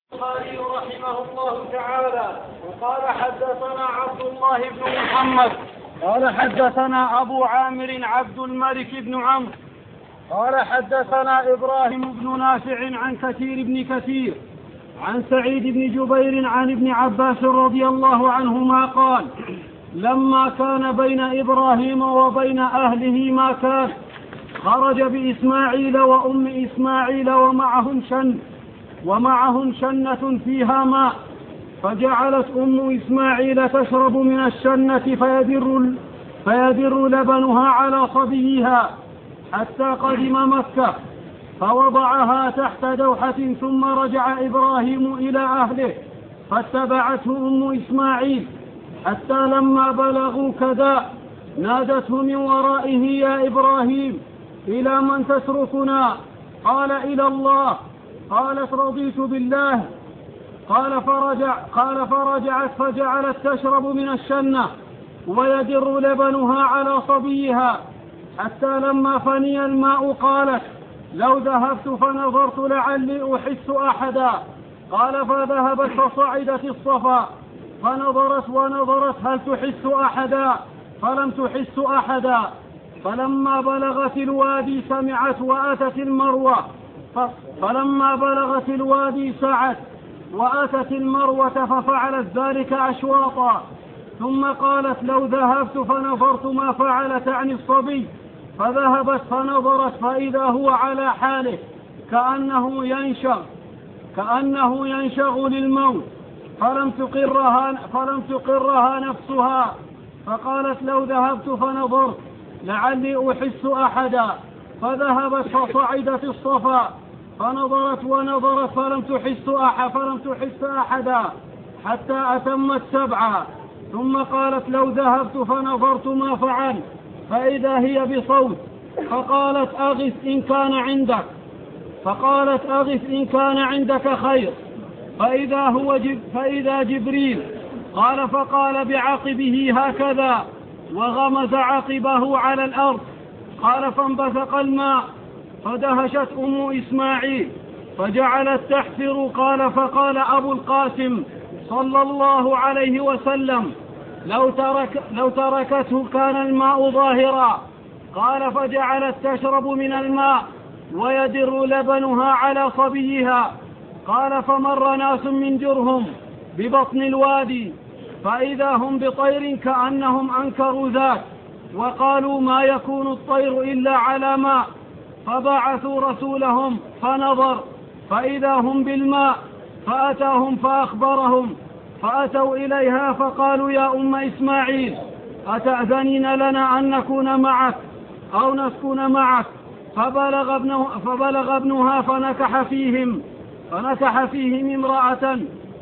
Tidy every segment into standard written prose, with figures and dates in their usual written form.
البخاري رحمه الله تعالى وقال حدثنا عبد الله بن محمد قال حدثنا أبو عامر عبد الملك بن عمرو قال حدثنا إبراهيم بن نافع عن كثير بن كثير عن سعيد بن جبير عن ابن عباس رضي الله عنهما قال: لما كان بين إبراهيم وبين أهله ما كان خرج بإسماعيل وأم إسماعيل ومعهم شنة فيها ماء، فجعلت أم إسماعيل تشرب من الشنة فيدر لبنها على صبيها حتى قدم مكة، فوضعها تحت دوحة، ثم رجع إبراهيم إلى أهله فاتبعته أم إسماعيل حتى لما بلغوا كذا نادته من ورائه: يا إبراهيم، إلى من تتركنا؟ قال: إلى الله. قالت: رضيت بالله. قال فرجعت فجعلت تشرب من الشنة ويدر لبنها على صبيها حتى لما فني الماء قالت: لو ذهبت فنظرت لعلي أحس أحدا. قال: فذهبت فصعدت الصفا ونظرت هل تحس أحدا؟ فلم تحس أحدا. فلما بلغت الوادي سمعت وأتت المروة، فلما بلغت الوادي سعت وأتت المروة ففعلت ذلك أشواطا، ثم قالت: لو ذهبت فنظرت ما فعلت عن الصبي. فذهبت فنظرت فإذا هو على حاله كأنه ينشغ للموت، فلم تقرها نفسها، فقالت: لو ذهبت فنظرت لعلي أحس أحدا. فذهبت فصعدت الصفا ونظرت فلم تحس أحدا حتى أتمت 7. ثم قالت: لو ذهبت فنظرت ما فعل، فإذا هي بصوت، فقالت: أغث إن كان عندك خير. فإذا جبريل قال، فقال بعقبه هكذا وغمز عقبه على الأرض. قال: فانبثق الماء فدهشت أم إسماعيل فجعلت تحفر. قال: فقال أبو القاسم صلى الله عليه وسلم: لو تركته كان الماء ظاهرا. قال: فجعلت تشرب من الماء ويدر لبنها على صبيها. قال: فمر ناس من جرهم ببطن الوادي فإذا هم بطير كأنهم أنكروا ذاك، وقالوا: ما يكون الطير إلا على ماء. فبعثوا رسولهم فنظر فإذا هم بالماء، فأتاهم فأخبرهم، فأتوا إليها فقالوا: يا أم إسماعيل، أتأذنين لنا أن نكون معك أو نسكن معك؟ فبلغ ابنها فنكح فيهم امرأة.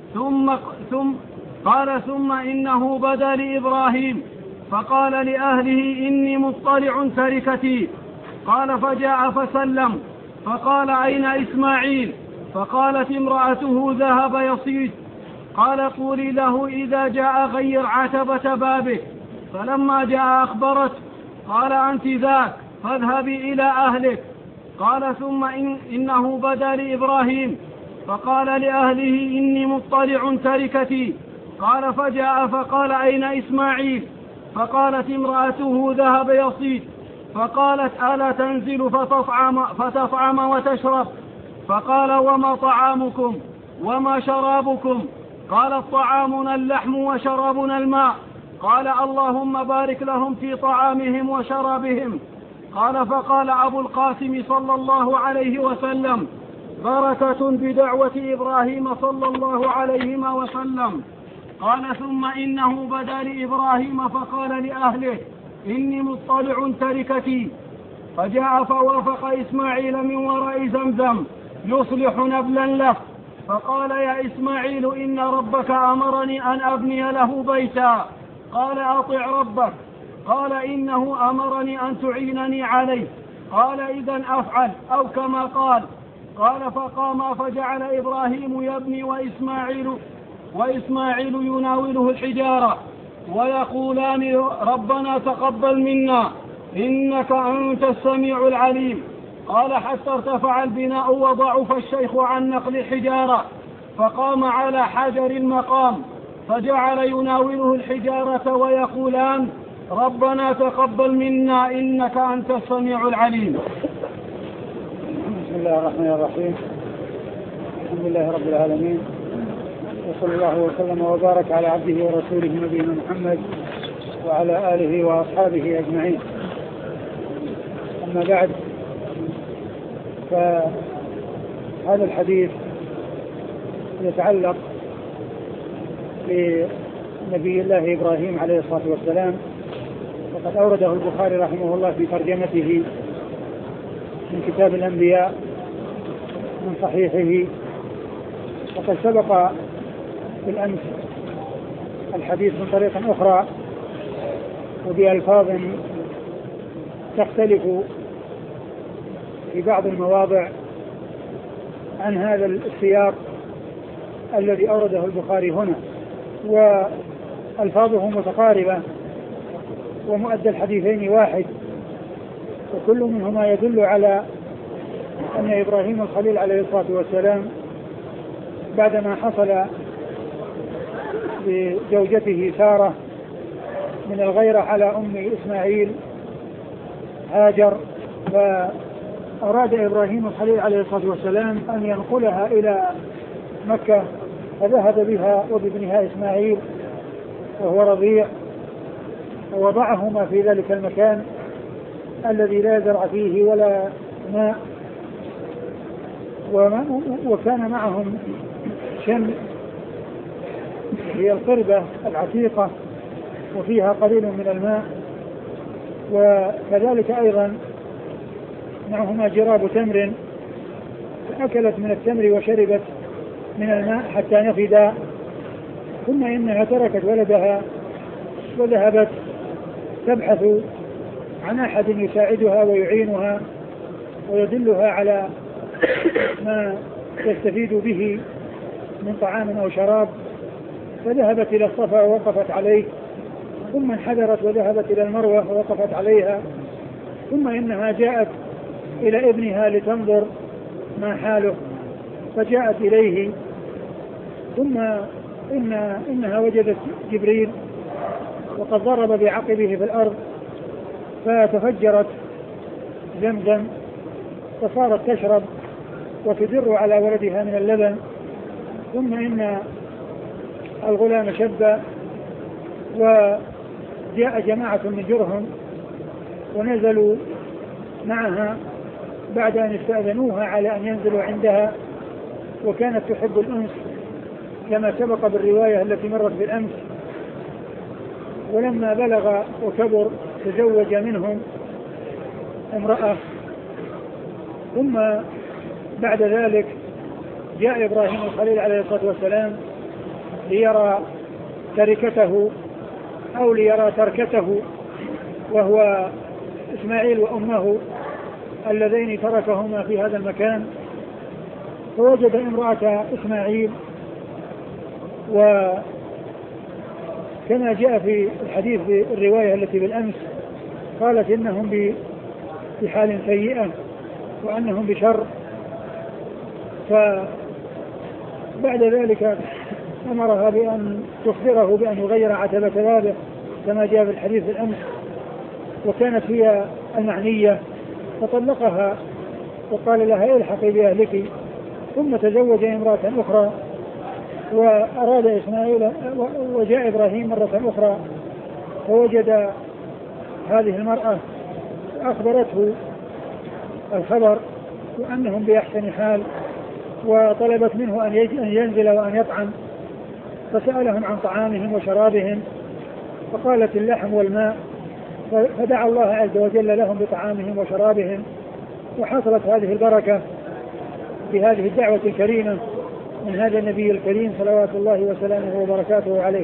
ثم إنه بدا لإبراهيم فقال لأهله: إني مطلع تركتي. قال: فجاء فسلم فقال: أين إسماعيل؟ فقالت امرأته: ذهب يصيد. قال: قولي له إذا جاء غير عتبة بابه. فلما جاء أخبرت. قال: أنت ذاك، فاذهبي إلى أهلك. قال: ثم إنه بدا لإبراهيم فقال لأهله: إني مطلع تركتي. قال: فجاء فقال: أين إسماعيل؟ فقالت امرأته: ذهب يصيد. فقالت: ألا تنزل فتطعم وتشرب؟ فقال: وما طعامكم وما شرابكم؟ قالت: طعامنا اللحم وشرابنا الماء. قال: اللهم بارك لهم في طعامهم وشرابهم. قال: فقال أبو القاسم صلى الله عليه وسلم: بركة بدعوة إبراهيم صلى الله عليه وسلم. قال: ثم إنه بدا لإبراهيم فقال لأهله: إني مطلع تركتي. فجاء فوافق إسماعيل من وراء زمزم يصلح نبلا له، فقال: يا إسماعيل، إن ربك أمرني أن أبني له بيتا. قال: أطع ربك. قال: إنه أمرني أن تعينني عليه. قال: إذن أفعل، أو كما قال. قال: فقام فجعل إبراهيم يبني وإسماعيل يناوله الحجارة ويقولان: ربنا تقبل منا إنك أنت السميع العليم. قال: حتى ارتفع البناء وضعف الشيخ عن نقل الحجارة، فقام على حجر المقام فجعل يناوله الحجارة ويقولان: ربنا تقبل منا إنك أنت السميع العليم. بسم الله الرحمن الرحيم. الحمد لله رب العالمين، وصلى الله وسلم وبارك على عبده ورسوله نبينا محمد وعلى آله وأصحابه أجمعين. أما بعد، فهذا الحديث يتعلق بنبي الله إبراهيم عليه الصلاة والسلام، وقد أورده البخاري رحمه الله في ترجمته من كتاب الأنبياء من صحيحه. وقد سبق بالأمس الحديث من طريق أخرى وبألفاظ تختلف في بعض المواضع عن هذا السياق الذي أورده البخاري هنا، وألفاظه متقاربة ومؤدى الحديثين واحد، وكل منهما يدل على أن إبراهيم الخليل عليه الصلاة والسلام بعدما حصل بزوجته سارة من الغيرة على أم إسماعيل هاجر، فأراد إبراهيم الخليل عليه الصلاة والسلام أن ينقلها إلى مكة، فذهب بها وبابنها إسماعيل وهو رضيع، ووضعهما في ذلك المكان الذي لا زرع فيه ولا ماء، وكان معهم شمس هي القربة العتيقة وفيها قليل من الماء، وكذلك أيضا معهما جراب تمر، أكلت من التمر وشربت من الماء حتى نفدا، ثم إنها تركت ولدها وذهبت تبحث عن أحد يساعدها ويعينها ويدلها على ما تستفيد به من طعام أو شراب، فذهبت إلى الصفا ووقفت عليه، ثم انحدرت وذهبت إلى المروة ووقفت عليها، ثم إنها جاءت إلى ابنها لتنظر ما حاله، فجاءت إليه، ثم إنها وجدت جبريل وقد ضرب بعقبه في الأرض فتفجرت زمزم، فصارت تشرب وتدر على ولدها من اللبن، ثم إن الغلام شب وجاء جماعة من جرهم ونزلوا معها بعد أن استأذنوها على أن ينزلوا عندها، وكانت تحب الأنس كما سبق بالرواية التي مرت بالأمس، ولما بلغ وكبر تزوج منهم امرأة، ثم بعد ذلك جاء إبراهيم الخليل عليه الصلاة والسلام ليرى تركته أو ليرى تركته، وهو إسماعيل وأمه اللذين تركهما في هذا المكان، فوجد امرأة إسماعيل، وكما جاء في الحديث في الرواية التي بالأمس قالت إنهم بحال سيئة وأنهم بشر، فبعد ذلك أمرها بأن تخبره بأن يغير عتبة بابه كما جاء في الحديث بالأمس، وكانت هي المعنية، فطلقها وقال لها الحقي بأهلك، ثم تزوج امرأة أخرى، وأراد إسماعيل وجاء إبراهيم مرة أخرى فوجد هذه المرأة، أخبرته الخبر وأنهم بأحسن حال، وطلبت منه أن ينزل وأن يطعم، فسألهم عن طعامهم وشرابهم، فقالت اللحم والماء، فدعا الله عز وجل لهم بطعامهم وشرابهم، وحصلت هذه البركة بهذه الدعوة الكريمة من هذا النبي الكريم صلوات الله وسلامه وبركاته عليه.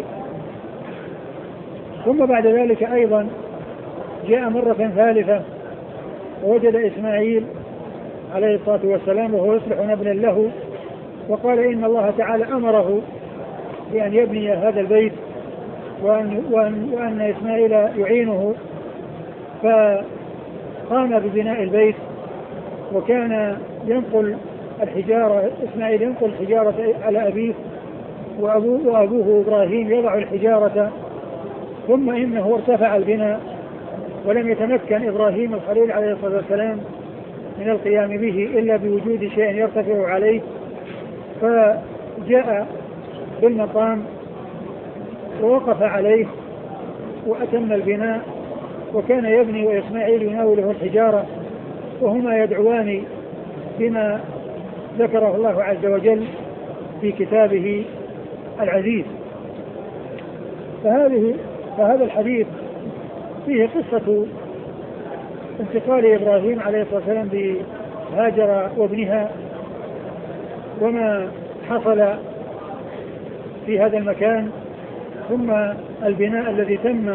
ثم بعد ذلك أيضا جاء مرة ثالثة ووجد إسماعيل عليه الصلاة والسلام وهو يصلح ابنا له، وقال إن الله تعالى أمره بأن يبني هذا البيت وأن إسماعيل يعينه، فقام ببناء البيت، وكان ينقل الحجارة، إسماعيل ينقل الحجارة على أبيه، وأبوه إبراهيم يضع الحجارة، ثم إنه ارتفع البناء ولم يتمكن إبراهيم الخليل عليه الصلاة والسلام من القيام به إلا بوجود شيء يرتفع عليه، فجاء بالمقام ووقف عليه وأتم البناء، وكان يبني وإسماعيل يناوله الحجارة، وهما يدعوان بما ذكره الله عز وجل في كتابه العزيز. فهذا الحديث فيه قصة انتقال إبراهيم عليه الصلاة والسلام بهاجر وابنها، وما حصل في هذا المكان، ثم البناء الذي تم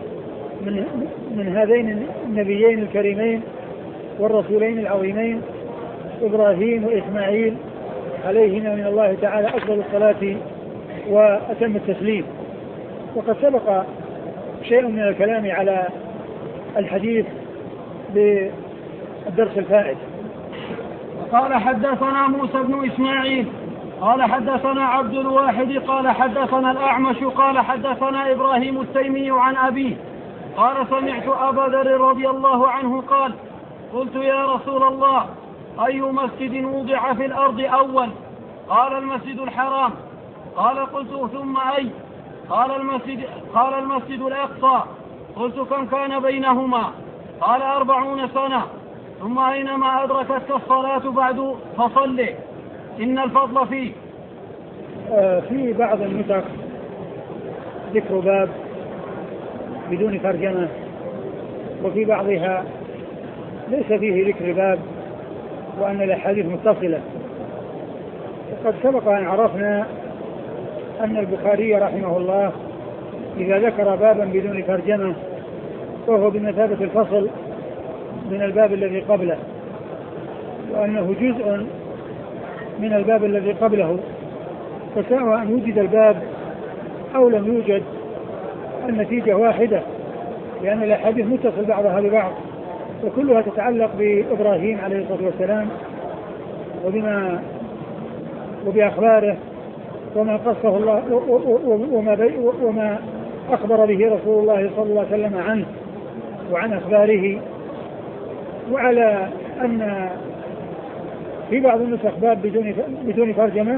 من هذين النبيين الكريمين والرسولين العظيمين إبراهيم وإسماعيل عليهما من الله تعالى أفضل الصلاة وأتم التسليم. وقد سبق شيء من الكلام على الحديث بالدرس الفائت. قال حدثنا موسى بن إسماعيل قال حدثنا عبد الواحد قال حدثنا الأعمش قال حدثنا إبراهيم التيمي عن أبيه قال سمعت أبا ذر رضي الله عنه قال قلت يا رسول الله أي مسجد وضع في الأرض أول؟ قال المسجد الحرام. قال قلت ثم أي؟ قال المسجد الأقصى. قلت كم كان بينهما؟ قال 40 سنة. ثم أينما أدركتك الصلاة بعد فصل إن الفضل فيه. في بعض النسخ ذكر باب بدون ترجمة، وفي بعضها ليس فيه ذكر باب وأن الأحاديث متصلة. وقد سبق أن عرفنا أن البخاري رحمه الله إذا ذكر بابا بدون ترجمة فهو بمثابة الفصل من الباب الذي قبله، وأنه جزء من الباب الذي قبله، فسواء أن وجد الباب أو لم يوجد النتيجة واحدة، لأن الأحاديث متصل بعضها ببعض وكلها تتعلق بإبراهيم عليه الصلاة والسلام وبأخباره وما قصه الله وما أخبر به رسول الله صلى الله عليه وسلم عنه وعن أخباره. وعلى أن في بعض النسخ باب بدون ترجمة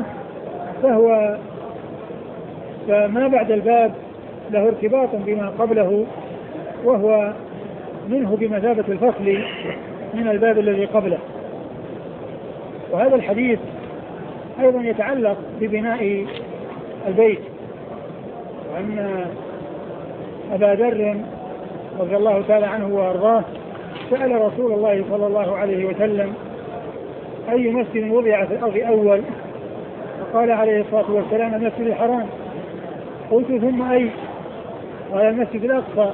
فما بعد الباب له ارتباط بما قبله، وهو منه بمثابة الفصل من الباب الذي قبله. وهذا الحديث أيضا يتعلق ببناء البيت، وأن أبا ذر رضي الله تعالى عنه وأرضاه سأل رسول الله صلى الله عليه وسلم أي مسجد وضع في الأرض أول؟ فقال عليه الصلاة والسلام المسجد الحرام. قلت ثم أي؟ قال المسجد الأقصى.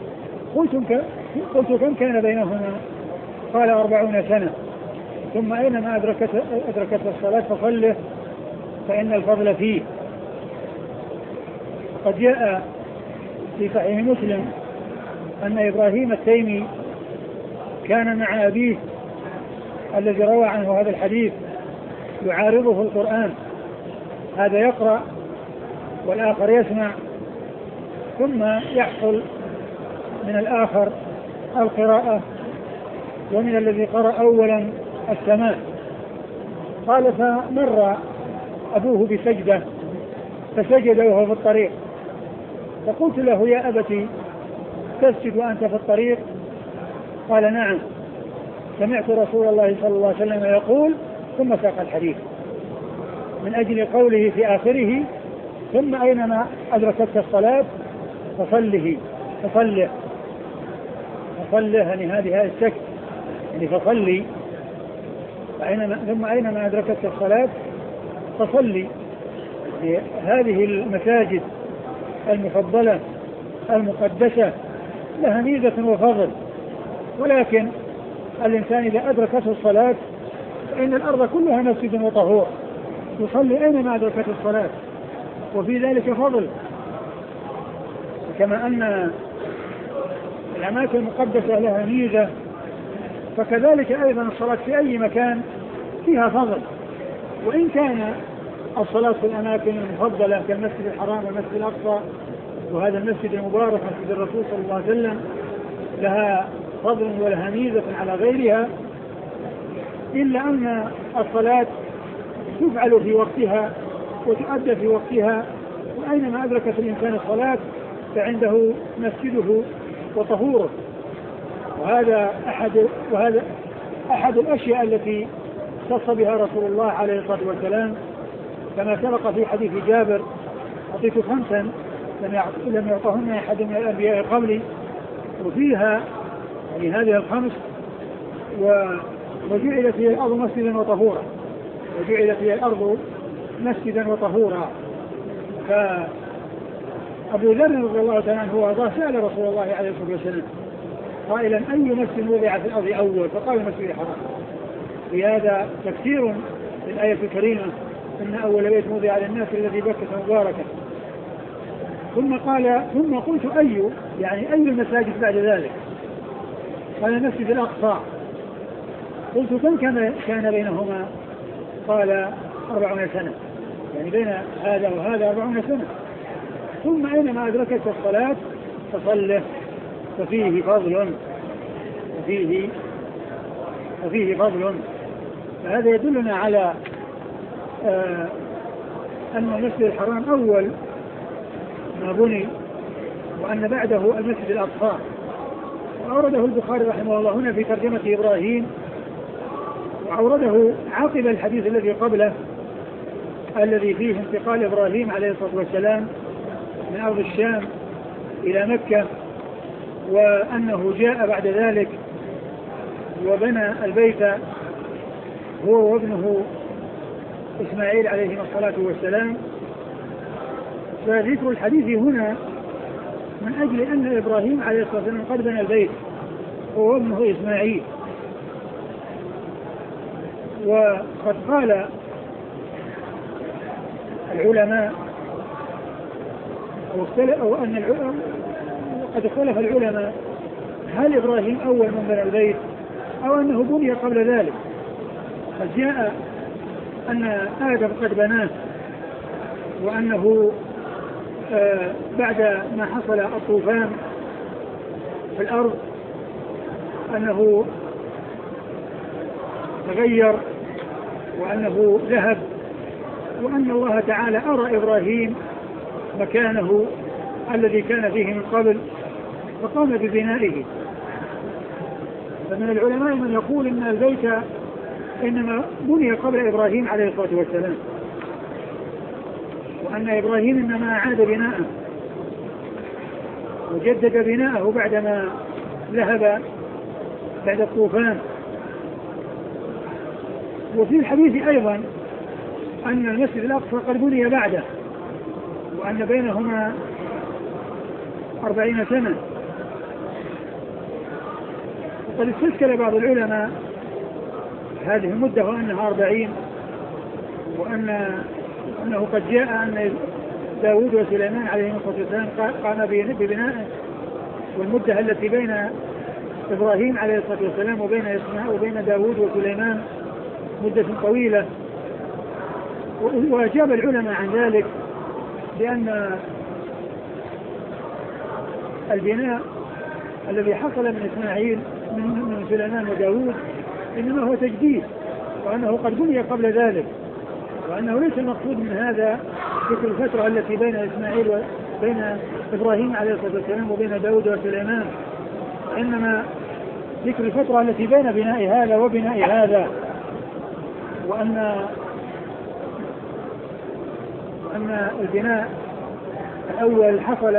قلت كم كان بينهما؟ قال 40 سنة. ثم أينما أدركت الصلاة فصله فإن الفضل فيه. قد جاء في صحيح مسلم أن إبراهيم التيمي كان مع أبيه الذي روى عنه هذا الحديث يعارضه القرآن، هذا يقرأ والآخر يسمع، ثم يحصل من الآخر القراءة ومن الذي قرأ أولا السماع. قال فمر أبوه بسجدة فسجد وهو في الطريق، فقلت له يا أبتي تسجد وأنت في الطريق؟ قال نعم، سمعت رسول الله صلى الله عليه وسلم يقول، ثم ساق الحديث من أجل قوله في آخره ثم أينما أدركتك الصلاة فصله يعني هذه السكت يعني فصلي، ثم أينما أدركتك الصلاة فصلي. هذه المساجد المفضلة المقدسة لها ميزة وفضل، ولكن الإنسان إذا أدركته الصلاة فإن الأرض كلها مسجد وطهور، يصلي أينما أدركته الصلاة، وفي ذلك فضل. كما أن الأماكن المقدسة لها ميزة، فكذلك أيضا الصلاة في أي مكان فيها فضل، وإن كان الصلاة في الأماكن المفضلة كالمسجد الحرام والمسجد الأقصى وهذا المسجد المبارك مسجد الرسول صلى الله عليه وسلم لها فضل ولها ميزة على غيرها، إلا أن الصلاة تفعل في وقتها وتؤدى في وقتها، وأينما أدركت الإنسان الصلاة فعنده مسجده وطهوره. وهذا أحد الأشياء التي خص بها رسول الله عليه الصلاة والسلام، كما سبق في حديث جابر: أعطيت 5 لم يعطهن أحد من الأنبياء قبلي، وفيها يعني هذه 5 وجعلت هي الأرض مسجدا وطهورا، وجعلت هي الأرض مسجدا وطهورا. فأبو ذر رضي الله تعالى عنه سأل رسول الله عليه الصلاة والسلام قائلا: أي مسجد وضع في الأرض أول؟ فقال: المسجد الحرام. بهذا تفسير للآية الكريمة: إن أول بيت وضع للناس الذي بكة مباركا. ثم قلت: أي؟ يعني أي المساجد بعد ذلك؟ قال: المسجد الأقصى. قلت: كم كان بينهما؟ قال: 40 سنة، يعني بين هذا وهذا 40 سنة. ثم أينما أدركت الصلاة فصله ففيه فضل. فهذا يدلنا على أن المسجد الحرام أول ما بني، وأن بعده المسجد الأقصى. وأورده البخاري رحمه الله هنا في ترجمة إبراهيم، وأورده عقب الحديث الذي قبله الذي فيه انتقال إبراهيم عليه الصلاة والسلام من أرض الشام إلى مكة، وأنه جاء بعد ذلك وبنى البيت هو وابنه إسماعيل عليهم الصلاة والسلام. فذكر الحديث هنا من أجل أن إبراهيم عليه الصلاة والسلام قد بنى البيت هو وابنه إسماعيل. وقد قال العلماء قد اختلف العلماء هل إبراهيم أول من بنى البيت أو أنه بني قبل ذلك. فجاء أن آدم قد بناه، وأنه بعد ما حصل الطوفان في الأرض أنه تغير وأنه ذهب، وأن الله تعالى أرى إبراهيم مكانه الذي كان فيه من قبل فقام ببنائه. فمن العلماء من يقول إن البيت إنما بني قبل إبراهيم عليه الصلاة والسلام، وأن إبراهيم إنما أعاد بناءه وجدد بناءه بعدما ذهب بعد الطوفان. وفي الحديث أيضا أن المسجد الأقصى قد بني بعده، وأن بينهما 40 سنة. وقد استشكل بعض العلماء هذه المدة وأنها 40، وأنه قد جاء أن داود وسليمان عليهم الصلاة والسلام قام ببنائه، والمدة التي بين إبراهيم عليه الصلاة والسلام وبين داود وسليمان مدة طويلة. وأجاب العلماء عن ذلك بأن البناء الذي حصل من إسماعيل من سليمان وداود إنما هو تجديد، وأنه قد بني قبل ذلك، وأنه ليس المقصود من هذا ذكر الفترة التي بين إسماعيل وبين إبراهيم عليه الصلاة والسلام وبين داود وسليمان، إنما ذكر الفترة التي بين بناء هذا وبناء هذا، وأن البناء الأول حصل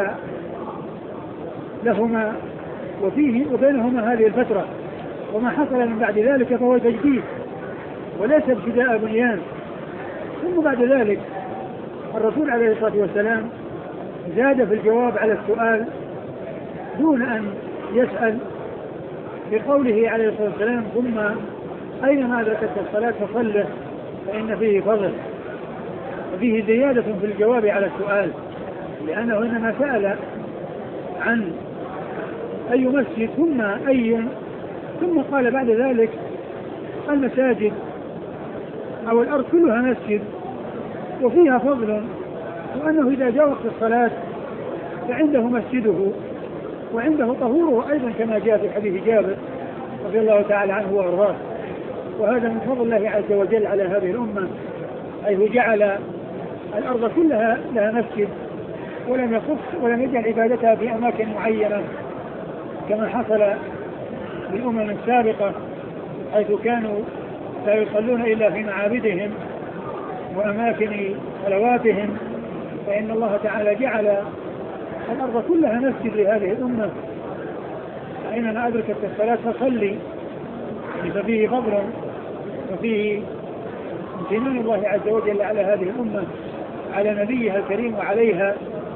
لهما وفيه وبينهما هذه الفترة، وما حصل من بعد ذلك فهو تجديد وليس ابتداء بنيان. ثم بعد ذلك الرسول عليه الصلاة والسلام زاد في الجواب على السؤال دون أن يسأل بقوله عليه الصلاة والسلام: ثم أينما أدركت الصلاة فصله فإن فيه فضل. وفيه زيادة في الجواب على السؤال، لأنه إنما سأل عن أي مسجد ثم قال بعد ذلك المساجد أو الأرض كلها مسجد وفيها فضل، وأنه إذا جاء وقت الصلاة فعنده مسجده وعنده طهوره أيضا كما جاء في حديث جابر رضي الله تعالى عنه وأرضاه. وهذا من فضل الله عز وجل على هذه الأمة، حيث جعل الأرض كلها لها مسجد ولم يجعل عبادتها في أماكن معينة كما حصل للأمم السابقة، حيث كانوا لا يصلون إلا في معابدهم وأماكن صلواتهم. فإن الله تعالى جعل الأرض كلها مسجد لهذه الأمة، أينما أدركت الصلاة فصلي، ففيه فضل وفيه امتنان الله عز وجل على هذه الأمة على نبيها الكريم وعليها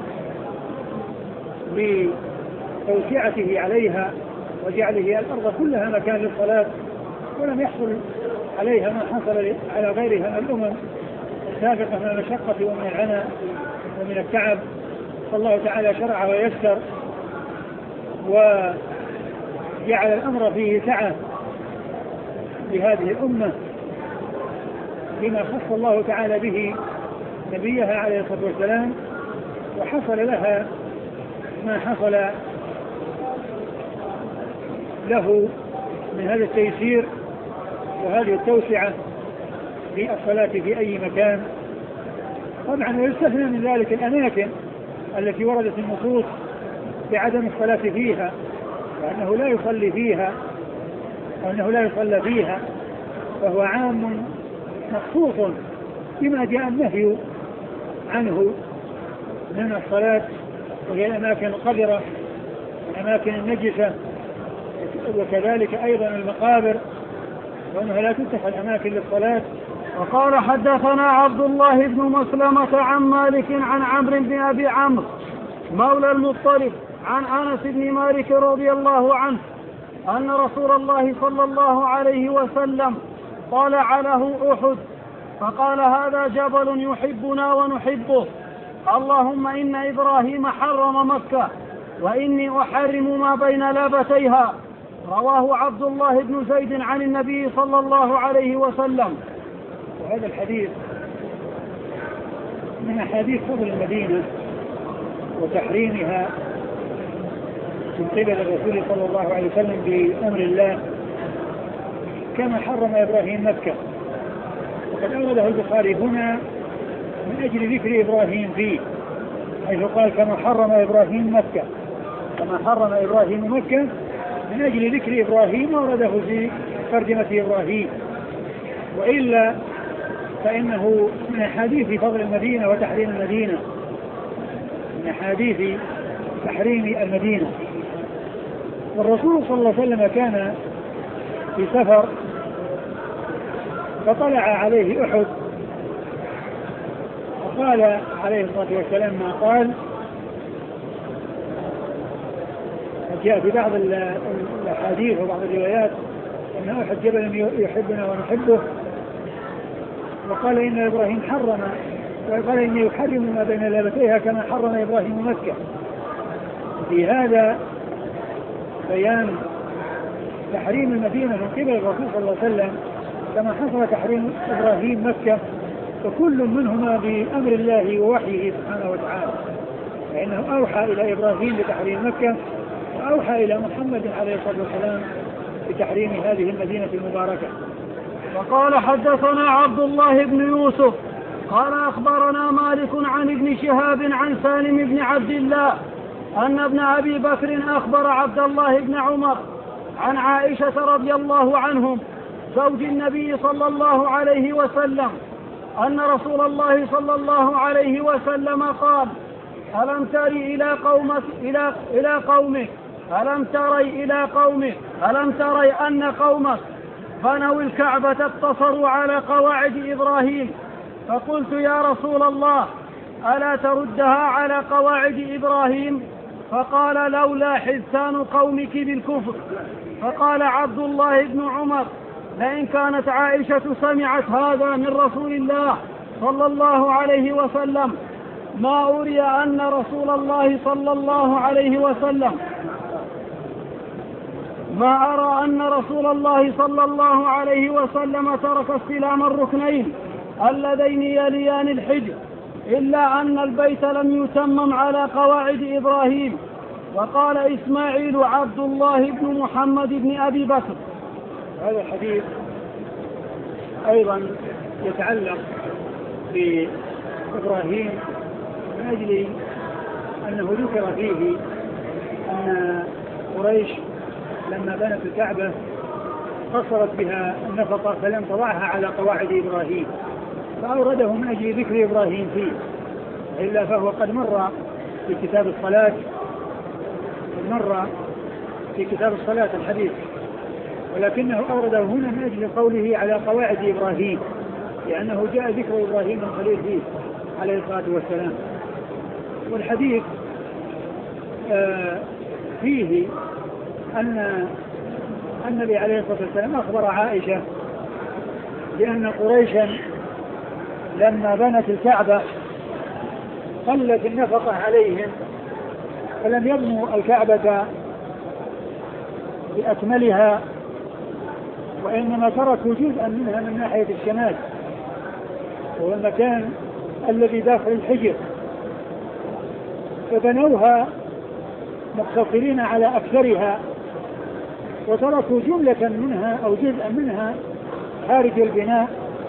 بتوسعته عليها وجعله الأرض كلها مكان للصلاة، ولم يحصل عليها ما حصل على غيرها من الأمم السابقة من المشقة ومن العناء ومن التعب. فالله تعالى شرع ويسر وجعل الأمر فيه سعة لهذه الأمة بما خص الله تعالى به نبيها عليه الصلاة والسلام، وحصل لها ما حصل له من هذا التيسير وهذه التوسعة في الصلاة في أي مكان. طبعا ويستثنى من ذلك الأماكن التي وردت النصوص بعدم الصلاة فيها وأنه لا يصلي فيها وأنه لا يصلى فيها، فهو عام مخصوص بما جاء النهي عنه من الصلاة، وهي الأماكن القذرة والأماكن النجسة، وكذلك أيضا المقابر وأنها لا تتخذ أماكن للصلاة. وقال حدثنا عبد الله بن مسلمة عن مالك عن عمرو بن أبي عمرو مولى المطلب عن أنس بن مالك رضي الله عنه أن رسول الله صلى الله عليه وسلم طلع له أحد فقال هذا جبل يحبنا ونحبه، اللهم إن إبراهيم حرم مكة وإني أحرم ما بين لابتيها. رواه عبد الله بن زيد عن النبي صلى الله عليه وسلم. وهذا الحديث من أحاديث فضل المدينة وتحريمها من قبل الرسول صلى الله عليه وسلم بأمر الله، كما حرم إبراهيم مكة. وقد أورده البخاري هنا من أجل ذكر إبراهيم فيه، حيث قال كما حرم إبراهيم مكة، كما حرم إبراهيم مكة من أجل ذكر إبراهيم ورده في ترجمة إبراهيم. وإلا فإنه من أحاديث فضل المدينة وتحريم المدينة، من أحاديث تحريم المدينة. والرسول صلى الله عليه وسلم كان في سفر فطلع عليه أحد وقال عليه الصلاة والسلام ما قال. جاء في بعض الأحاديث وبعض الروايات أن أحد جبل يحبنا ونحبه، وقال إن إبراهيم حرم، وقال إني يحرم ما بين لابتيها كما حرم إبراهيم مكة. في هذا بيان تحريم المدينة من قبل الرسول صلى الله عليه وسلم كما حصل تحريم إبراهيم مكة، وكل منهما بأمر الله ووحيه سبحانه وتعالى، فإنه أوحى إلى إبراهيم بتحريم مكة وأوحى إلى محمد عليه الصلاة والسلام بتحريم هذه المدينة المباركة. وقال حدثنا عبد الله بن يوسف قال أخبرنا مالك عن ابن شهاب عن سالم بن عبد الله أن ابن أبي بكر أخبر عبد الله بن عمر عن عائشة رضي الله عنهم زوج النبي صلى الله عليه وسلم أن رسول الله صلى الله عليه وسلم قال ألم تري ألم تري أن قومك بنوا الكعبة اقتصروا على قواعد إبراهيم؟ فقلت يا رسول الله ألا تردها على قواعد إبراهيم؟ فقال لولا حدثان قومك بالكفر. فقال عبد الله بن عمر لئن كانت عائشة سمعت هذا من رسول الله صلى الله عليه وسلم ما أري أن رسول الله صلى الله عليه وسلم ما أرى أن رسول الله صلى الله عليه وسلم ترك استلام الركنين اللذين يليان الحجر، إلا أن البيت لم يتمم على قواعد إبراهيم. وقال إسماعيل عبد الله بن محمد بن أبي بكر. هذا الحديث أيضا يتعلق بإبراهيم من أجل أنه ذكر فيه أن قريش لما بنت الكعبة قصرت بها النفقة فلم تضعها على قواعد إبراهيم، فأورده من أجل ذكر إبراهيم فيه، إلا فهو قد مر في كتاب الصلاة، الحديث، ولكنه أورده هنا من أجل قوله على قواعد إبراهيم، لأنه جاء ذكر إبراهيم الخليل فيه عليه الصلاة والسلام. والحديث فيه أن النبي عليه الصلاة والسلام أخبر عائشة بأن قريشا لما بنت الكعبة قلت النفقة عليهم فلم يبنوا الكعبة بأكملها، وإنما تركوا جزءا منها من ناحية الشمال وهو المكان الذي داخل الحجر، فبنوها مقتصرين على أكثرها وتركوا جملة منها أو جزءا منها خارج البناء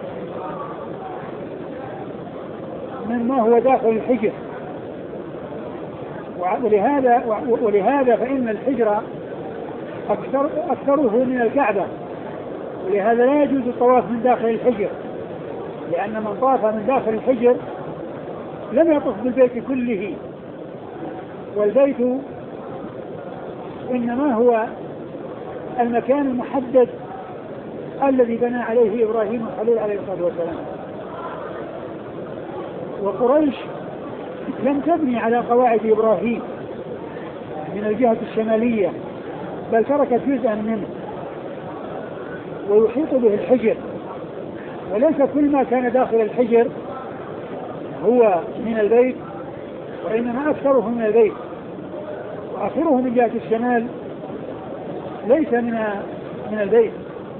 مما هو داخل الحجر. ولهذا فإن الحجر أكثره من الكعبة، ولهذا لا يجوز الطواف من داخل الحجر، لأن من طاف من داخل الحجر لم يطف بالبيت كله، والبيت إنما هو المكان المحدد الذي بنى عليه إبراهيم الخليل عليه الصلاة والسلام. وقريش لم تبني على قواعد إبراهيم من الجهة الشمالية، بل تركت جزءا منه ويحيط به الحجر، وليس كل ما كان داخل الحجر هو من البيت، وإنما أكثره من البيت، وآخره من جهة الشمال ليس من البيت.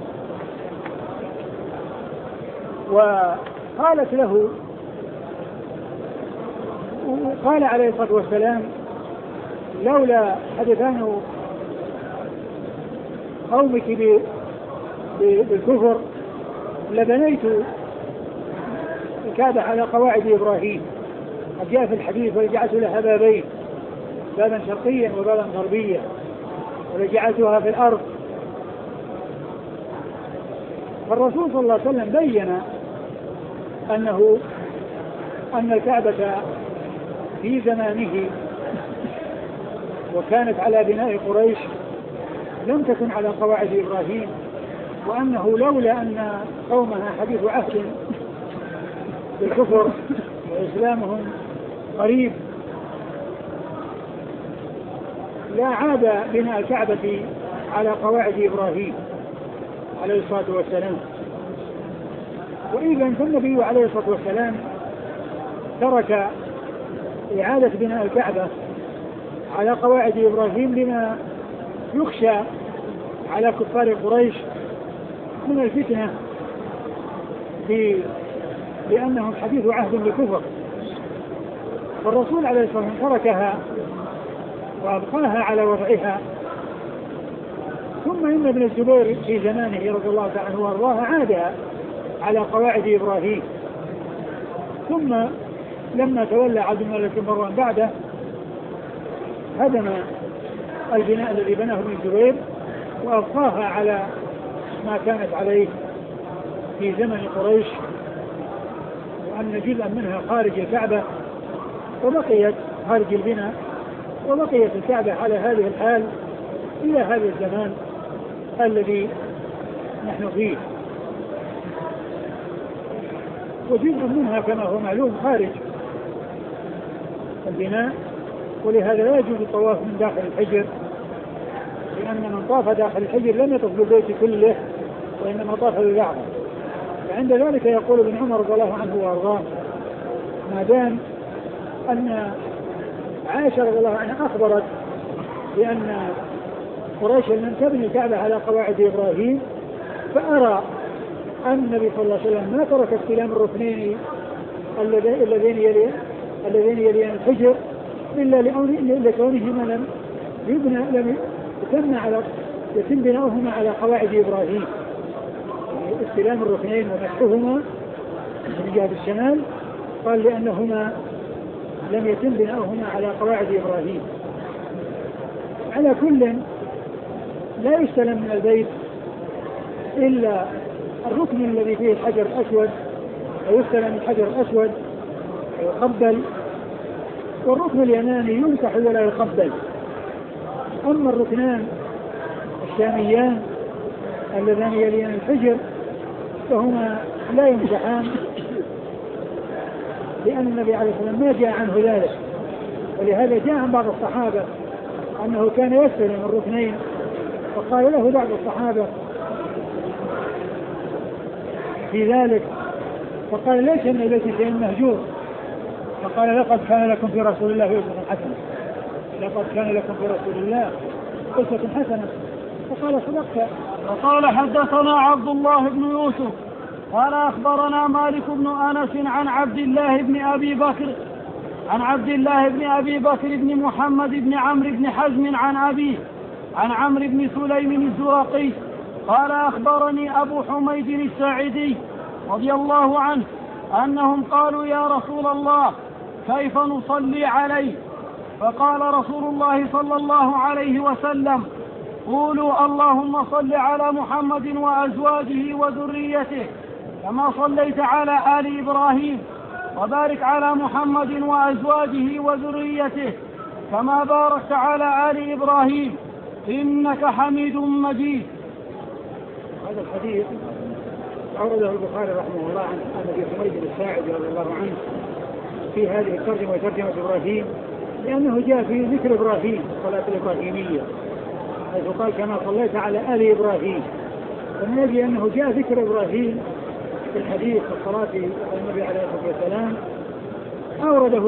وقالت له، وقال عليه الصلاة والسلام: لولا حدثان قومك بالكفر لبنيت الكعبة على قواعد إبراهيم. قد جاء في الحديث: ولجعلت لها بابين، بابا شرقيا وبابا غربيا، ولجعلتها في الأرض. فالرسول صلى الله عليه وسلم بين أن الكعبة في زمانه وكانت على بناء قريش لم تكن على قواعد إبراهيم، وأنه لولا أن قومها حديث عهد بالكفر وإسلامهم قريب لا عاد بناء الكعبة على قواعد إبراهيم عليه الصلاة والسلام. وإذا فالنبي عليه الصلاة والسلام ترك إعادة بناء الكعبة على قواعد إبراهيم لما يخشى على كفار قريش من الفتنة لأنهم حديث عهد بالكفر. فالرسول عليه الصلاة والسلام تركها وأبقاها على وضعها. ثم إن ابن الزبير في زمانه رضي الله عنه وارضاه عاد على قواعد إبراهيم، ثم لما تولى عبد الملك بن مروان بعده هدم البناء الذي بناه ابن الزبير وأبقاها على ما كانت عليه في زمن قريش، وأن جزءا منها خارج الكعبة وبقيت خارج البناء، وبقيت الكعبة على هذه الحال إلى هذا الزمان الذي نحن فيه. وجزء منها كما هو معلوم خارج البناء، ولهذا لا يجوز الطواف من داخل الحجر، لأن من طاف داخل الحجر لم يطف بالبيت كله وإنما طاف ببعضه. وعند ذلك يقول ابن عمر رضي الله عنه وارضاه: ما دام أن عائشة رضي الله عنها أخبرت بأن قريش لم تبني الكعبة على قواعد إبراهيم، فأرى أن النبي صلى الله عليه وسلم ما ترك استلام الركنين اللذين يليان الحجر إلا لكونهما لم يتم بناؤهما على قواعد إبراهيم. استلام الركنين ومسحهما من جهة الشمال قال لأنهما لم يتم بناؤهما على قواعد إبراهيم. على كل لا يستلم من البيت إلا الركن الذي فيه الحجر الأسود، ويستلم الحجر الأسود ويقبل، والركن اليماني يمسح ولا يقبل. أما الركنان الشاميان اللذان يليان الحجر فهما لا يمسحان، لأن النبي عليه الصلاة والسلام ما جاء عنه ذلك. ولهذا جاء عن بعض الصحابة أنه كان يستلم الركنين، فقال له بعض الصحابة في ذلك، فقال ليس من البيت شيء مهجور، فقال لقد كان لكم في رسول الله أسوة حسنة، لقد كان لكم في رسول الله أسوة حسنة. فقال صدقت. وقال حدثنا عبد الله بن يوسف قال أخبرنا مالك بن أنس عن عبد الله بن أبي بكر بن محمد بن عمرو بن حزم عن أبيه عن عمرو بن سليم الزرقي قال أخبرني أبو حميد الساعدي رضي الله عنه أنهم قالوا يا رسول الله كيف نصلي عليه؟ فقال رسول الله صلى الله عليه وسلم قولوا اللهم صل على محمد وأزواجه وذريته كما صليت على آل إبراهيم، وبارك على محمد وأزواجه وذريته كما باركت على آل إبراهيم إنك حميد مجيد. هذا الحديث أورده البخاري رحمه الله عن أبي حميد الساعدي رضي الله عنه في هذه الترجمة وترجمة إبراهيم، لأنه جاء في ذكر إبراهيم الصلاة الإبراهيمية، حيث قال كما صليت على آل إبراهيم، فمن أجل أنه جاء ذكر إبراهيم في الحديث في الصلاة على النبي عليه الصلاة والسلام أورده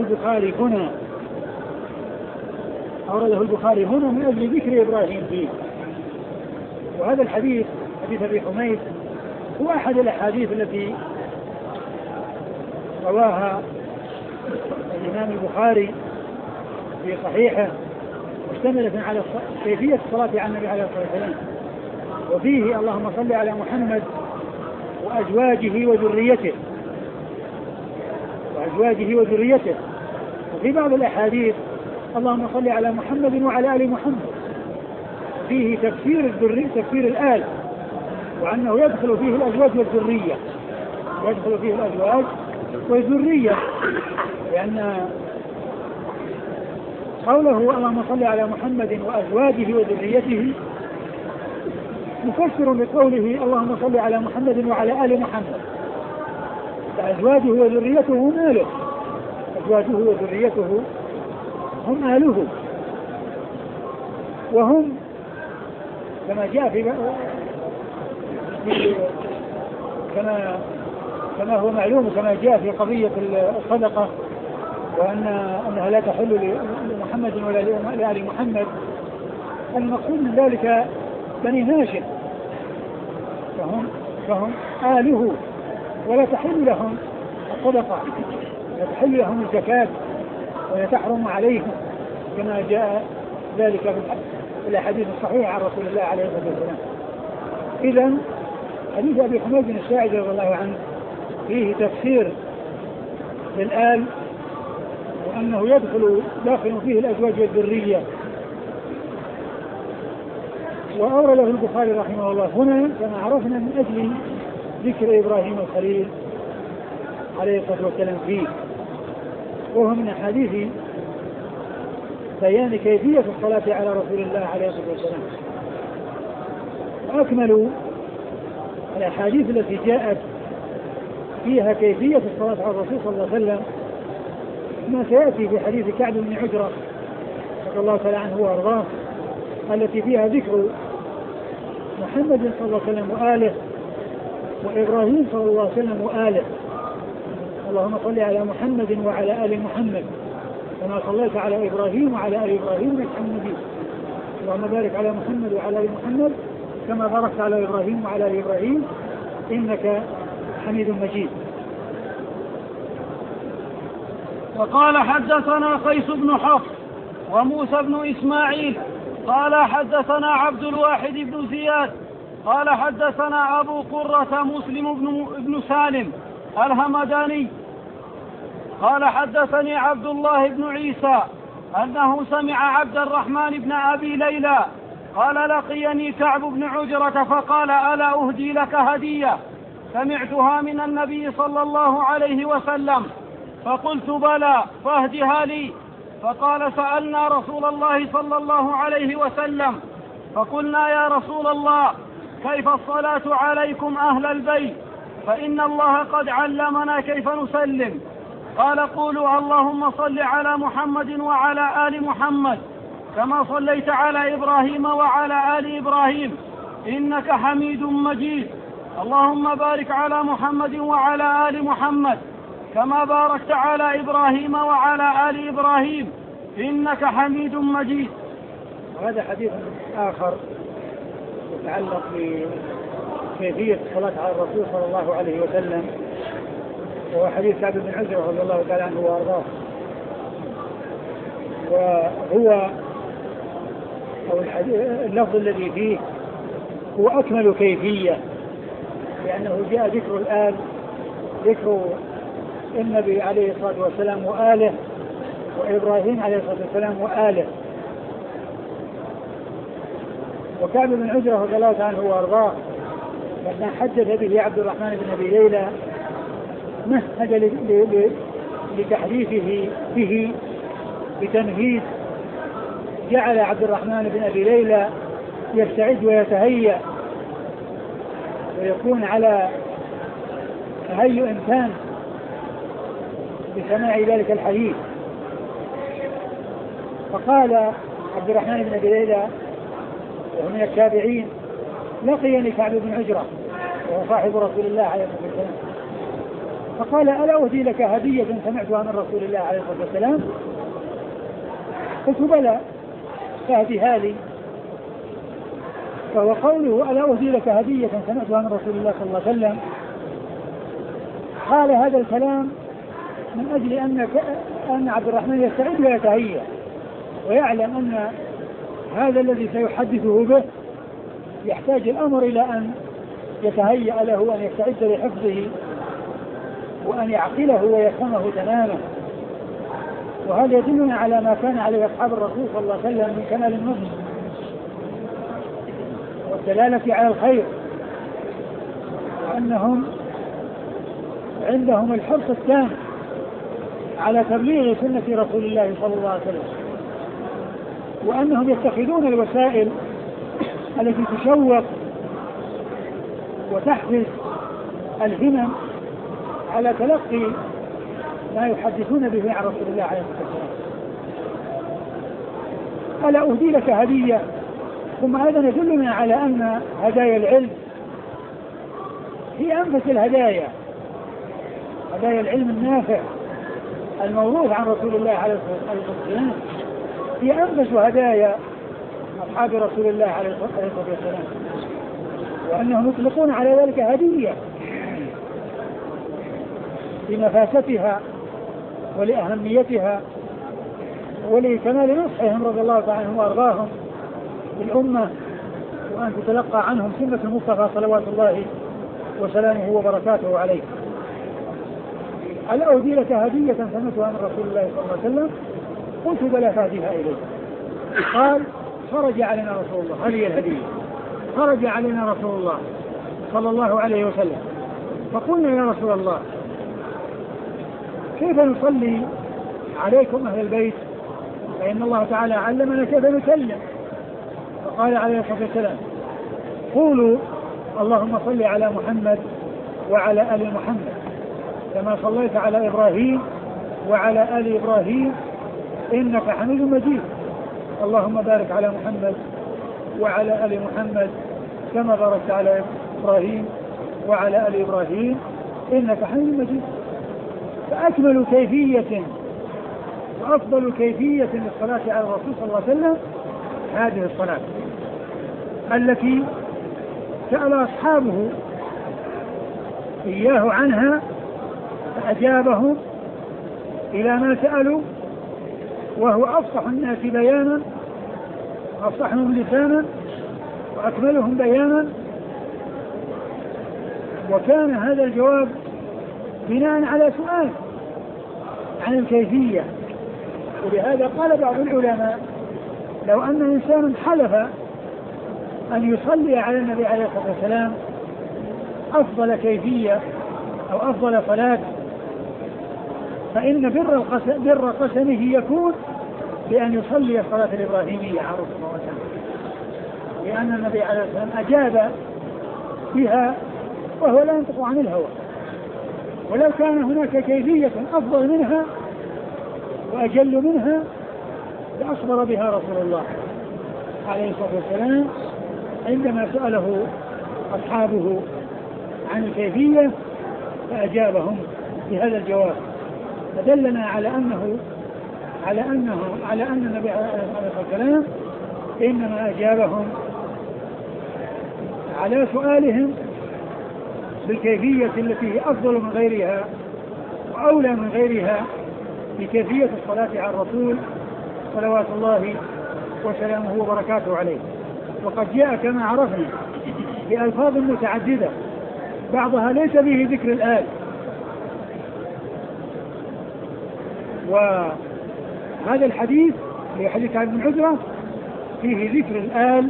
البخاري هنا من أجل ذكر إبراهيم فيه. وهذا الحديث حديث أبي حميد هو أحد الأحاديث التي رواها الإمام البخاري في صحيحه مشتملة على كيفية الصلاة على النبي عليه الصلاة والسلام، وفيه اللهم صل على محمد وأزواجه وذريته، وفي بعض الأحاديث اللهم صل على محمد وعلى آل محمد، فيه تفسير الآل، وأنه يدخل فيه الأزواج والذرية، لأن قوله اللهم صل على محمد وأزواجه وذريته مفسر لقوله اللهم صل على محمد وعلى آل محمد، فأزواجه وذريته هم آله، أزواجه وذريته هم آله، وهم كما جاء كما هو معلوم كما جاء في قضية الصدقة، وأنها لا تحل لمحمد ولا لآل محمد. المقصود من ذلك بني هاشم، فهم آله، ولا تحل لهم الصدقة، لا تحل لهم الزكاة، ولا تحرم عليهم كما جاء ذلك في الأحاديث الصحيحة عن رسول الله عليه الصلاة والسلام. إذن حديث أبي حميد الساعدي رضي الله عنه فيه تفسير للآل، وأنه داخل فيه الأزواج والذرية. وأورده البخاري رحمه الله هنا كما عرفنا من أجل ذكر إبراهيم الخليل عليه الصلاة والسلام فيه، وهو من أحاديث بيان كيفية الصلاة على رسول الله عليه الصلاة والسلام. وأكمل الأحاديث التي جاءت فيها كيفية الصلاة على الرسول صلى الله عليه وسلم ما سيأتي في حديث كعب بن عجرة رضي الله تعالى عنه وأرضاه، التي فيها ذكر محمد صلى الله عليه وسلم وآله، وإبراهيم صلى الله عليه وسلم وآله. اللهم صل على محمد وعلى آل محمد كما صليت على إبراهيم وعلى آل إبراهيم إنك حميد مجيد. اللهم بارك على محمد وعلى آل محمد كما باركت على إبراهيم وعلى آل إبراهيم إنك حميد مجيد. وقال حدثنا قيس بن حفص وموسى بن إسماعيل قال حدثنا عبد الواحد بن زياد قال حدثنا أبو قرة مسلم بن سالم الهمداني قال حدثني عبد الله بن عيسى أنه سمع عبد الرحمن بن أبي ليلى قال لقيني كعب بن عجرة فقال ألا أهدي لك هدية سمعتها من النبي صلى الله عليه وسلم فقلت بلى فاهدها لي فقال سألنا رسول الله صلى الله عليه وسلم فقلنا يا رسول الله كيف الصلاة عليكم أهل البيت فإن الله قد علمنا كيف نسلم قال قولوا اللهم صل على محمد وعلى آل محمد كما صليت على إبراهيم وعلى آل إبراهيم إنك حميد مجيد اللهم بارك على محمد وعلى آل محمد كما باركت على إبراهيم وعلى آل إبراهيم إنك حميد مجيد. وهذا حديث آخر يتعلق بكيفية الصلاة على الرسول صلى الله عليه وسلم، وهو حديث كعب بن عجرة رضي الله تعالى عنه وأرضاه. وهو اللفظ الذي فيه هو أكمل كيفية، لأنه جاء ذكر الآل، ذكر النبي عليه الصلاة والسلام وآله، وإبراهيم عليه الصلاة والسلام وآله. وكعب بن عجرة رضي الله عنه وأرضاه لما حدث به عبد الرحمن بن أبي ليلى مهد لتحديثه به بتمهيد، جعل عبد الرحمن بن أبي ليلى يستعد ويتهيأ ويكون على تهيؤ تام بسماع ذلك الحديث. فقال عبد الرحمن بن أبي ليلى وهو من التابعين لقيني كعب بن عجرة وهو صاحب رسول الله عليه الصلاة والسلام فقال ألا أهدي لك هدية سمعتها من رسول الله عليه الصلاة والسلام؟ قلت بلى فهديها لي. فهو قوله ألا أهدي لك هدية سمعتها من رسول الله صلى الله عليه وسلم قال هذا الكلام من أجل أن عبد الرحمن يستعد ويتهيأ ويعلم أن هذا الذي سيحدثه به يحتاج الأمر إلى أن يتهيأ له وأن يستعد لحفظه وأن يعقله ويفهمه تماما. وهذا يدلنا على ما كان عليه أصحاب الرسول صلى الله عليه وسلم من كمال النصح والدلالة على الخير، وأنهم عندهم الحرص التام على تبليغ سنة رسول الله صلى الله عليه وسلم، وأنهم يتخذون الوسائل التي تشوق وتحفز الهمم على تلقي ما يحدثون به عن رسول الله عليه الصلاة والسلام. ألا أهدي لك هدية؟ ثم هذا يدلنا على أن هدايا العلم هي أنفس الهدايا، هدايا العلم النافع الموروث عن رسول الله عليه الصلاة والسلام هي أنفس هدايا أصحاب رسول الله عليه الصلاة والسلام، وأنهم يطلقون على ذلك هدية لنفاستها ولأهميتها ولكمال نصحهم رضي الله تعالى عنهم وأرضاهم بالأمة، وأن تتلقى عنهم سنة المصطفى صلوات الله وسلامه وبركاته عليه. ألا أهدي لك هدية سمعتها من رسول الله صلى الله عليه وسلم؟ قلت بلى فأهديها إليه. قال خرج علينا رسول الله، هذه الهدية، خرج علينا رسول الله صلى الله عليه وسلم فقلنا يا رسول الله كيف نصلي عليكم أهل البيت فإن الله تعالى علمنا كيف نسلم؟ فقال عليه الصلاة والسلام قولوا اللهم صل على محمد وعلى آل محمد كما صليت على إبراهيم وعلى آل إبراهيم إنك حميد مجيد اللهم بارك على محمد وعلى آل محمد كما باركت على إبراهيم وعلى آل إبراهيم إنك حميد مجيد. فأكمل كيفية وأفضل كيفية للصلاة على الرسول صلى الله عليه وسلم هذه الصلاة التي سأل أصحابه إياه عنها فأجابهم إلى ما سألوا، وهو أفصح الناس بيانا وأفصحهم لسانا وأكملهم بيانا. وكان هذا الجواب بناء على سؤال عن الكيفية. ولهذا قال بعض العلماء لو أن إنسانا حلف أن يصلي على النبي عليه الصلاة والسلام أفضل كيفية أو أفضل صلاة، فإن بر قسمه يكون بأن يصلي الصلاة الإبراهيمية عليه الصلاة والسلام، لأن النبي عليه الصلاة والسلام أجاب بها وهو لا ينطق عن الهوى. ولو كان هناك كيفية أفضل منها وأجل منها لأصبر بها رسول الله عليه الصلاة والسلام عندما سأله أصحابه عن الكيفية فأجابهم بهذا الجواب، فدلنا على أن النبي عليه الصلاة والسلام إنما أجابهم على سؤالهم بالكيفية التي هي أفضل من غيرها وأولى من غيرها بكيفية الصلاة على الرسول صلوات الله وسلامه وبركاته عليه. وقد جاء كما عرفنا بألفاظ متعددة بعضها ليس به ذكر الآل، وهذا الحديث في حديث عن ابن عذرة فيه ذكر الآل،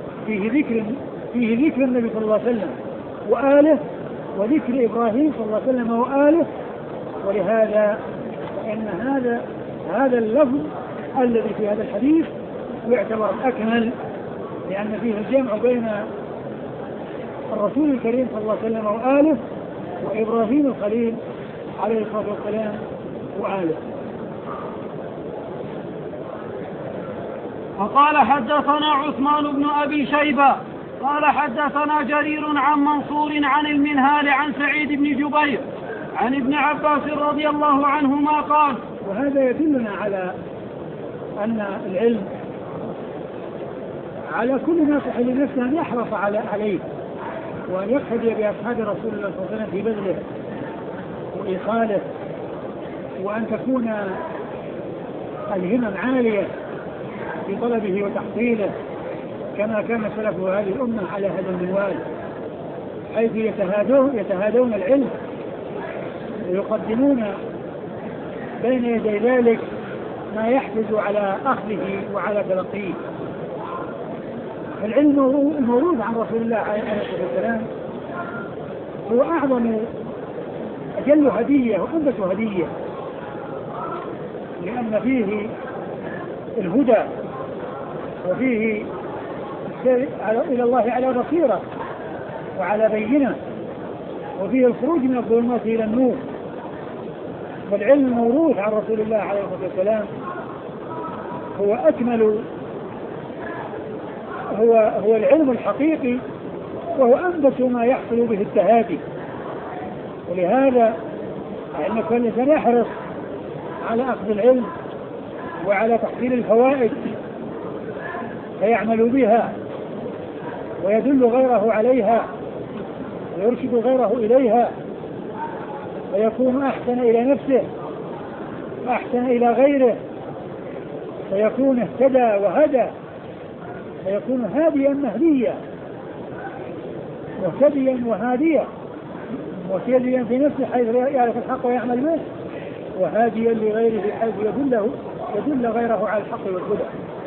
فيه ذكر النبي صلى الله عليه وسلم وآله، وذكر إبراهيم صلى الله عليه وسلم وآله. ولهذا فإن هذا اللفظ الذي في هذا الحديث يعتبر الأكمل، لأن فيه الجمع بين الرسول الكريم صلى الله عليه وسلم وآله وإبراهيم الخليل عليه الصلاة والسلام وآله. وقال حدثنا عثمان بن أبي شيبة قال حدثنا جرير عن منصور عن المنهال عن سعيد بن جبير عن ابن عباس رضي الله عنهما قال. وهذا يدلنا على أن العلم على كل ناصح لنفسه أن يحرص عليه وأن يقتدي بأصحاب رسول الله صلى الله عليه وسلم في بذله وإيصاله، وأن تكون الهمم عالية في طلبه وتحصيله كما كان سلف هذه الأمة على هذا المنوال، حيث يتهادون العلم ويقدمون بين يدي ذلك ما يحفز على أخذه وعلى تلقيه. العلم الموروث عن رسول الله عليه الصلاة والسلام هو أعظم أجل هدية وأنبت هدية، لأن فيه الهدى وفيه إلى الله على بصيرة وعلى بينة، وفيه الخروج من الظلمات إلى النور. فالعلم الموروث عن رسول الله عليه الصلاة والسلام هو أكمل، هو العلم الحقيقي، وهو أنبت ما يحصل به التهادي. ولهذا أن كل إنسان يحرص على أخذ العلم وعلى تحصيل الفوائد فيعمل بها ويدل غيره عليها ويرشد غيره إليها، فيكون أحسن إلى نفسه وأحسن إلى غيره، فيكون اهتدى وهدى، فيكون هاديا مهديا مهتديا وهاديا، مهتديا في نفسه حيث يعرف الحق ويعمل به، وهاديا لغيره حيث يدل غيره على الحق والهدى.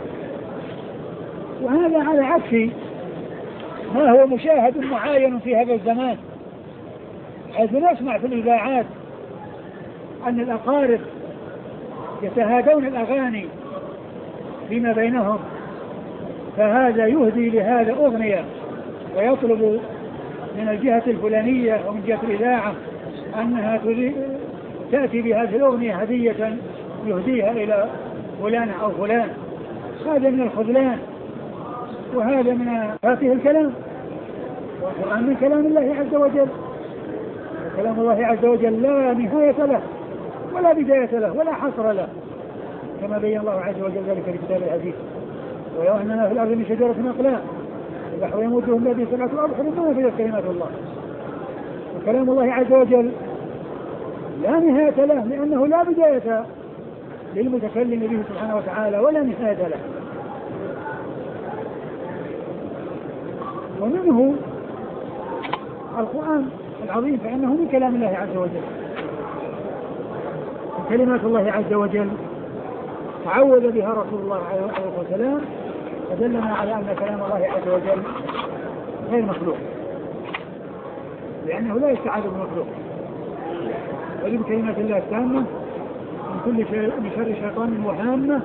وهذا على عكس ما هو مشاهد معاين في هذا الزمان، حيث نسمع في الإذاعات أن الأقارب يتهادون الأغاني فيما بينهم، فهذا يهدي لهذا أغنية ويطلب من الجهة الفلانية ومن جهة الإذاعة أنها تأتي بهذه الأغنية هدية يهديها إلى فلان أو فلان. هذا من الخذلان، وهذا من فاتح الكلام، والقرآن من كلام الله عز وجل، وكلام الله عز وجل لا نهاية له ولا بداية له ولا حصر له، كما بين الله عز وجل ذلك في كتاب العزيز. ولو أن ما في الأرض من شجرة أقلام البحر يمده من يده سبعة أبحر ما نفذت كلمات الله. وكلام الله عز وجل لا نهاية له، لأنه لا بداية للمتكلم به سبحانه وتعالى ولا نهاية له. ومنه القرآن العظيم فإنه من كلام الله عز وجل، كلمات الله عز وجل تعوذ بها رسول الله عليه الصلاة والسلام، فدلنا على أن كلام الله عز وجل غير مخلوق، لأنه لا يستعاذ بمخلوق. ولم كلمات الله التامة من شر شيطان وهامة،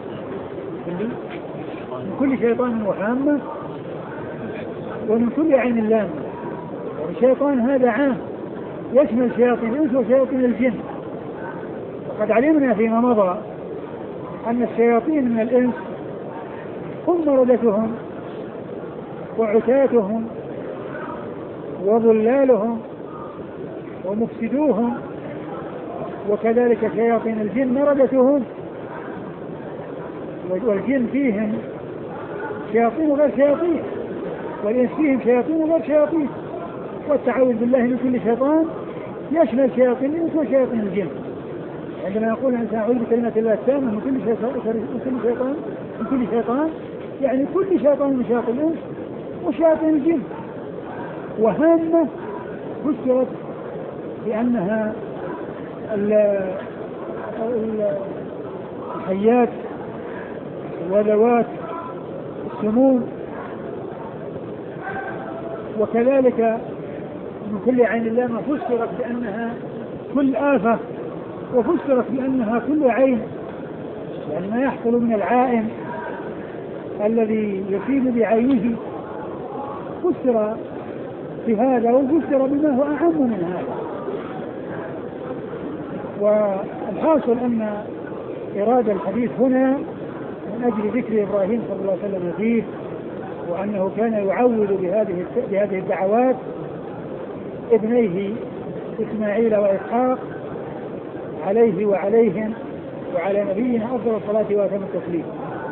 من كل شيطان وهامة، ومن كل عين لامة. والشيطان هذا عام يشمل شياطين الإنس وشياطين الجن. وقد علمنا فيما مضى أن الشياطين من الإنس هم مردتهم وعتاتهم وضلالهم ومفسدوهم، وكذلك شياطين الجن مردتهم، والجن فيهم شياطين وغير شياطين، والإنس فيهم شياطين وغير شياطين. والتعوذ بالله من كل شيطان يشمل شياطين الإنس وشياطين الجن. عندما يقول الإنسان أعوذ بكلمات الله التامة من كل شيطان يعني كل شيطان من شياطين الإنس وشياطين الجن. وهامة فسرت بأنها الحيات وذوات السموم، وكذلك من كل عين لامة فسرت بأنها كل آفة، وفسرت بأنها كل عين، يعني ما يحصل من العائن الذي يصيب بعينه فسر بهذا، وفسر بما هو أعم من هذا. والحاصل أن إرادة الحديث هنا من أجل ذكر إبراهيم صلى الله عليه وسلم فيه، وأنه كان يعول بهذه الدعوات ابنيه إسماعيل وإسحاق عليه وعليهم وعلى نبينا أفضل الصلاة وأتم التسليم.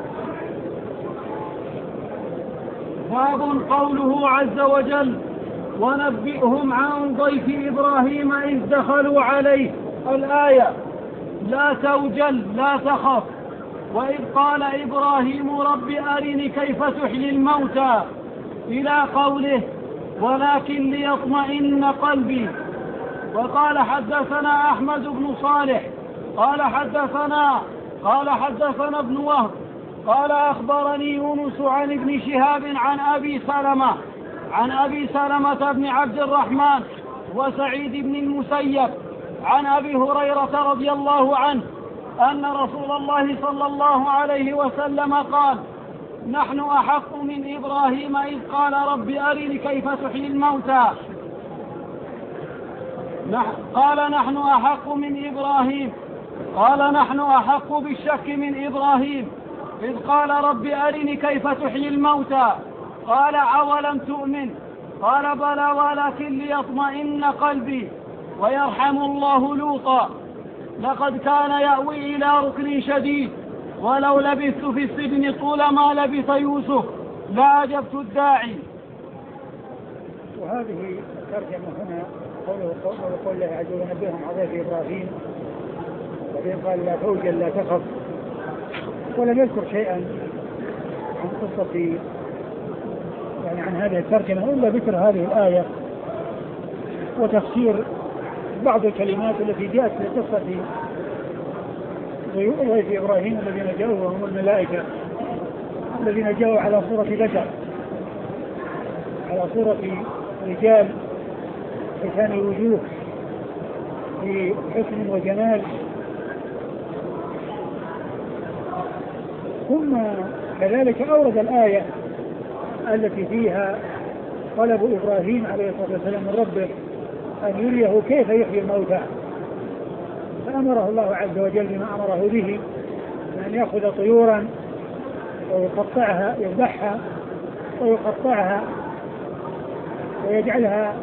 باب قوله عز وجل: ونبئهم عن ضيف إبراهيم إذ دخلوا عليه. الآية: لا توجل لا تخف. وإذ قال إبراهيم رب أرني كيف تحيي الموتى إلى قوله: ولكن ليطمئن قلبي. وقال حدثنا أحمد بن صالح قال حدثنا ابن وهب قال أخبرني يونس عن ابن شهاب عن أبي سلمة بن عبد الرحمن وسعيد بن المسيب عن أبي هريرة رضي الله عنه أن رسول الله صلى الله عليه وسلم قال: نحن أحق من إبراهيم إذ قال رب أرني كيف تحيي الموتى. قال: نحن أحق بالشك من إبراهيم إذ قال رب أرني كيف تحيي الموتى. قال: أولم تؤمن؟ قال: بلى ولكن ليطمئن قلبي. ويرحم الله لوطا: لقد كان يأوي إلى ركن شديد ولو لبثت في السجن طول ما لبث يوسف لأجبت الداعي. وهذه الترجمة هنا قول الله عز وجل: نبئهم عن ضيف إبراهيم، وبين قال: لا توجل لا تخف، ولم يذكر شيئا عن قصة يعني عن هذه الترجمة إلا ذكر هذه الآية وتفسير بعض الكلمات التي جاءت في قصة ضيف إبراهيم الذين جاءوا وهم الملائكة الذين جاءوا على صورة بشر، على صورة رجال حسان الوجوه في حسن وجمال. ثم كذلك أورد الآية التي فيها طلب إبراهيم عليه الصلاة والسلام من ربه أن يريه كيف يحيي الموتى، فأمره الله عز وجل بما أمره به، أن يأخذ طيورا ويقطعها، يذبحها ويقطعها ويجعلها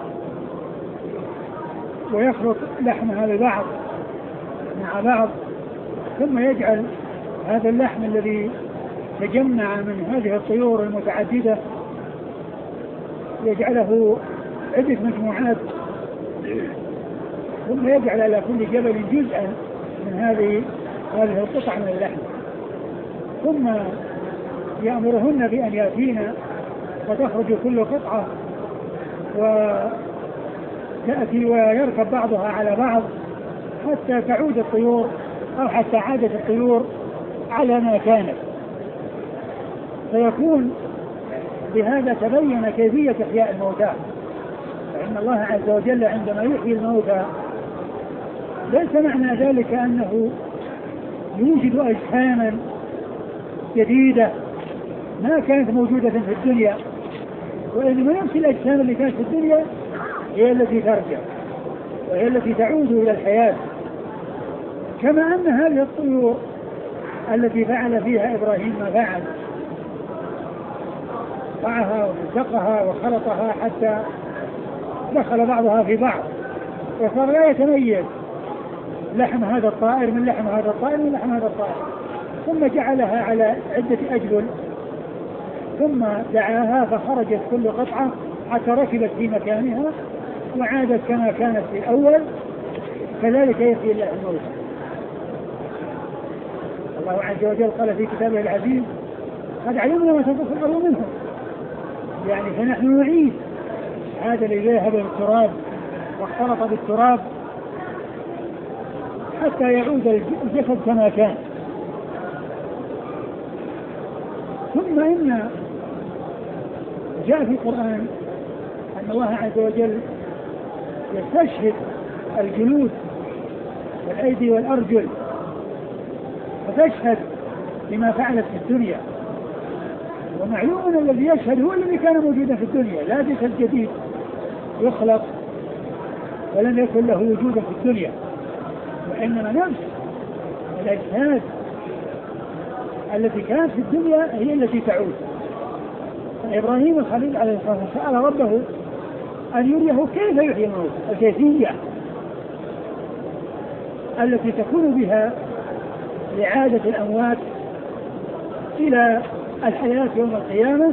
ويخلط لحمها ببعض مع بعض، ثم يجعل هذا اللحم الذي تجمع من هذه الطيور المتعددة يجعله عدة مجموعات، ثم يجعل على كل جبل جزءا من هذه القطع من اللحم، ثم يأمرهن بأن يأتين فتخرج كل قطعة وتأتي ويركب بعضها على بعض حتى تعود الطيور أو حتى عادت الطيور على ما كانت. فيكون بهذا تبين كيفية إحياء الموتى، فإن الله عز وجل عندما يحيي الموتى ليس معنى ذلك أنه يوجد أجساما جديدة ما كانت موجودة في الدنيا، وإنما نفس الأجسام اللي كانت في الدنيا هي التي ترجع وهي التي تعود إلى الحياة. كما أن هذه الطيور التي فعل فيها إبراهيم ما فعل، قطعها ومزقها وخلطها حتى دخل بعضها في بعض وصار لا يتميز لحم هذا الطائر من لحم هذا الطائر من لحم هذا الطائر، ثم جعلها على عدة أجل ثم دعاها فخرجت كل قطعة حتى ركبت في مكانها وعادت كما كانت في الأول. كذلك يحيي الله الموتى. الله عز وجل قال في كتابه العزيز: قد علمنا ما تنقص الأرض منهم، يعني فنحن نعيد هذا الذي ذهب بالتراب واختلط بالتراب حتى يعود الجسد كما كان. ثم إن جاء في القرآن أن الله عز وجل يستشهد الجلود والأيدي والأرجل فتشهد بما فعلت في الدنيا، ومعلوم أن الذي يشهد هو الذي كان موجودا في الدنيا، لا جسد جديد يخلق ولم يكن له وجودا في الدنيا، وإنما نفس الأجساد التي كانت في الدنيا هي التي تعود. إبراهيم الخليل عليه الصلاة والسلام سأل ربه أن يريه كيف يحيي الموت، الكيفية التي تكون بها إعادة الأموات إلى الحياة يوم القيامة،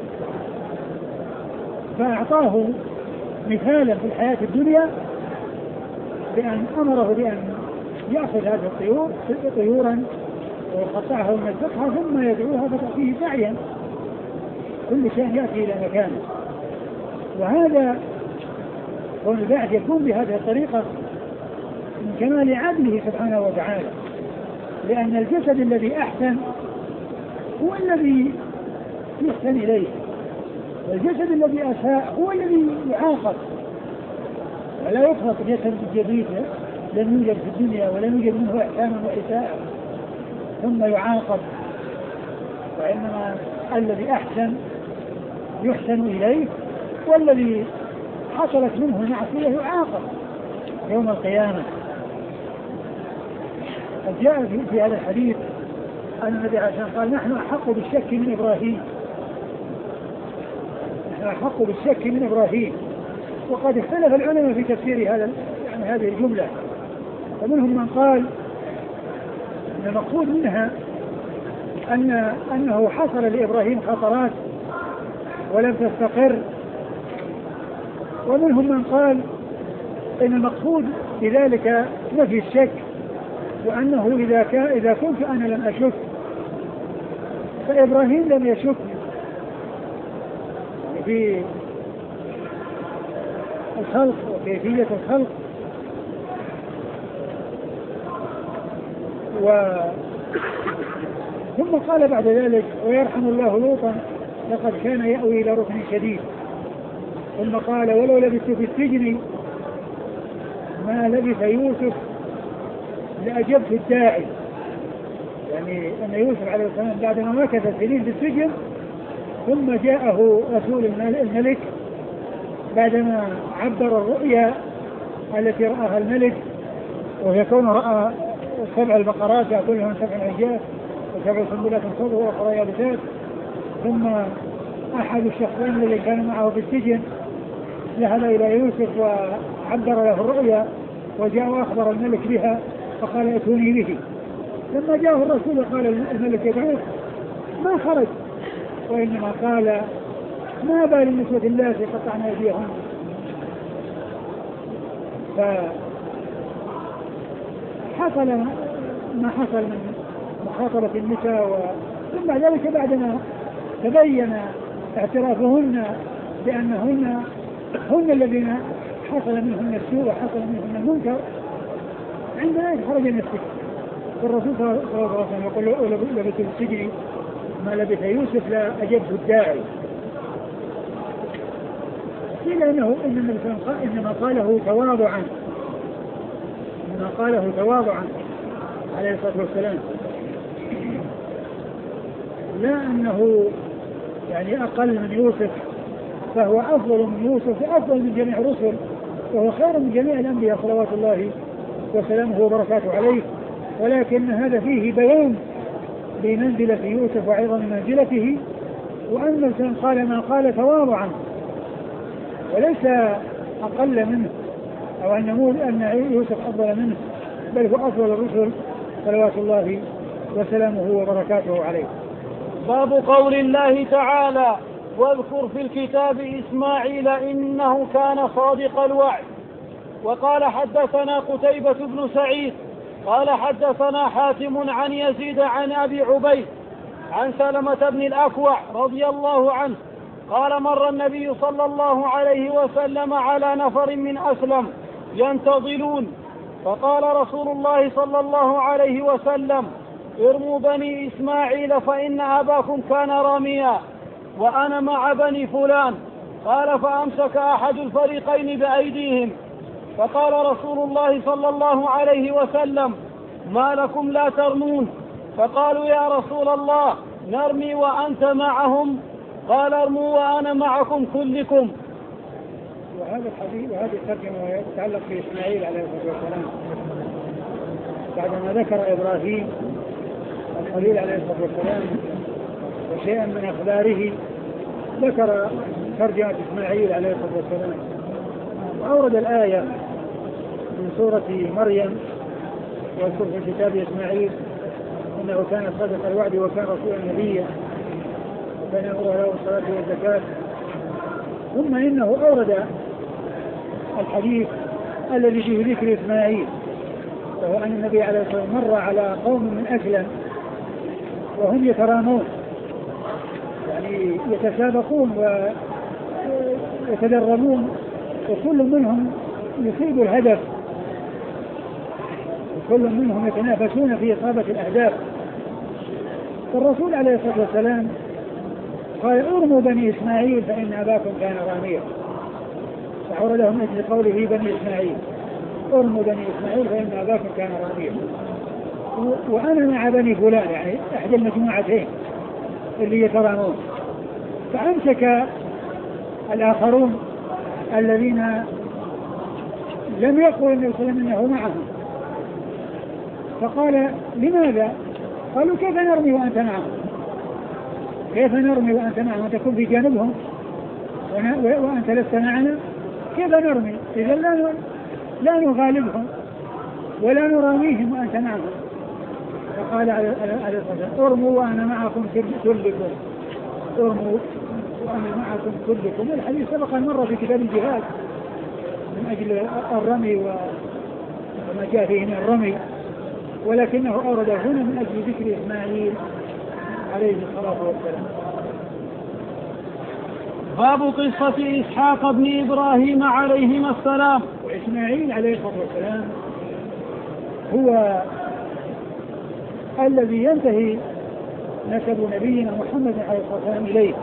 فأعطاه مثالا في الحياة الدنيا بأن أمره بأن يأخذ هذه الطيور طيورا ويقطعها ويمزقها ثم يدعوها فتأتيه سعيا، كل شيء يأتي إلى مكانه. وهذا كون البعث يكون بهذه الطريقة من كمال عدله سبحانه وتعالى، لأن الجسد الذي أحسن هو الذي يحسن إليه، والجسد الذي أساء هو الذي يعاقب، ولا يخلق جسد جديد لم يوجد في الدنيا ولم يوجد منه إحسان وإساءة ثم يعاقب، وإنما الذي أحسن يحسن إليه، والذي حصلت منه المعصية يعاقب يوم القيامة. قد جاء في هذا الحديث أن النبي عليه الصلاة والسلام قال: نحن أحق بالشك من إبراهيم، نحن أحق بالشك من إبراهيم. وقد اختلف العلماء في تفسير هذه الجملة، فمنهم من قال أن المقصود منها أنه حصل لإبراهيم خطرات ولم تستقر، ومنهم من قال إن المقصود بذلك نفي الشك، وأنه إذا كنت أنا لم أشك فإبراهيم لم يشك في الخلق وكيفية الخلق. ثم قال بعد ذلك: ويرحم الله لوطا لقد كان يأوي إلى ركن شديد. ثم قال: ولو لبثت في السجن ما لبث يوسف لأجبت الداعي، يعني أن يوسف عليه السلام بعدما مكث سنين في السجن ثم جاءه رسول الملك بعدما عبر الرؤيا التي رآها الملك، وهي كونه رأى 7 البقرات يأكلهن 7 عجاف و7 سنبلات خضر وأخرى يابسات. ثم أحد الشخصين الذي كان معه في السجن ذهب إلى يوسف وعبر له الرؤيا وجاء وأخبر الملك بها فقال: ائتوني به. لما جاءه الرسول قال الملك يدعوه ما خرج، وإنما قال ما بال النسوة اللاتي قطعن أيديهن. فحصل ما حصل من مخاطبة النساء، ثم بعد ذلك بعدما تبين اعترافهن بأنهن الذين حصل منهن السوء وحصل منهن المنكر، عندما خرج من السجن والرسول صلى الله عليه وسلم يقول له لبث السجن ما لبث يوسف لا أجبه الداعي، قيل إنه إنما قاله تواضعا عليه الصلاة والسلام، لا أنه يعني أقل من يوسف فهو أفضل من يوسف وأفضل من جميع الرسل وهو خير من جميع الأنبياء صلوات الله وسلامه وبركاته عليه، ولكن هذا فيه بيان بمنزلة يوسف وعظم منزلته، وأن الإنسان قال ما قال تواضعا وليس أقل منه أو أن نقول أن يوسف أفضل منه، بل هو أفضل الرسل صلوات الله وسلامه وبركاته عليه. باب قول الله تعالى واذكر في الكتاب إسماعيل إنه كان صادق الوعد. وقال حدثنا قتيبة بن سعيد قال حدثنا حاتم عن يزيد عن أبي عبيد عن سلمة بن الأكوع رضي الله عنه قال مر النبي صلى الله عليه وسلم على نفر من أسلم ينتظلون، فقال رسول الله صلى الله عليه وسلم ارموا بني إسماعيل فإن أباكم كان راميا وأنا مع بني فلان. قال فأمسك أحد الفريقين بأيديهم، فقال رسول الله صلى الله عليه وسلم ما لكم لا ترمون؟ فقالوا يا رسول الله نرمي وأنت معهم، قال ارموا وأنا معكم كلكم. وهذا الحديث وهذه الترجمة يتعلق بإسماعيل عليه الصلاة والسلام بعدما ذكر إبراهيم الخليل عليه الصلاة والسلام وشيئا من أخباره ذكر ترجمة إسماعيل عليه الصلاة والسلام، وأورد الآية من سورة مريم واذكر في الكتاب إسماعيل إنه كان صادق الوعد وكان رسولا نبيا وكان يأمر له الصلاة والزكاة. ثم إنه أورد الحديث الذي فيه ذكر إسماعيل، وهو أن النبي عليه الصلاة والسلام مر على قوم من أسلم وهم يترامون يعني يتسابقون ويتدربون وكل منهم يصيب الهدف وكل منهم يتنافسون في إصابة الأهداف. فالرسول عليه الصلاة والسلام قال ارموا بني إسماعيل فإن أباكم كان راميا، فعرضهم مثل قوله بني إسماعيل ارموا بني إسماعيل فإن أباكم كان راميا وأنا مع بني فلان يعني أحد المجموعتين اللي يترامون. فأمسك الآخرون الذين لم يقل النبي صلى الله عليه وسلم إنه معهم، فقال لماذا؟ قالوا كيف نرمي وأنت معهم؟ كيف نرمي وأنت معهم؟ تكون في جانبهم وأنت لست معنا، كيف نرمي؟ إذا لا نغالبهم ولا نراميهم وأنت معهم. فقال عليه الصلاة والسلام ارموا وأنا معكم كلكم، ارموا وأنا معكم كلكم. الحديث سبق أن مر في كتاب الجهاد من أجل الرمي وما جاء فيه من الرمي، ولكنه أورد هنا من أجل ذكر إسماعيل عليه الصلاة والسلام. باب قصة إسحاق بن إبراهيم عليهما السلام. وإسماعيل عليه الصلاة والسلام هو الذي ينتهي نسب نبينا محمد عليه الصلاة والسلام إليه،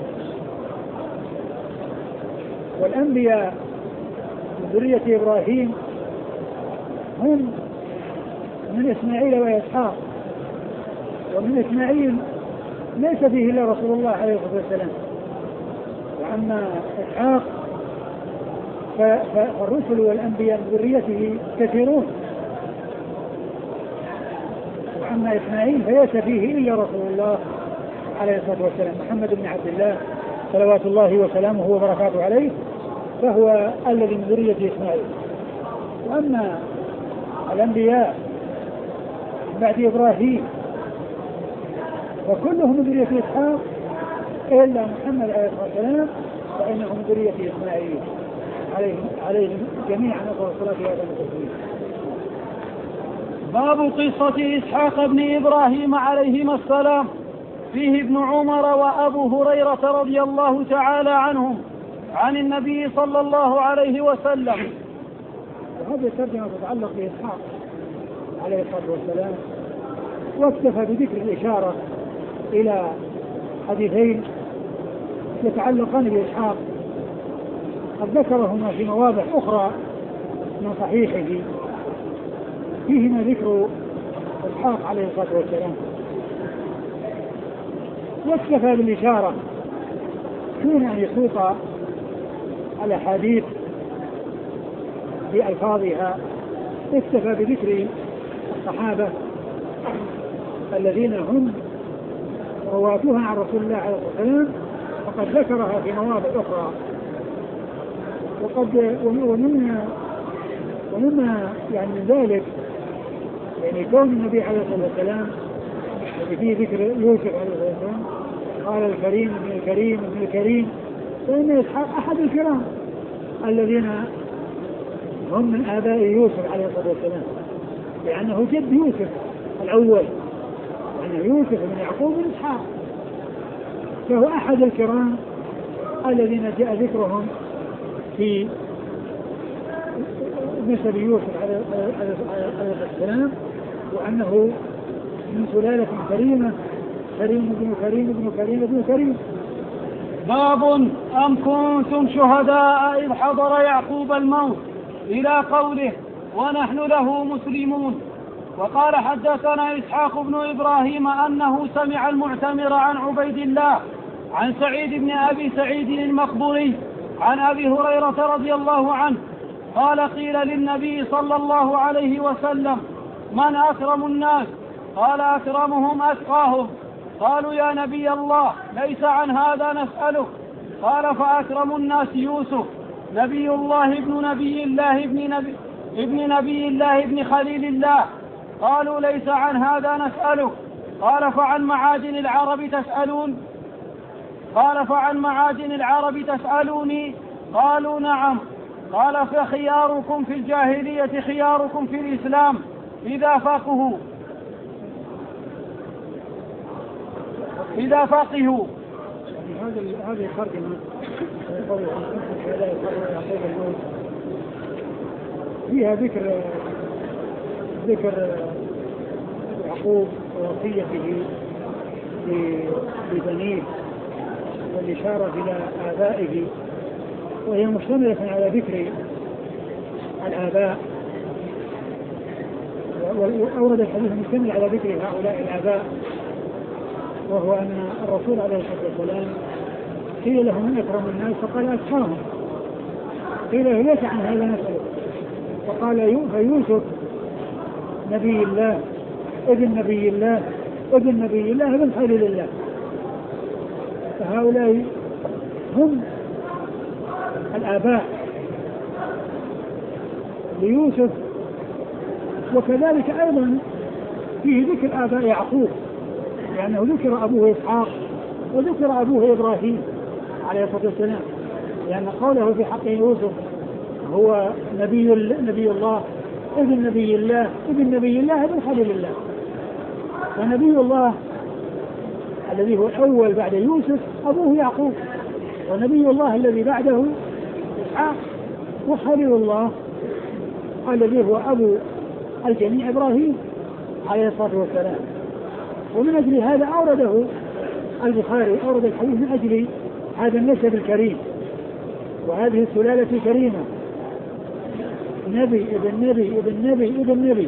والأنبياء من ذرية إبراهيم هم من إسماعيل وإسحاق، ومن إسماعيل ليس فيه إلا رسول الله عليه الصلاة والسلام، وأما إسحاق فالرسل والأنبياء من ذريته كثيرون، وأما إسماعيل فليس فيه إلا رسول الله عليه الصلاة والسلام محمد بن عبد الله صلوات الله وسلامه وبركاته عليه، فهو الذي من ذرية إسماعيل. وأما الأنبياء بعد إبراهيم وكلهم من ذرية إسحاق إلا محمد عليه الصلاة والسلام فإنه من ذرية إسماعيل عليهم جميعا أفضل الصلاة والسلام. باب قصة إسحاق بن إبراهيم عليهما السلام، فيه ابن عمر وأبو هريرة رضي الله تعالى عنهم عن النبي صلى الله عليه وسلم. وهذه الترجمة تتعلق بإسحاق عليه الصلاة والسلام، واكتفى بذكر الإشارة إلى حديثين يتعلقان بإسحاق قد ذكرهما في مواضع أخرى من صحيحه فيهما ذكر إسحاق عليه الصلاة والسلام، واكتفى بالإشارة دون أن يسوق الأحاديث بألفاظها، اكتفى بذكر الصحابة الذين هم رواتها عن رسول الله عليه الصلاة والسلام، وقد ذكرها في مواضع أخرى. ومما يعني من ذلك يعني كون النبي عليه الصلاة والسلام فيه ذكر يوسف عليه الصلاة والسلام قال الكريم ابن الكريم ابن الكريم، فإن إسحاق أحد الكرام الذين هم من آباء يوسف عليه الصلاة والسلام، لأنه جد يوسف الأول، يعني يوسف بن يعقوب بن إسحاق، فهو أحد الكرام الذين جاء ذكرهم في نسب يوسف عليه السلام، وأنه من سلالة كريمة، كريم ابن كريم ابن كريم ابن كريم. باب أم كنتم شهداء إذ حضر يعقوب الموت إلى قوله ونحن له مسلمون. وقال حدثنا إسحاق بن إبراهيم أنه سمع المعتمر عن عبيد الله عن سعيد بن أبي سعيد المقبوري عن أبي هريرة رضي الله عنه قال قيل للنبي صلى الله عليه وسلم من أكرم الناس؟ قال أكرمهم أتقاهم. قالوا يا نبي الله ليس عن هذا نسألك. قال فأكرم الناس يوسف نبي الله ابن نبي الله ابن نبي الله ابن خليل الله. قالوا ليس عن هذا نسألك. قال فعن معادن العرب تسألون؟ قال فعن معادن العرب تسألوني؟ قالوا نعم. قال فخياركم في الجاهلية خياركم في الإسلام إذا فقهوا. هذه الترجمة فيها ذكر يعقوب ووصيته لبنيه والإشارة إلى آبائه، وهي مشتملة على ذكر الآباء، وأورد الحديث المشتمل على ذكر هؤلاء الآباء، وهو أن الرسول عليه الصلاة والسلام قيل له من أكرم الناس؟ فقال أتقاهم. قيل له ليس عن هذا نسألك. فقال فيوسف نبي الله ابن نبي الله ابن نبي الله ابن خليل الله. فهؤلاء هم الآباء ليوسف، وكذلك أيضا فيه ذكر آباء يعقوب، لأنه ذكر أبوه إسحاق وذكر أبوه إبراهيم عليه الصلاة والسلام، لأن قوله في حق يوسف هو نبي الله ابن نبي الله ابن نبي الله ابن خليل الله. فنبي الله الذي هو الأول بعد يوسف أبوه يعقوب، ونبي الله الذي بعده إسحاق، وخليل الله الذي هو أبو الجميع إبراهيم عليه الصلاة والسلام. ومن أجل هذا أورده البخاري أورد الحديث من أجل هذا النسب الكريم وهذه السلالة الكريمة، نبي ابن نبي ابن نبي ابن نبي.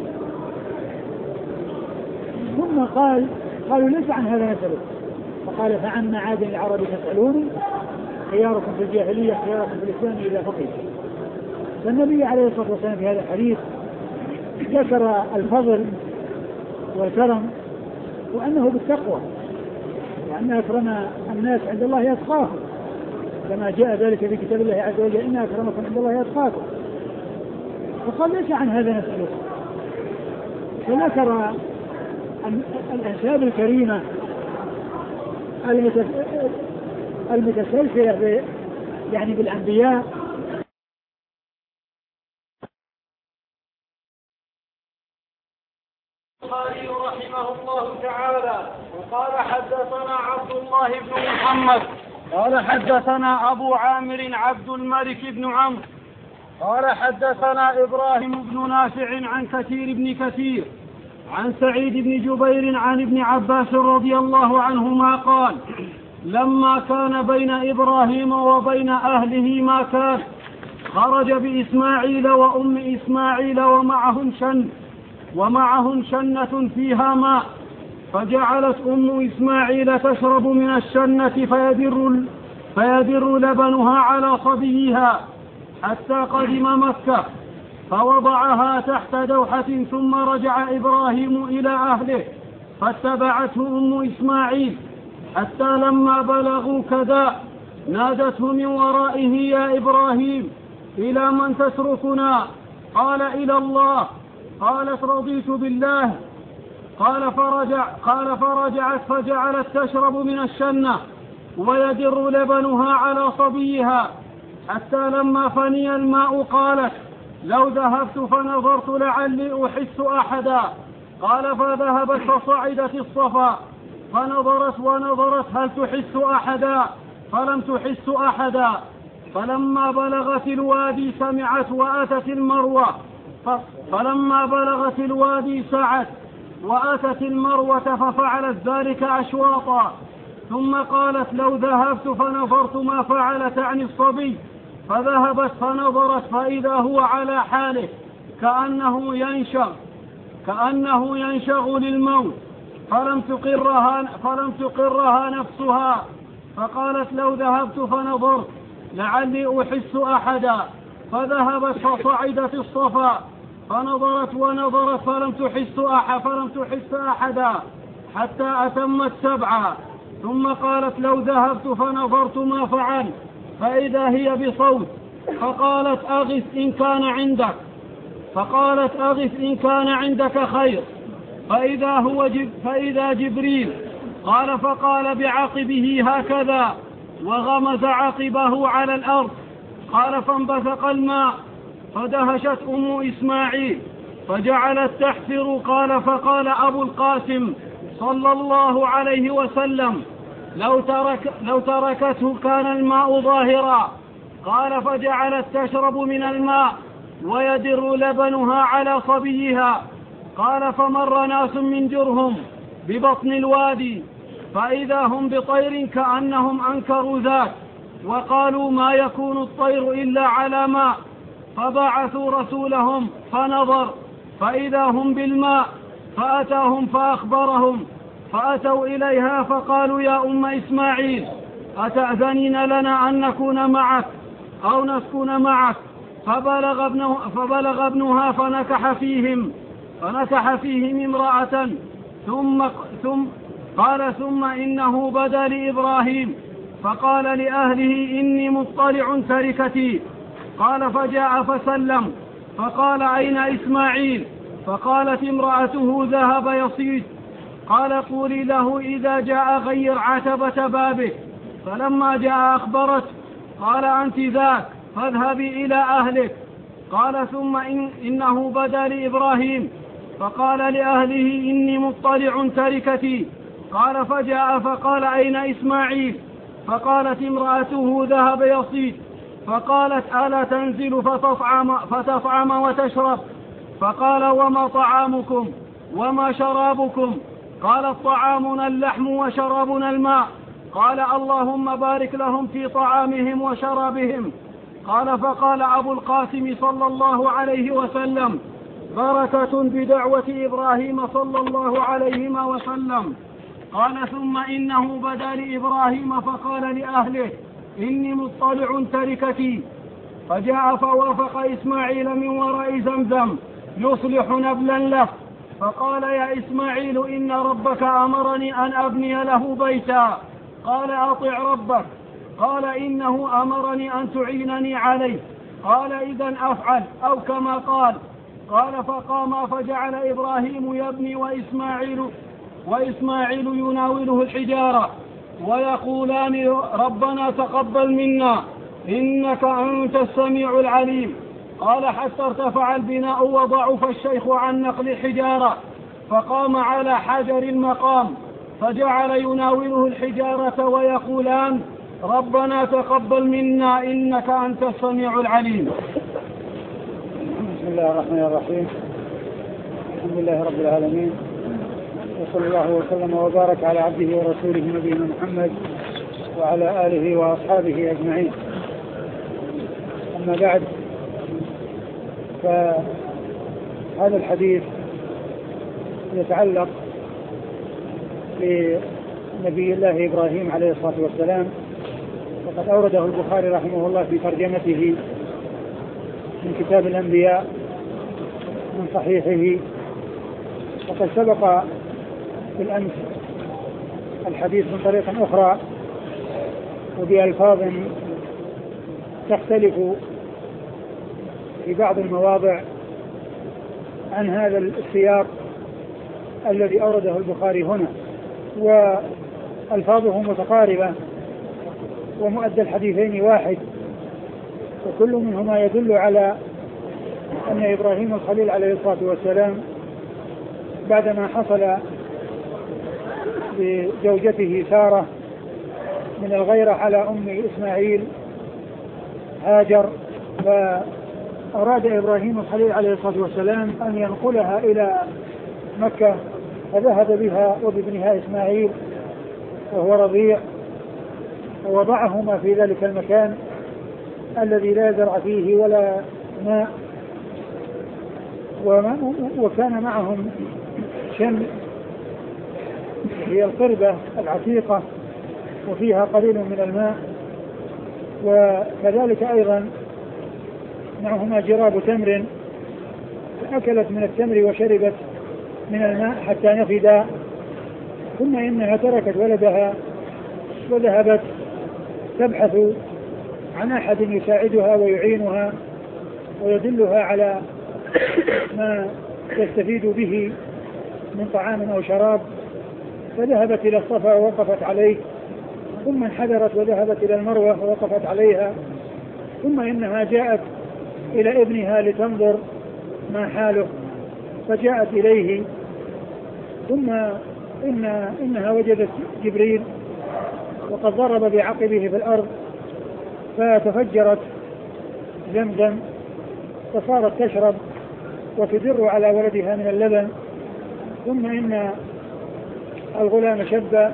ثم قالوا ليس عن هذا نسبه. فقال فعن معادن العرب تسألوني؟ خياركم في الجاهلية خياركم في الإسلام إذا فقه. فالنبي عليه الصلاة والسلام في هذا الحديث ذكر الفضل والكرم وأنه بالتقوى، وأن أكرم الناس عند الله أتقاهم، كما جاء ذلك في كتاب الله عز وجل إن أكرمكم عند الله أتقاكم. وقال ليس عن هذا نسأله. فذكر الأنساب الكريمة المتسلسلة يعني بالأنبياء. البخاري رحمه الله تعالى وقال حدثنا عبد الله بن محمد قال حدثنا أبو عامر عبد الملك بن عمرو قال حدثنا إبراهيم بن نافع عن كثير بن كثير عن سعيد بن جبير عن ابن عباس رضي الله عنهما قال لما كان بين إبراهيم وبين أهله ما كان خرج بإسماعيل وأم إسماعيل ومعهم شنة فيها ماء، فجعلت أم إسماعيل تشرب من الشنة فيدر لبنها على صبيها حتى قدم مكة، فوضعها تحت دوحة ثم رجع إبراهيم إلى أهله فاتبعته أم إسماعيل حتى لما بلغوا كذا نادته من ورائه يا إبراهيم إلى من تتركنا؟ قال إلى الله. قالت رضيت بالله. قال فرجعت فجعلت تشرب من الشنة ويدر لبنها على صبيها حتى لما فني الماء قالت لو ذهبت فنظرت لعلي أحس أحدا. قال فذهبت فصعدت الصفا فنظرت هل تحس أحدا؟ فلم تحس أحدا. فلما بلغت الوادي سمعت وأتت المروة فلما بلغت الوادي سعت وأتت المروة ففعلت ذلك أشواطا، ثم قالت لو ذهبت فنظرت ما فعلت عن الصبي، فذهبت فنظرت فإذا هو على حاله كأنه ينشغ للموت، فلم تقرها نفسها، فقالت لو ذهبت فنظرت لعلي أحس أحدا، فذهبت فصعدت الصفا فنظرت فلم تحس أحدا حتى أتمت 7، ثم قالت لو ذهبت فنظرت ما فعل، فإذا هي بصوت، فقالت أغث إن كان عندك خير، فإذا جبريل. قال فقال بعقبه هكذا وغمز عقبه على الأرض. قال فانبثق الماء فدهشت أم إسماعيل فجعلت تحفر. قال فقال أبو القاسم صلى الله عليه وسلم لو تركته كان الماء ظاهرا. قال فجعلت تشرب من الماء ويدر لبنها على صبيها. قال فمر ناس من جرهم ببطن الوادي فإذا هم بطير كأنهم أنكروا ذاك، وقالوا ما يكون الطير إلا على ماء، فبعثوا رسولهم فنظر فإذا هم بالماء، فأتاهم فأخبرهم، فأتوا إليها فقالوا يا أم إسماعيل أتأذنين لنا أن نكون معك أو نسكن معك؟ فبلغ ابنها فنكح فيهم امرأة، ثم إنه بدا لإبراهيم فقال لأهله إني مطلع تركتي. قال فجاء فسلم فقال أين إسماعيل؟ فقالت امرأته ذهب يصيد. قال قولي له إذا جاء غير عتبة بابه. فلما جاء أخبرت قال أنت ذاك فاذهبي إلى أهلك. قال ثم إنه بدا لإبراهيم فقال لأهله إني مطلع تركتي. قال فجاء فقال أين إسماعيل؟ فقالت امرأته ذهب يصيد. فقالت ألا تنزل فتطعم وتشرب؟ فقال وما طعامكم وما شرابكم؟ قالت طعامنا اللحم وشرابنا الماء. قال اللهم بارك لهم في طعامهم وشرابهم. قال فقال أبو القاسم صلى الله عليه وسلم بركة بدعوة إبراهيم صلى الله عليه وسلم. قال ثم إنه بدا لإبراهيم فقال لأهله إني مطلع تركتي. فجاء فوافق إسماعيل من وراء زمزم يصلح نبلا له، فقال يا إسماعيل إن ربك أمرني أن أبني له بيتا. قال أطع ربك. قال إنه أمرني أن تعينني عليه. قال إذن أفعل أو كما قال. قال فقام فجعل إبراهيم يبني وإسماعيل يناوله الحجارة. ويقولان ربنا تقبل منا إنك أنت السميع العليم. قال حتى ارتفع البناء وضعف الشيخ عن نقل الحجارة فقام على حجر المقام فجعل يناوله الحجارة ويقولان ربنا تقبل منا إنك أنت السميع العليم. بسم الله الرحمن الرحيم. الحمد لله رب العالمين، وصلى الله وسلم وبارك على عبده ورسوله نبينا محمد وعلى آله وأصحابه أجمعين. أما بعد، فهذا الحديث يتعلق بنبي الله إبراهيم عليه الصلاة والسلام، وقد أورده البخاري رحمه الله في ترجمته من كتاب الأنبياء من صحيحه. وقد سبق بالأمس الحديث من طريق أخرى وبألفاظ تختلف في بعض المواضع عن هذا السياق الذي أورده البخاري هنا، وألفاظه متقاربة ومؤدى الحديثين واحد، وكل منهما يدل على أن إبراهيم الخليل عليه الصلاة والسلام بعدما حصل بزوجته سارة من الغيرة على أم إسماعيل هاجر، فأراد إبراهيم الخليل عليه الصلاة والسلام أن ينقلها إلى مكة، فذهب بها وبابنها إسماعيل وهو رضيع، ووضعهما في ذلك المكان الذي لا زرع فيه ولا ماء، وكان معهم شمس هي القربة العتيقة وفيها قليل من الماء، وكذلك أيضا معهما جراب تمر، فأكلت من التمر وشربت من الماء حتى نفدا، ثم إنها تركت ولدها وذهبت تبحث عن أحد يساعدها ويعينها ويدلها على ما تستفيد به من طعام أو شراب، فذهبت إلى الصفا ووقفت عليه، ثم انحدرت وذهبت إلى المروة ووقفت عليها، ثم إنها جاءت إلى ابنها لتنظر ما حاله، فجاءت إليه، ثم إنها وجدت جبريل وقد ضرب بعقبه في الأرض فتفجرت زمزم، فصارت تشرب وتدر على ولدها من اللبن، ثم إن الغلام شب،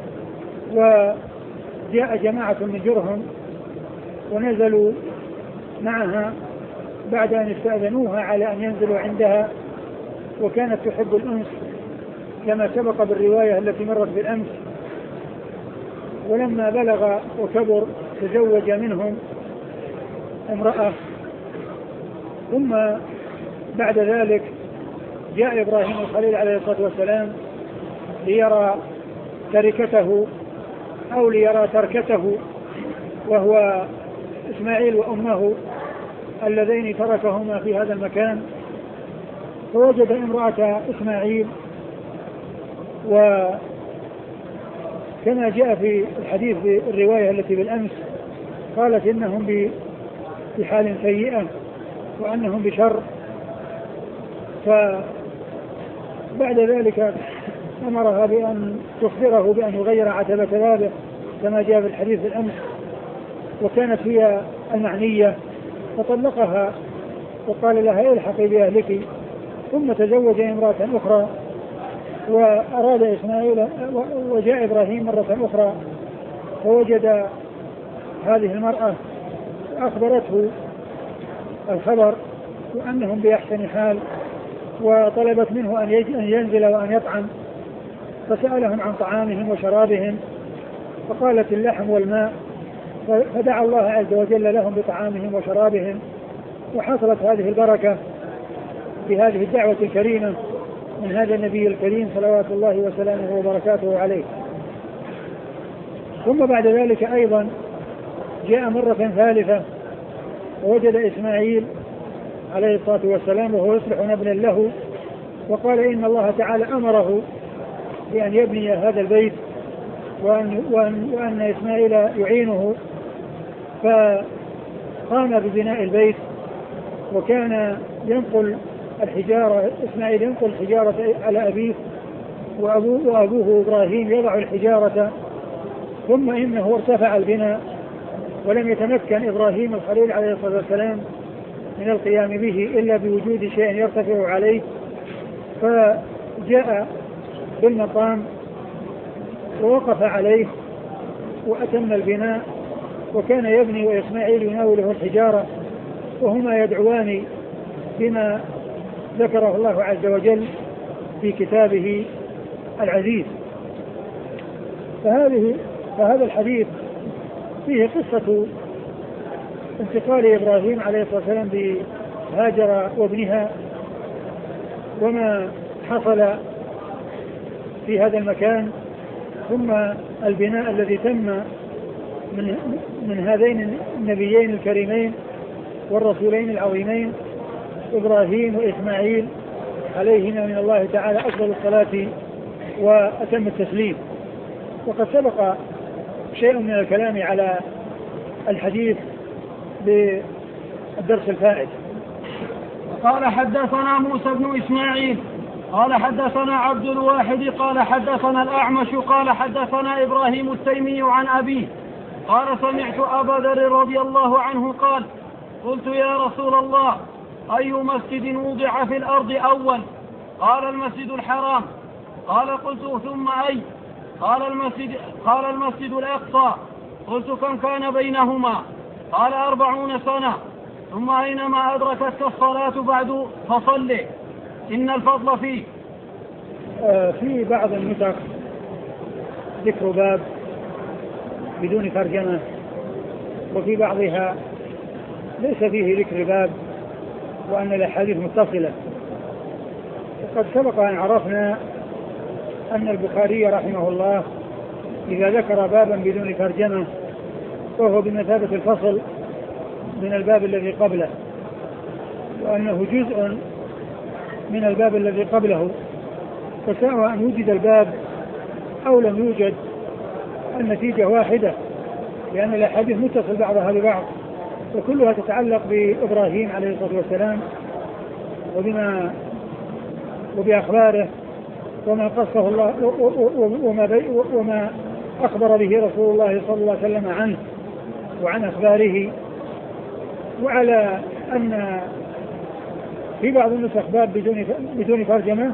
وجاء جماعة من جرهم ونزلوا معها بعد أن استأذنوها على أن ينزلوا عندها، وكانت تحب الأنس كما سبق بالرواية التي مرت بالأمس. ولما بلغ وكبر تزوج منهم امرأة، ثم بعد ذلك جاء إبراهيم الخليل عليه الصلاة والسلام ليرى تركته أو ليرى تركته، وهو إسماعيل وأمه اللذين تركهما في هذا المكان، فوجد امرأة إسماعيل، وكما جاء في الحديث في الرواية التي بالأمس قالت إنهم بحال سيئة وأنهم بشر. فبعد ذلك أمرها بأن تخبره بأن يغير عتبة بابه كما جاء في الحديث الأمس، وكانت هي المعنية، فطلقها وقال لها الحقي بأهلك، ثم تزوج امرأة أخرى، وأراد إسماعيل وجاء إبراهيم مرة أخرى فوجد هذه المرأة، أخبرته الخبر وأنهم بأحسن حال، وطلبت منه أن ينزل وأن يطعم، فسألهم عن طعامهم وشرابهم، فقالت اللحم والماء، فدعا الله عز وجل لهم بطعامهم وشرابهم، وحصلت هذه البركة بهذه الدعوة الكريمة من هذا النبي الكريم صلوات الله وسلامه وبركاته عليه. ثم بعد ذلك أيضا جاء مرة ثالثة ووجد إسماعيل عليه الصلاة والسلام وهو يصلح ابنا له، وقال إن الله تعالى أمره بأن يبني هذا البيت وأن إسماعيل يعينه، فقام ببناء البيت، وكان ينقل الحجارة، إسماعيل ينقل الحجارة على أبيه، وأبوه إبراهيم يضع الحجارة، ثم إنه ارتفع البناء ولم يتمكن إبراهيم الخليل عليه الصلاة والسلام من القيام به إلا بوجود شيء يرتفع عليه، فجاء بالمقام ووقف عليه وأتم البناء، وكان يبني وإسماعيل يناوله الحجارة، وهما يدعوان بما ذكره الله عز وجل في كتابه العزيز. فهذا الحديث فيه قصة انتقال إبراهيم عليه الصلاة والسلام بهاجر وابنها، وما حصل في هذا المكان، ثم البناء الذي تم من هذين النبيين الكريمين والرسولين العظيمين إبراهيم وإسماعيل عليهما من الله تعالى أفضل الصلاة وأتم التسليم. وقد سبق شيء من الكلام على الحديث بالدرس الفائت. قال حدثنا موسى بن إسماعيل قال حدثنا عبد الواحد قال حدثنا الأعمش قال حدثنا إبراهيم التيمي عن أبيه قال سمعت أبا ذر رضي الله عنه قال قلت يا رسول الله أي مسجد وضع في الأرض أول؟ قال المسجد الحرام. قال قلت ثم أي؟ قال المسجد الأقصى. قلت كم كان بينهما؟ قال 40 سنة. ثم أينما أدركتك الصلاة بعد فصل إن الفضل فيه. في بعض النسخ ذكر باب بدون ترجمة، وفي بعضها ليس فيه ذكر باب وأن الأحاديث متصلة. وقد سبق أن عرفنا أن البخاري رحمه الله إذا ذكر بابا بدون ترجمة فهو بمثابة الفصل من الباب الذي قبله، وأنه جزء من الباب الذي قبله، فسواء أن وجد الباب أو لم يوجد النتيجة واحدة، لأن الأحاديث متصل بعضها ببعض وكلها تتعلق بإبراهيم عليه الصلاة والسلام وبأخباره وما قصه الله وما أخبر به رسول الله صلى الله عليه وسلم عنه وعن أخباره. وعلى أن في بعض النسخ باب بدون ترجمة،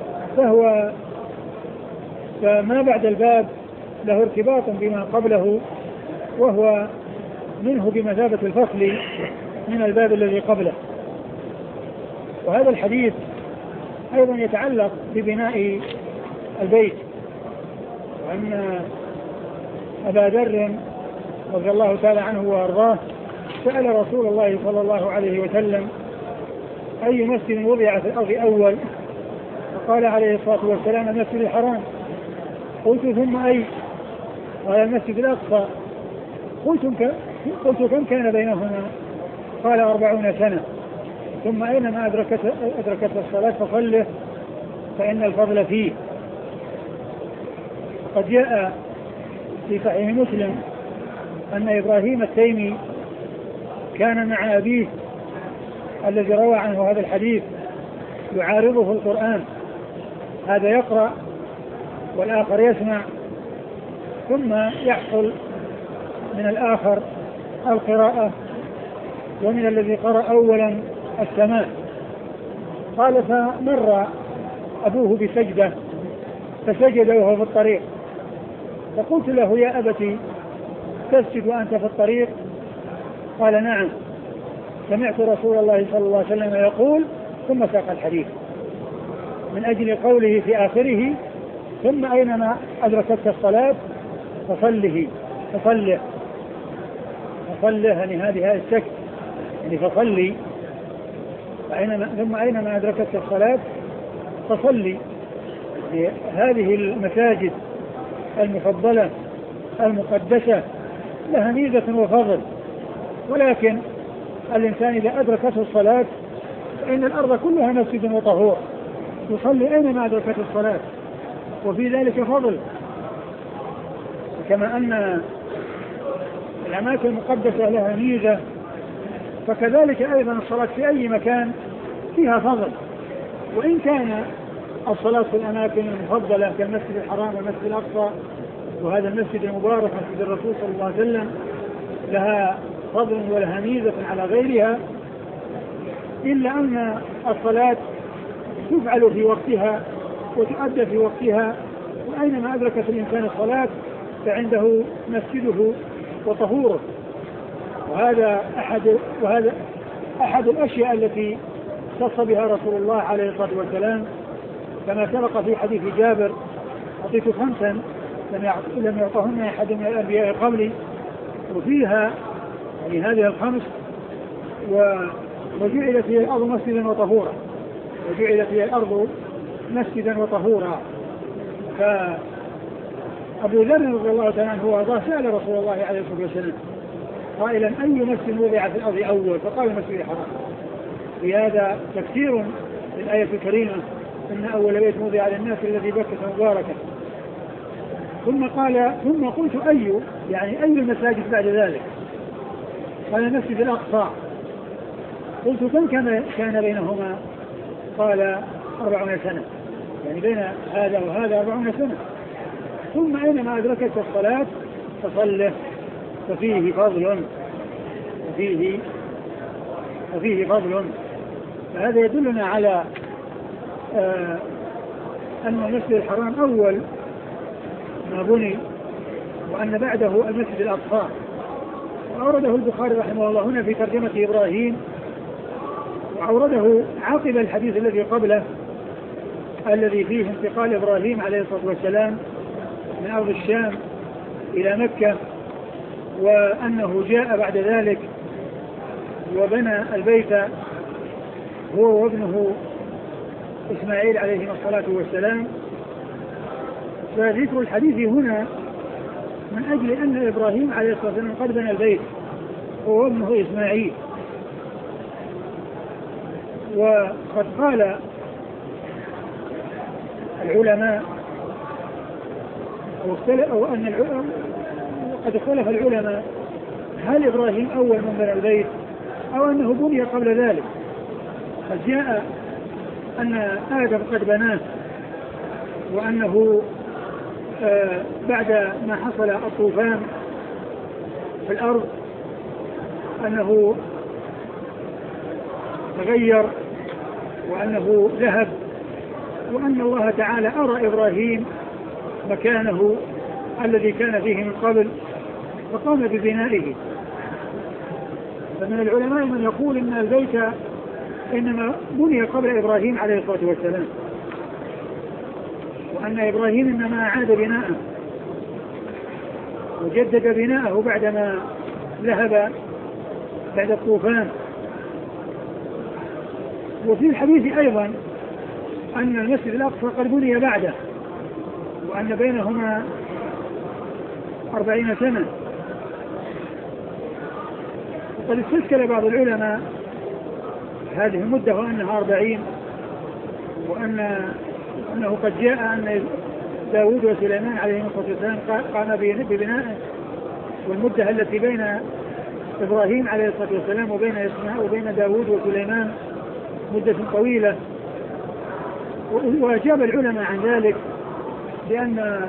فما بعد الباب له ارتباط بما قبله، وهو منه بمثابة الفصل من الباب الذي قبله. وهذا الحديث أيضا يتعلق ببناء البيت، وأن أبا ذر رضي الله تعالى عنه وأرضاه سأل رسول الله صلى الله عليه وسلم أي مسجد وضع في الأرض أول؟ فقال عليه الصلاة والسلام المسجد الحرام. قلت ثم أي؟ قال المسجد الأقصى. قلت كم كان بينهما؟ قال 40 سنة. ثم أينما أدركت الصلاة فصله فإن الفضل فيه. قد جاء في صحيح مسلم أن إبراهيم التيمي كان مع أبيه الذي روى عنه هذا الحديث يعارضه القرآن، هذا يقرأ والآخر يسمع، ثم يحصل من الآخر القراءة ومن الذي قرأ أولا السماع. قال فمر أبوه بسجدة فسجد وهو في الطريق، فقلت له يا أبتي تسجد وأنت في الطريق؟ قال نعم، سمعت رسول الله صلى الله عليه وسلم يقول، ثم ساق الحديث من أجل قوله في آخره ثم أينما أدركتك الصلاة فصله يعني هذه السكت يعني فصلي، ثم أينما أدركتك الصلاة فصلي. هذه المساجد المفضلة المقدسة لها ميزة وفضل، ولكن الإنسان إذا أدركته الصلاة فإن الأرض كلها مسجد وطهور، يصلي أينما أدركته الصلاة، وفي ذلك فضل. وكما أن الأماكن المقدسة لها ميزة، فكذلك أيضا الصلاة في أي مكان فيها فضل. وإن كان الصلاة في الأماكن المفضلة كالمسجد الحرام والمسجد الأقصى وهذا المسجد المبارك مسجد الرسول صلى الله عليه وسلم لها فضل ولها ميزة على غيرها، إلا أن الصلاة تفعل في وقتها وتؤدى في وقتها، وأينما أدركت الإنسان الصلاة فعنده مسجده وطهوره. وهذا أحد الأشياء التي خص بها رسول الله عليه الصلاة والسلام، كما سبق في حديث جابر: أعطيت 5 لم يعطهن أحد من الأنبياء قبلي، وفيها يعني هذه 5 وجعلت هي الأرض مسجدا وطهورا، وجعلت هي الأرض مسجدا وطهورا. فأبو ذر رضي الله تعالى عنه وارضاه سأل رسول الله عليه الصلاة والسلام قائلا: أي مسجد وضع في الأرض أول؟ فقال: المسجد الحرام. في هذا تفسير للآية الكريمة: إن أول بيت وضع للناس الذي بكة مباركا. ثم قلت: أي يعني أي المساجد بعد ذلك؟ قال: المسجد الأقصى. قلت: كم كان بينهما؟ قال: 40 سنة، يعني بين هذا وهذا 40 سنة. ثم أينما أدركت الصلاة فصله ففيه فضل وفيه فضل. فهذا يدلنا على أن المسجد الحرام أول ما بني، وأن بعده المسجد الأقصى. وأورده البخاري رحمه الله هنا في ترجمة إبراهيم، وأورده عقب الحديث الذي قبله الذي فيه انتقال إبراهيم عليه الصلاة والسلام من أرض الشام إلى مكة، وأنه جاء بعد ذلك وبنى البيت هو وابنه إسماعيل عليهما الصلاة والسلام. فذكر الحديث هنا من أجل أن إبراهيم عليه الصلاة والسلام قد بنى البيت هو وابنه إسماعيل. وقد قال العلماء قد اختلف العلماء هل إبراهيم أول من بنى البيت أو أنه بني قبل ذلك. قد جاء أن آدم قد بناه، وأنه بعد ما حصل الطوفان في الأرض أنه تغير وأنه ذهب، وأن الله تعالى أرى إبراهيم مكانه الذي كان فيه من قبل فقام ببنائه. فمن العلماء من يقول إن البيت إنما بني قبل إبراهيم عليه الصلاة والسلام، وأن إبراهيم إنما أعاد بناءه وجدد بناءه بعدما ذهب بعد الطوفان. وفي الحديث أيضا أن المسجد الأقصى قد بني بعده، وأن بينهما 40 سنة. وقد استشكل بعض العلماء هذه المدة وأنها 40، وأنه قد جاء أن داود وسليمان عليهم الصلاة والسلام قام ببنائه، والمدة التي بين إبراهيم عليه الصلاة والسلام وبين داود وسليمان مدة طويلة. وأجاب العلماء عن ذلك بأن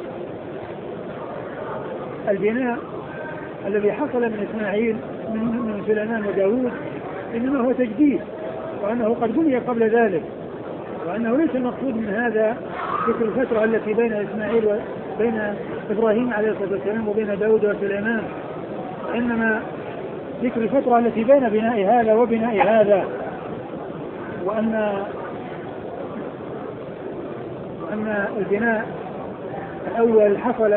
البناء الذي حصل من إسماعيل من سليمان وداود إنما هو تجديد، وأنه قد بني قبل ذلك، وأنه ليس المقصود من هذا ذكر الفترة التي بين إسماعيل وبين إبراهيم عليه الصلاة والسلام وبين داود وسليمان، وإنما ذكر الفترة التي بين بناء هذا وبناء هذا، وأن البناء الأول حصل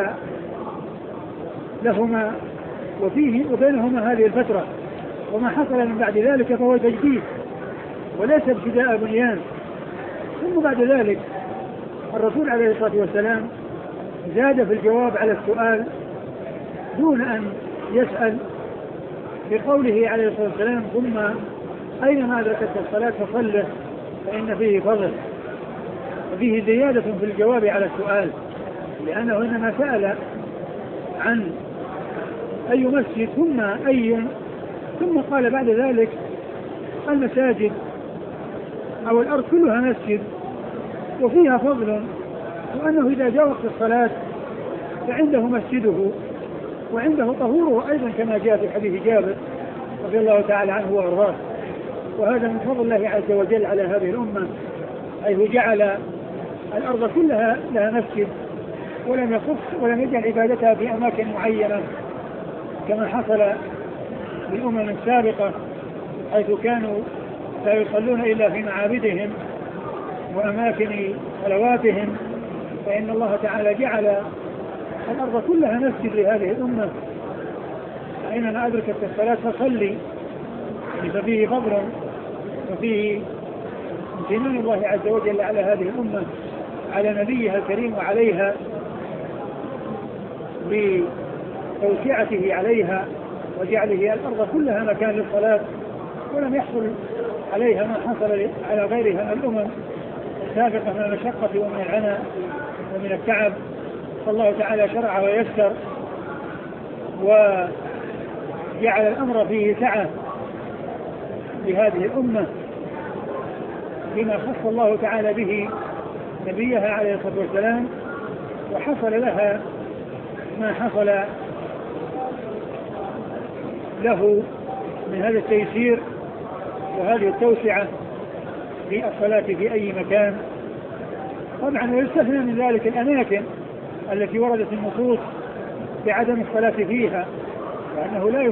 لهما وفيه وبينهما هذه الفترة، وما حصل من بعد ذلك فهو تجديد وليس ابتداء بنيان. ثم بعد ذلك الرسول عليه الصلاة والسلام زاد في الجواب على السؤال دون أن يسأل بقوله عليه الصلاة والسلام: ثم أينما أدركت الصلاة فصله فإن فيه فضل. وفيه زيادة في الجواب على السؤال، لأنه إنما سأل عن أي مسجد ثم قال بعد ذلك المساجد أو الأرض كلها مسجد وفيها فضل، وأنه إذا جاء وقت الصلاة فعنده مسجده وعنده طهوره أيضا كما جاء في حديث جابر رضي الله تعالى عنه وأرضاه. وهذا من فضل الله عز وجل على هذه الأمة، حيث جعل الأرض كلها لها مسجد ولم يجعل عبادتها في أماكن معينة كما حصل للأمم السابقة، حيث كانوا لا يصلون إلا في معابدهم وأماكن صلواتهم. فإن الله تعالى جعل الأرض كلها مسجد لهذه الأمة، حينما أدركت الصلاة فصلي، ففيه فضل وفيه امتنان الله عز وجل على هذه الأمة على نبيها الكريم وعليها بتوسعته عليها وجعله الأرض كلها مكان للصلاة، ولم يحصل عليها ما حصل على غيرها من الأمم السابقة من المشقة ومن العناء ومن التعب. فالله تعالى شرع ويسر وجعل الأمر فيه سعة لهذه الأمة بما خص الله تعالى به نبيها عليه الصلاة والسلام، وحصل لها ما حصل له من هذا التيسير وهذه التوسعة في الصلاة في أي مكان. طبعا ويستثنى من ذلك الأماكن التي وردت النصوص بعدم الصلاة فيها وأنه لا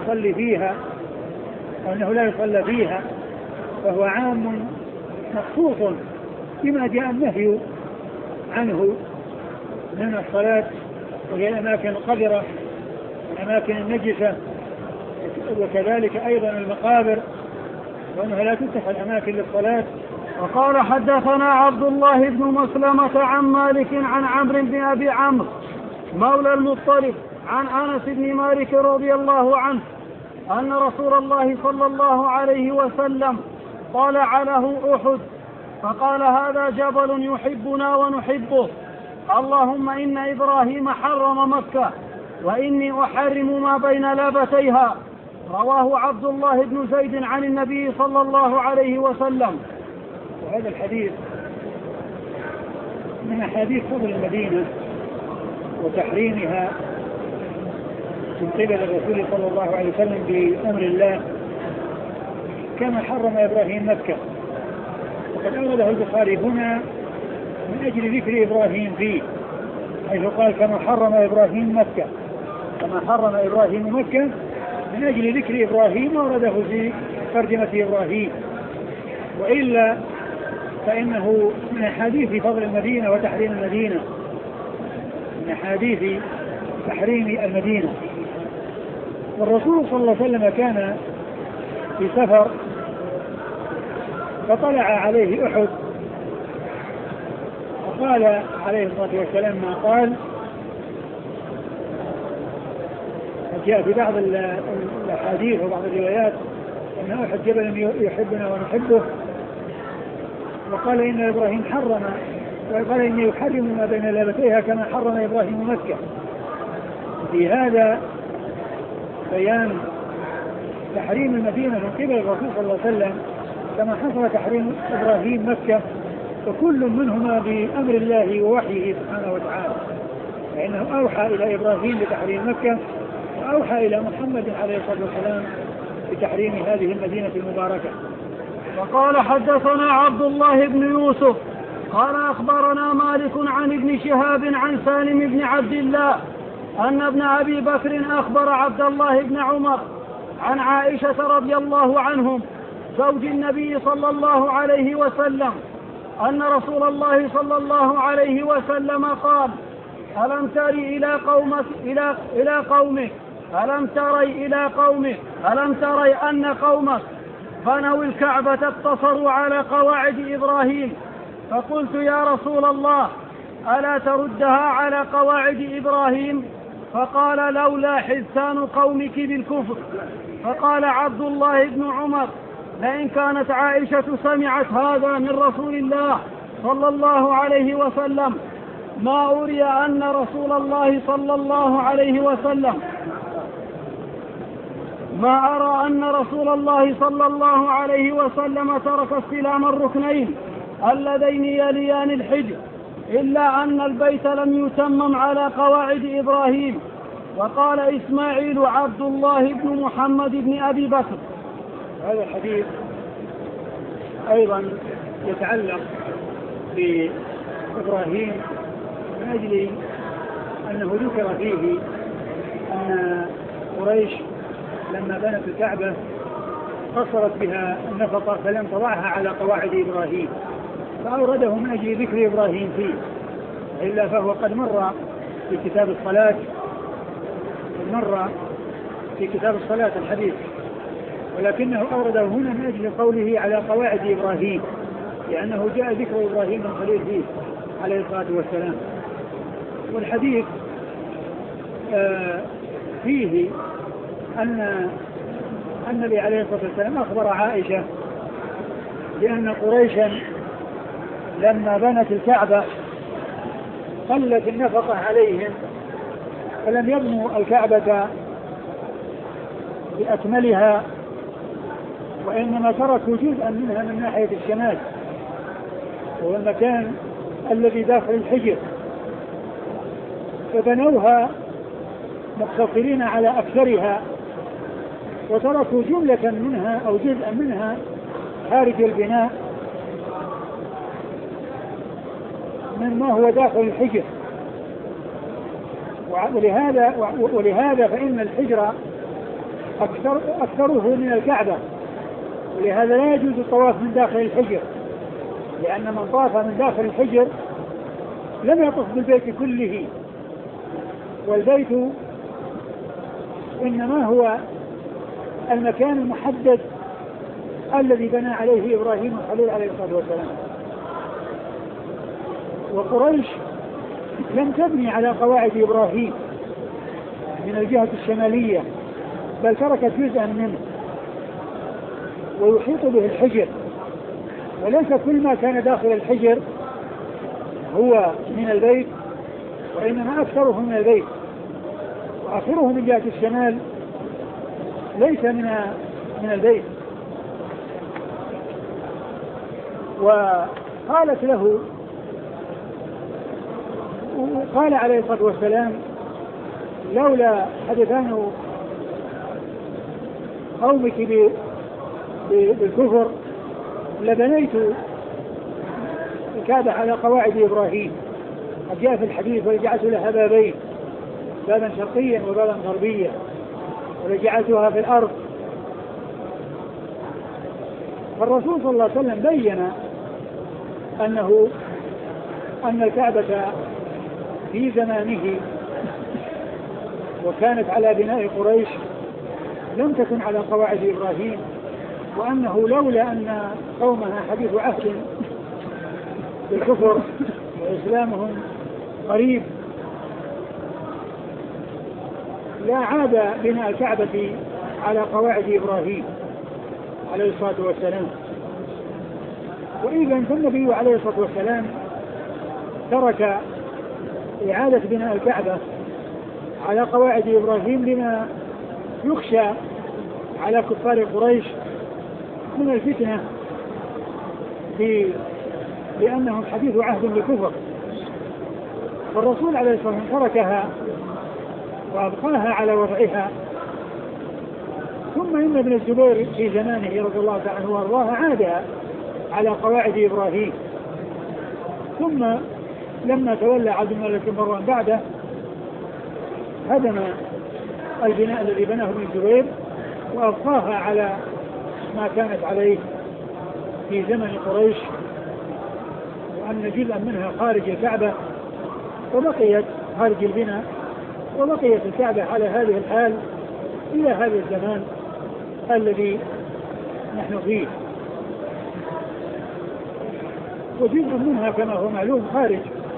يصلى فيها فهو عام مخصوص بما جاء النهي عنه من الصلاة، وهي الأماكن القذرة الأماكن النجسة، وكذلك أيضا المقابر وأنها لا تتخذ أماكن للصلاة. وقال حدثنا عبد الله بن مسلمة عن مالك عن عمرو بن أبي عمرو مولى المطلب عن أنس بن مالك رضي الله عنه أن رسول الله صلى الله عليه وسلم طلع له أحد فقال هذا جبل يحبنا ونحبه، اللهم إن إبراهيم حرم مكة وإني أحرم ما بين لابتيها. رواه عبد الله بن زيد عن النبي صلى الله عليه وسلم. وهذا الحديث من أحاديث فضل المدينة وتحريمها من قبل الرسول صلى الله عليه وسلم بأمر الله، كما حرم إبراهيم مكة. وقد أورده البخاري هنا من أجل ذكر إبراهيم فيه، حيث قال كما حرم إبراهيم مكة، كما حرم إبراهيم مكة من أجل ذكر إبراهيم ورده في ترجمة إبراهيم. وإلا فإنه من أحاديث فضل المدينة وتحريم المدينة، من أحاديث تحريم المدينة. والرسول صلى الله عليه وسلم كان في سفر فطلع عليه أحد وقال عليه الصلاة والسلام ما قال. جاء في بعض الأحاديث وبعض الروايات أن أحد جبل يحبنا ونحبه، وقال إن إبراهيم حرم، وقال إني يحرم ما بين لابتيها كما حرم إبراهيم مكة. في هذا بيان تحريم المدينة من قبل الرسول صلى الله عليه وسلم كما حصل تحريم إبراهيم مكة، وكل منهما بأمر الله ووحيه سبحانه وتعالى، فإنه أوحى إلى إبراهيم بتحريم مكة وأوحى إلى محمد عليه الصلاة والسلام بتحريم هذه المدينة المباركة. وقال حدثنا عبد الله بن يوسف قال أخبرنا مالك عن ابن شهاب عن سالم بن عبد الله أن ابن أبي بكر أخبر عبد الله بن عمر عن عائشة رضي الله عنهم زوج النبي صلى الله عليه وسلم أن رسول الله صلى الله عليه وسلم قال ألم تري ألم تري أن قومك بنوا الكعبة اقتصروا على قواعد إبراهيم؟ فقلت يا رسول الله ألا تردها على قواعد إبراهيم؟ فقال لولا حزتان قومك بالكفر. فقال عبد الله بن عمر لئن كانت عائشة سمعت هذا من رسول الله صلى الله عليه وسلم ما أري أن رسول الله صلى الله عليه وسلم ما أرى أن رسول الله صلى الله عليه وسلم ترك استلام الركنين اللذين يليان الحجر، إلا أن البيت لم يتمم على قواعد إبراهيم. وقال إسماعيل عبد الله بن محمد بن أبي بكر. هذا الحديث أيضا يتعلق بإبراهيم من أجل أنه ذكر فيه أن قريش لما بنت الكعبة قصرت بها النفقة فلم تضعها على قواعد إبراهيم، فأورده من أجل ذكر إبراهيم فيه، إلا فهو قد مر في كتاب الصلاة الحديث، ولكنه أورده هنا من أجل قوله على قواعد إبراهيم، لأنه جاء ذكر إبراهيم من خليل فيه عليه الصلاة والسلام. والحديث فيه أن النبي عليه الصلاة والسلام أخبر عائشة بأن قريشا لما بنت الكعبة قلت النفقة عليهم فلم يبنوا الكعبة بأكملها، وإنما تركوا جزءا منها من ناحية الشمال وهو المكان الذي داخل الحجر، فبنوها مقتصرين على أكثرها وتركوا جملة منها أو جزءا منها خارج البناء مما هو داخل الحجر. ولهذا فإن الحجر أكثره من الكعبة، ولهذا لا يجوز الطواف من داخل الحجر، لأن من طاف من داخل الحجر لم يطف بالبيت كله، والبيت إنما هو المكان المحدد الذي بنى عليه إبراهيم الخليل عليه الصلاة والسلام. وقريش لم تبني على قواعد إبراهيم من الجهة الشمالية، بل تركت جزءا منه ويحيط به الحجر، وليس كل ما كان داخل الحجر هو من البيت، وإنما أكثره من البيت، وآخره من جهة الشمال ليس من البيت. وقالت له، وقال عليه الصلاة والسلام: لولا حدثان قومك بالكفر لبنيت الكعبة على قواعد إبراهيم. قد جاء في الحديث: ولجعلت لها بابين، بابا شرقيا وبابا غربيا، ولجعلتها في الأرض. فالرسول صلى الله عليه وسلم بين أن الكعبة في زمانه وكانت على بناء قريش لم تكن على قواعد إبراهيم، وأنه لولا أن قومها حديث عهد بالكفر وإسلامهم قريب لا عاد بناء الكعبة على قواعد إبراهيم عليه الصلاة والسلام. وإذا فالنبي عليه الصلاة والسلام ترك إعادة بناء الكعبة على قواعد إبراهيم لما يخشى على كفار قريش من الفتنة لأنهم حديث عهد بالكفر. والرسول عليه الصلاة والسلام تركها وأبقاها على وضعها. ثم إن ابن الزبير في زمانه رضي الله تعالى عنه وارضاه عاد على قواعد إبراهيم، ثم لما تولى عبد الملك بن مروان بعده هدم البناء الذي بناه ابن الزبير وأبقاها على ما كانت عليه في زمن قريش، وأن جزءا منها خارج الكعبة وبقيت خارج البناء، وبقيت الكعبة على هذه الحال إلى هذا الزمان الذي نحن فيه. وجزء منها كما هو معلوم خارج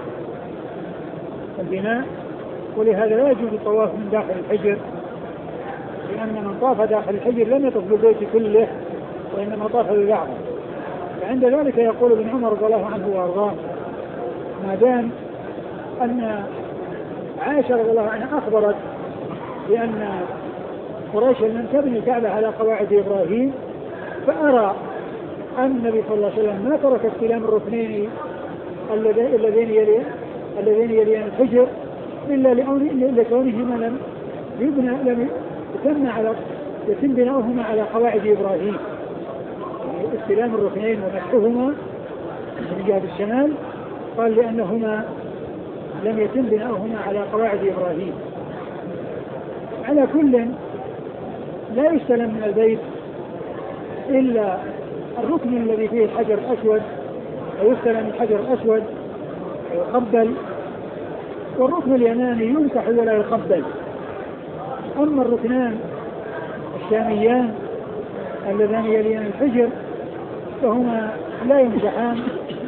البناء، ولهذا لا يجوز الطواف من داخل الحجر، لأن من طاف داخل الحجر لم يطف بالبيت كله وإنما طاف بالكعبة. فعند ذلك يقول ابن عمر رضي الله عنه وارضاه: ما دام أن عائشة رضي الله عنها أخبرت بأن قريش لم تبني الكعبة على قواعد إبراهيم، فأرى أن النبي صلى الله عليه وسلم ما ترك استلام الركنين اللذين يليان الحجر إلا لكونهما لم يتم بناؤهما على قواعد إبراهيم. يعني استلام الركنين ومسحهما من جهة الشمال قال لأنهما لم يتم بناؤهما على قواعد إبراهيم. على كل لا يستلم من البيت إلا الركن الذي فيه الحجر الأسود، ويستلم الحجر الأسود ويقبل، والركن اليماني يمسح ولا يقبل. أما الركنان الشاميان اللذان يليان الحجر فهما لا يمسحان،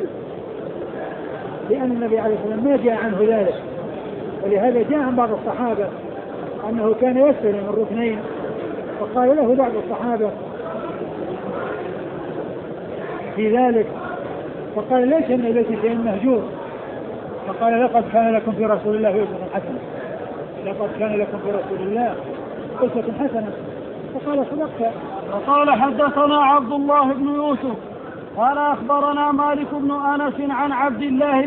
لأن النبي عليه الصلاة والسلام ما جاء عنه ذلك، ولهذا جاء عن بعض الصحابة أنه كان يستلم الركنين، فقال له بعض الصحابة في ذلك، فقال ليس من البيت شيء مهجور، فقال لقد كان لكم في رسول الله أسوة حسنة، لقد كان لكم في رسول الله أسوة حسنة. فقال صدقت. وقال حدثنا عبد الله بن يوسف قال أخبرنا مالك بن أنس عن عبد الله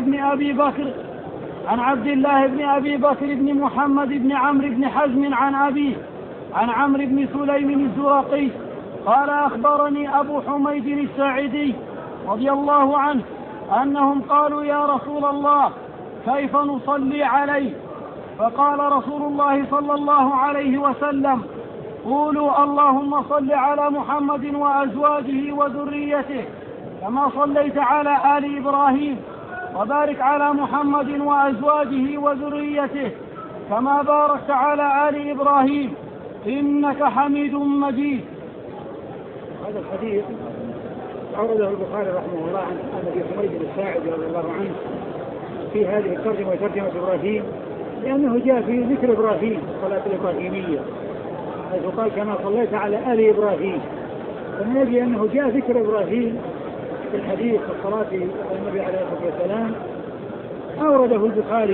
بن أبي بكر بن محمد بن عمرو بن حزم عن أبيه عن عمرو بن سليم الزرقي قال أخبرني أبو حميد الساعدي رضي الله عنه أنهم قالوا يا رسول الله كيف نصلي عليه؟ فقال رسول الله صلى الله عليه وسلم قولوا اللهم صل على محمد وأزواجه وذريته كما صليت على آل إبراهيم، وبارك على محمد وأزواجه وذريته كما باركت على آل إبراهيم إنك حميد مجيد. هذا الحديث أورده البخاري رحمه الله عن أبي حميد الساعدي رضي الله عنه في هذه الترجمة وترجمة إبراهيم، لأنه جاء في ذكر إبراهيم الصلاة الإبراهيمية، حيث قال كما صليت على آل إبراهيم، فمن أجل أنه جاء ذكر إبراهيم في الحديث في الصلاة على النبي عليه الصلاة والسلام أورده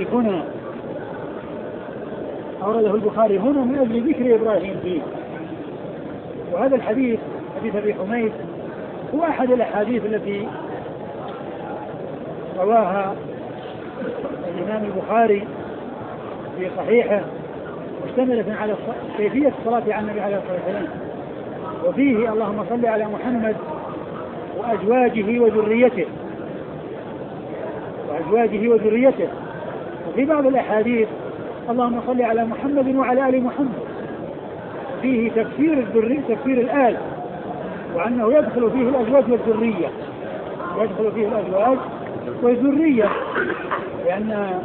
البخاري هنا من أجل ذكر إبراهيم فيه. وهذا الحديث حديث أبي حميد هو أحد الأحاديث التي رواها الإمام البخاري في صحيحه مشتملة على كيفية الصلاة على النبي عليه الصلاة والسلام، وفيه اللهم صل على محمد وأزواجه وذريته، وفي بعض الأحاديث اللهم صل على محمد وعلى آل محمد، فيه تفسير الآل، وأنه يدخل فيه الأزواج والذرية، لأن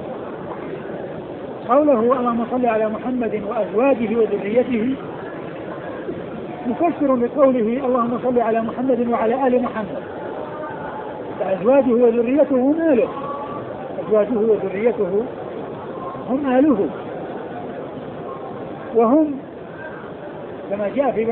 قوله اللهم صل على محمد وأزواجه وذريته مفسر لقوله اللهم صل على محمد وعلى آل محمد، فأزواجه وذريته هم آله، أزواجه وذريته هم آله، وهم كما جاء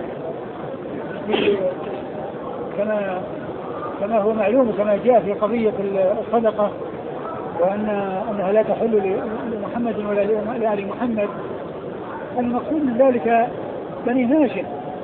كما هو معلوم كما جاء في قضية الصدقة، وأنها لا تحل لمحمد ولا لآل محمد، المقصود من ذلك بني هاشم،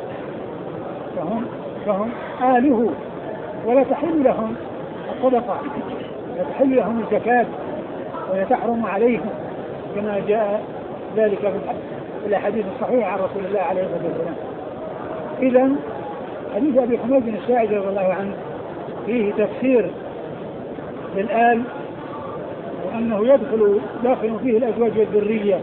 فهم آله، ولا تحل لهم الصدقة، لا تحل لهم الزكاة، ولا تحرم عليهم كما جاء ذلك في الأحاديث الصحيحة عن رسول الله عليه الصلاة والسلام. إذن حديث أبي حميد الساعدي رضي الله عنه فيه تفسير للآل، وأنه داخل فيه الأزواج والذرية.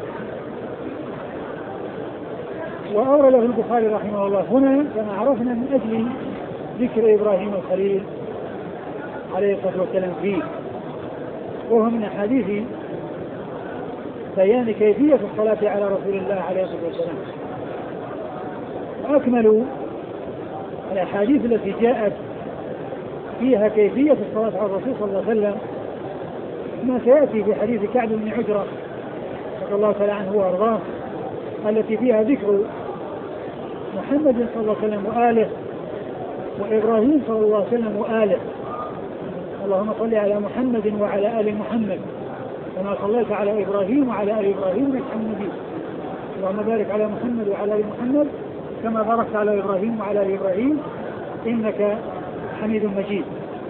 وأورده البخاري رحمه الله هنا كما عرفنا من أجل ذكر إبراهيم الخليل عليه الصلاة والسلام فيه، وهو من أحاديث بيان كيفية الصلاة على رسول الله عليه الصلاة والسلام. وأكمل الأحاديث التي جاءت فيها كيفية الصلاة على الرسول صلى الله عليه وسلم ما سيأتي في حديث كعب بن عجرة رضي الله تعالى عنه وأرضاه، التي فيها ذكر محمد صلى الله عليه وسلم وآله، وإبراهيم صلى الله عليه وسلم وآله، اللهم صل على محمد وعلى آل محمد كما صليت على إبراهيم وعلى آل إبراهيم إنك حميد مجيد. اللهم بارك على محمد وعلى آل محمد كما باركت على إبراهيم وعلى آل إبراهيم إنك حميد مجيد.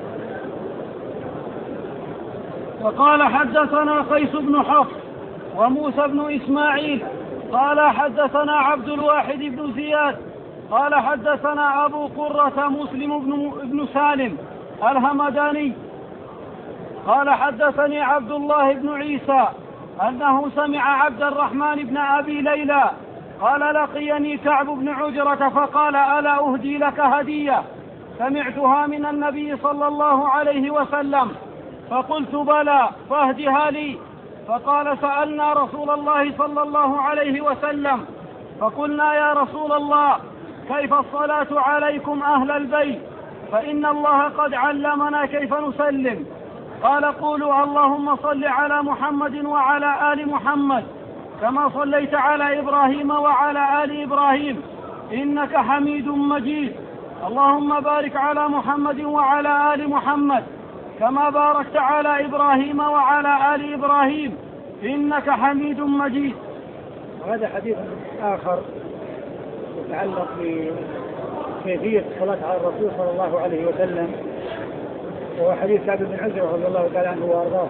وقال حدثنا قيس بن حفص وموسى بن إسماعيل قال حدثنا عبد الواحد بن زياد قال حدثنا أبو قرة مسلم بن سالم الهمداني قال حدثني عبد الله بن عيسى أنه سمع عبد الرحمن بن أبي ليلى قال لقيني كعب بن عجرة فقال ألا أهدي لك هدية سمعتها من النبي صلى الله عليه وسلم فقلت بلى فاهدها لي. فقال سألنا رسول الله صلى الله عليه وسلم فقلنا يا رسول الله كيف الصلاة عليكم أهل البيت فإن الله قد علمنا كيف نسلم. قال قولوا اللهم صل على محمد وعلى آل محمد كما صليت على إبراهيم وعلى آل إبراهيم إنك حميد مجيد. اللهم بارك على محمد وعلى آل محمد كما باركت على إبراهيم وعلى آل إبراهيم إنك حميد مجيد. وهذا حديث آخر يتعلق بكيفية الصلاة على الرسول صلى الله عليه وسلم، وهو حديث كعب بن عجرة رضي الله تعالى عنه وأرضاه.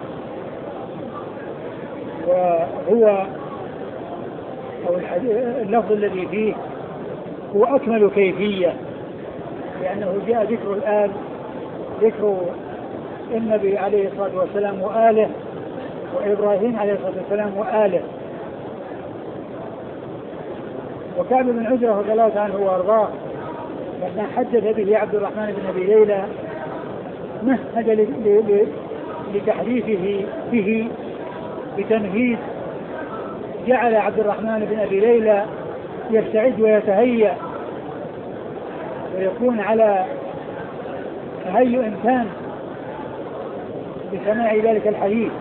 وهو أو اللفظ الذي فيه هو أكمل كيفية، لأنه جاء ذكر الآل، ذكر النبي عليه الصلاة والسلام وآله، وإبراهيم عليه الصلاة والسلام وآله. وكعب بن عجرة رضي الله عنه وأرضاه لما حدث به عبد الرحمن بن أبي ليلى مهد لتحديثه به بتمهيد، جعل عبد الرحمن بن أبي ليلى يستعد ويتهيأ ويكون على تهيؤ إمكان بسماع ذلك الحديث.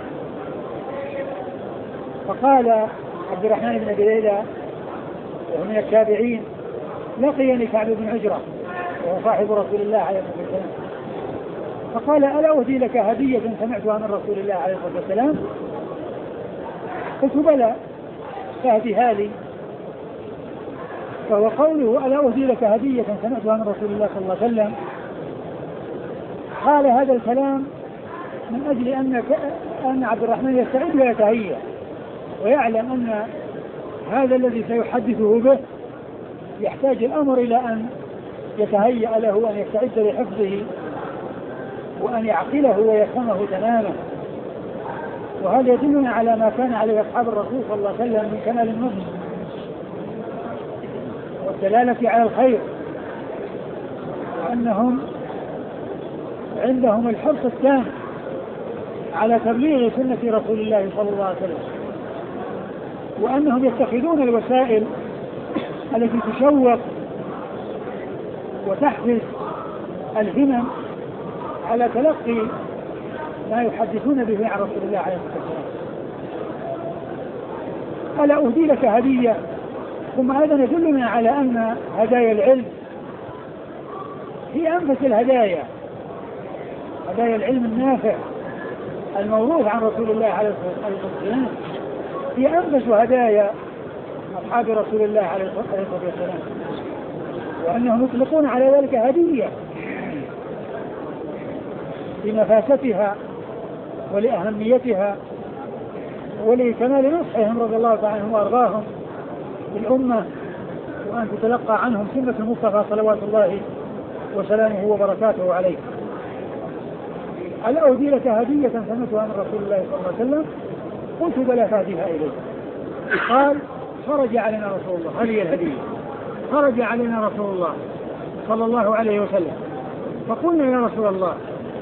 فقال عبد الرحمن بن أبي ليلى وهو من التابعين لقيني كعب بن عجرة وهو صاحب رسول الله عليه الصلاة والسلام فقال ألا أهدي لك هدية سمعتها من رسول الله عليه الصلاة والسلام؟ قلت بلى فاهدها لي. فهو قوله ألا أهدي لك هدية سمعتها من رسول الله صلى الله عليه وسلم قال هذا الكلام من أجل أن عبد الرحمن يستعد ويتهيأ ويعلم أن هذا الذي سيحدثه به يحتاج الأمر إلى أن يتهيأ له وأن يستعد لحفظه وأن يعقله ويفهمه تماما. وهذا يدلنا على ما كان عليه أصحاب الرسول صلى الله عليه وسلم من كمال النصح والدلالة على الخير، وأنهم عندهم الحرص التام على تبليغ سنة رسول الله صلى الله عليه وسلم، وأنهم يتخذون الوسائل التي تشوق وتحفز الهمم على تلقي ما يحدثون به عن رسول الله عليه الصلاة والسلام. ألا أهدي لك هدية؟ ثم هذا يدلنا على أن هدايا العلم هي أنفس الهدايا، هدايا العلم النافع الموروث عن رسول الله عليه الصلاة والسلام هي أنفس هدايا أصحاب رسول الله عليه الصلاة والسلام، وأنهم يطلقون على ذلك هدية لنفاستها ولأهميتها ولكمال نصحهم رضي الله تعالى عنهم وأرضاهم بالأمة، وأن تتلقى عنهم سنة المصطفى صلوات الله وسلامه وبركاته عليه. ألا أهدي لك هدية سمعتها من رسول الله صلى الله عليه وسلم؟ قلت بلى فأهديها إليه. قال خرج علينا رسول الله، هذه الهدية، خرج علينا رسول الله صلى الله عليه وسلم فقلنا يا رسول الله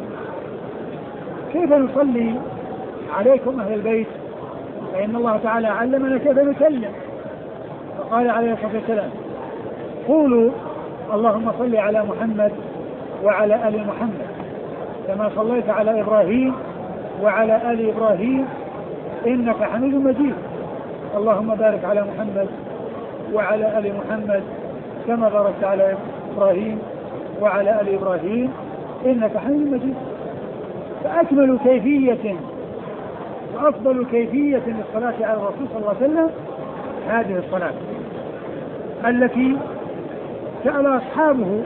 كيف نصلي عليكم أهل البيت فإن الله تعالى علمنا كيف نسلم؟ فقال عليه الصلاة والسلام قولوا اللهم صل على محمد وعلى آل محمد كما صليت على إبراهيم وعلى آل إبراهيم إنك حميد مجيد. اللهم بارك على محمد وعلى آل محمد كما باركت على إبراهيم وعلى آل إبراهيم إنك حميد مجيد. فأكمل كيفية وأفضل كيفية للصلاة على الرسول صلى الله عليه وسلم هذه الصلاة التي سأل أصحابه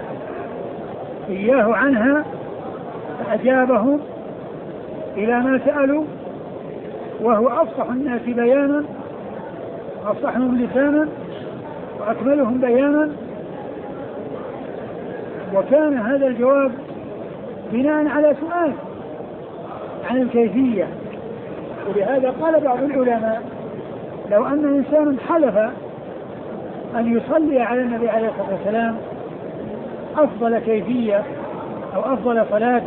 إياه عنها فأجابهم إلى ما سألوا، وهو أفصح الناس بيانا وأفصحهم لسانا وأكملهم بيانا. وكان هذا الجواب بناء على سؤال عن الكيفية. ولهذا قال بعض العلماء لو أن إنسانا حلف أن يصلي على النبي عليه الصلاة والسلام أفضل كيفية أو أفضل صلاة،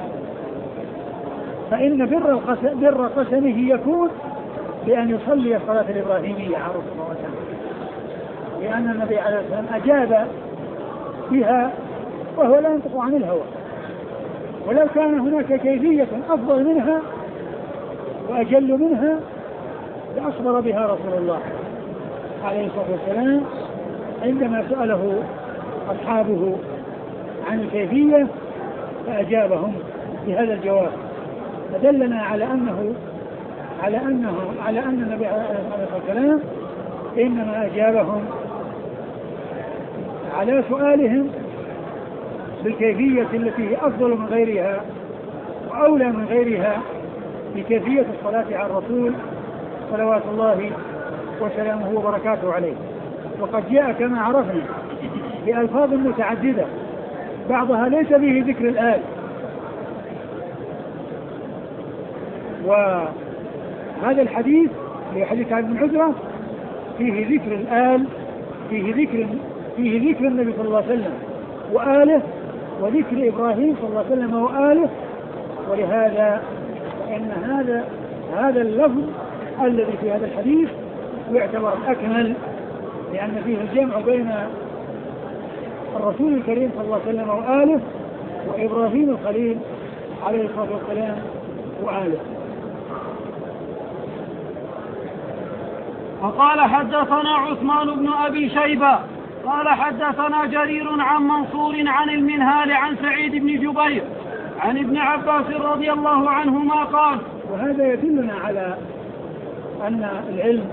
فإن بر قسمه يكون بأن يصلي الصلاة الإبراهيمية على رسول الله صلى الله عليه وسلم، لأن النبي عليه الصلاة والسلام أجاب بها وهو لا ينطق عن الهوى. ولو كان هناك كيفية أفضل منها وأجل منها لأصبر بها رسول الله عليه الصلاة والسلام عندما سأله أصحابه عن الكيفية فأجابهم بهذا الجواب، فدلنا على أن النبي عليه الصلاة والسلام إنما أجابهم على سؤالهم بالكيفية التي هي أفضل من غيرها وأولى من غيرها بكيفية الصلاة على الرسول صلوات الله وسلامه وبركاته عليه. وقد جاء كما عرفنا بألفاظ متعددة بعضها ليس به ذكر الآل، وهذا الحديث لحديث عبد بن عزرة فيه ذكر الآل، فيه ذكر النبي صلى الله عليه وسلم وآله، وذكر إبراهيم صلى الله عليه وسلم وآله. ولهذا فإن هذا اللفظ الذي في هذا الحديث يعتبر الأكمل، لأن فيه الجمع بين الرسول الكريم صلى الله عليه وسلم وآله وإبراهيم الخليل عليه الصلاة والسلام وآله. وقال حدثنا عثمان بن أبي شيبة قال حدثنا جرير عن منصور عن المنهال عن سعيد بن جبير عن ابن عباس رضي الله عنهما قال. وهذا يدلنا على أن العلم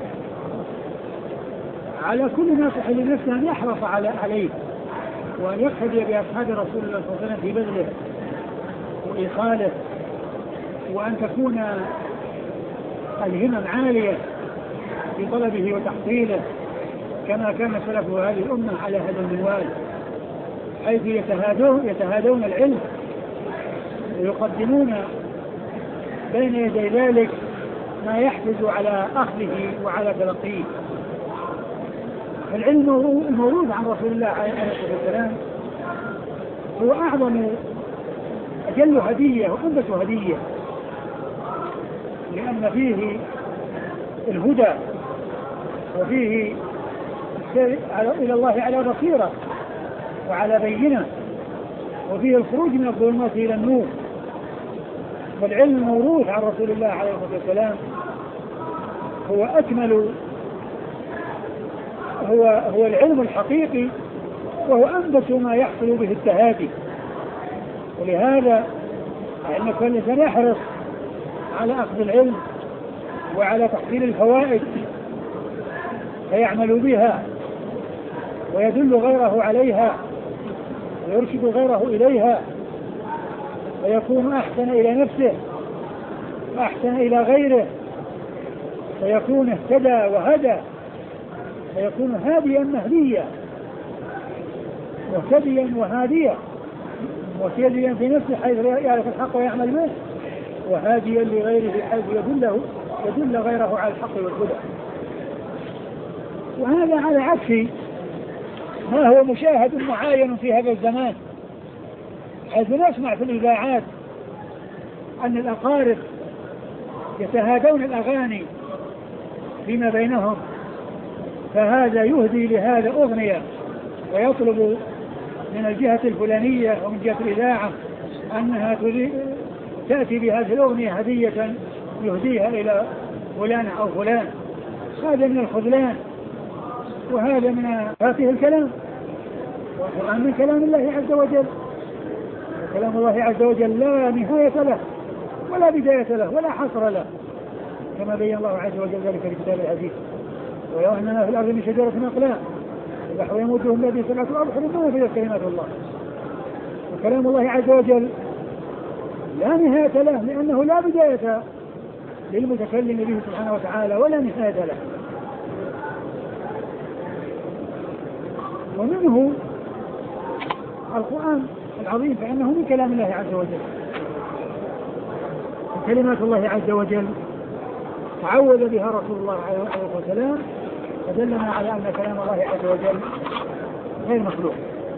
على كل ناصح لنفسه أن يحرص عليه وأن يقتدي بأصحاب رسول الله صلى الله عليه وسلم في بذله وإيصاله، وأن تكون الهمم عالية في طلبه وتحصيله كما كان سلف هذه الأمة على هذا المنوال، حيث يتهادون العلم ويقدمون بين يدي ذلك ما يحفز على أخذه وعلى تلقيه. العلم الموروث عن رسول الله عليه الصلاة والسلام هو أعظم أجل هدية وأنبت هدية، لأن فيه الهدى وفيه السير إلى الله على بصيرة وعلى بينة، وفيه الخروج من الظلمات إلى النور. والعلم الموروث عن رسول الله عليه الصلاة والسلام هو أكمل، هو العلم الحقيقي، وهو أنبت ما يحصل به التهادي. ولهذا أن كل إنسان يحرص على أخذ العلم وعلى تحصيل الفوائد فيعمل بها ويدل غيره عليها ويرشد غيره إليها، فيكون أحسن إلى نفسه وأحسن إلى غيره، فيكون اهتدى وهدى، فيكون هاديا مهديا، مهتديا وهاديا، مهتديا في نفسه حيث يعرف الحق ويعمل به، وهاديا لغيره حيث يدل غيره على الحق والهدى. وهذا على عكس ما هو مشاهد معاين في هذا الزمان، حيث نسمع في الإذاعات أن الأقارب يتهادون الأغاني فيما بينهم، فهذا يهدي لهذا أغنية ويطلب من الجهة الفلانية ومن جهة الإذاعة أنها تأتي بهذه الأغنية هدية يهديها إلى فلان أو فلان. هذا من الخذلان، وهذا من فاتح الكلام، والقرآن من كلام الله عز وجل، وكلام الله عز وجل لا نهاية له ولا بداية له ولا حصر له، كما بين الله عز وجل ذلك في كتابه العزيز. ولو أننا في الأرض من شجرة أقلام البحر يمده الذي سبعة أبحر ما نفذت كلمات الله. وكلام الله عز وجل لا نهاية له، لأنه لا بداية للمتكلم به سبحانه وتعالى ولا نهاية له. ومنه القرآن العظيم، فإنه من كلام الله عز وجل، كلمات الله عز وجل تعوذ بها رسول الله عليه الصلاة والسلام، فدلنا على أن كلام الله عز وجل غير مخلوق،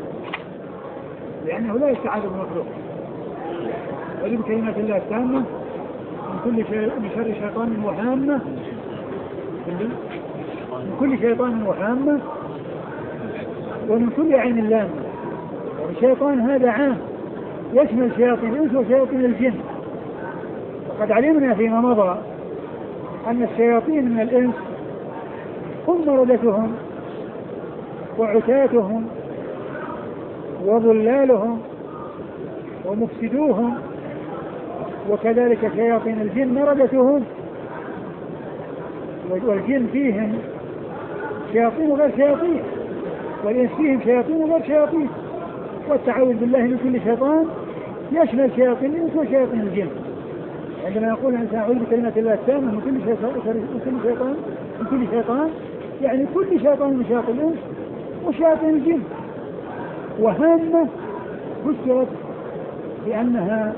لأنه لا يستعاذ بمخلوق. وجب كلمات الله التامة من شر شيطان وهامة، من كل شيطان وهامة، ومن كل عين لامة. الشيطان هذا عام يشمل شياطين الإنس وشياطين الجن. وقد علمنا فيما مضى أن الشياطين من الإنس هم مردتهم وعتاتهم وضلالهم ومفسدوهم، وكذلك شياطين الجن مردتهم، والجن فيهم شياطين وغير شياطين، والإنس فيهم شياطين وغير شياطين. والتعوذ بالله من كل شيطان يشمل شياطين الإنس وشياطين الجن. عندما يقول الإنسان أعوذ بكلمات الله التامة من كل شيطان يعني كل شيطان من شياطين الإنس وشياطين الجن. وهامة فسرت بأنها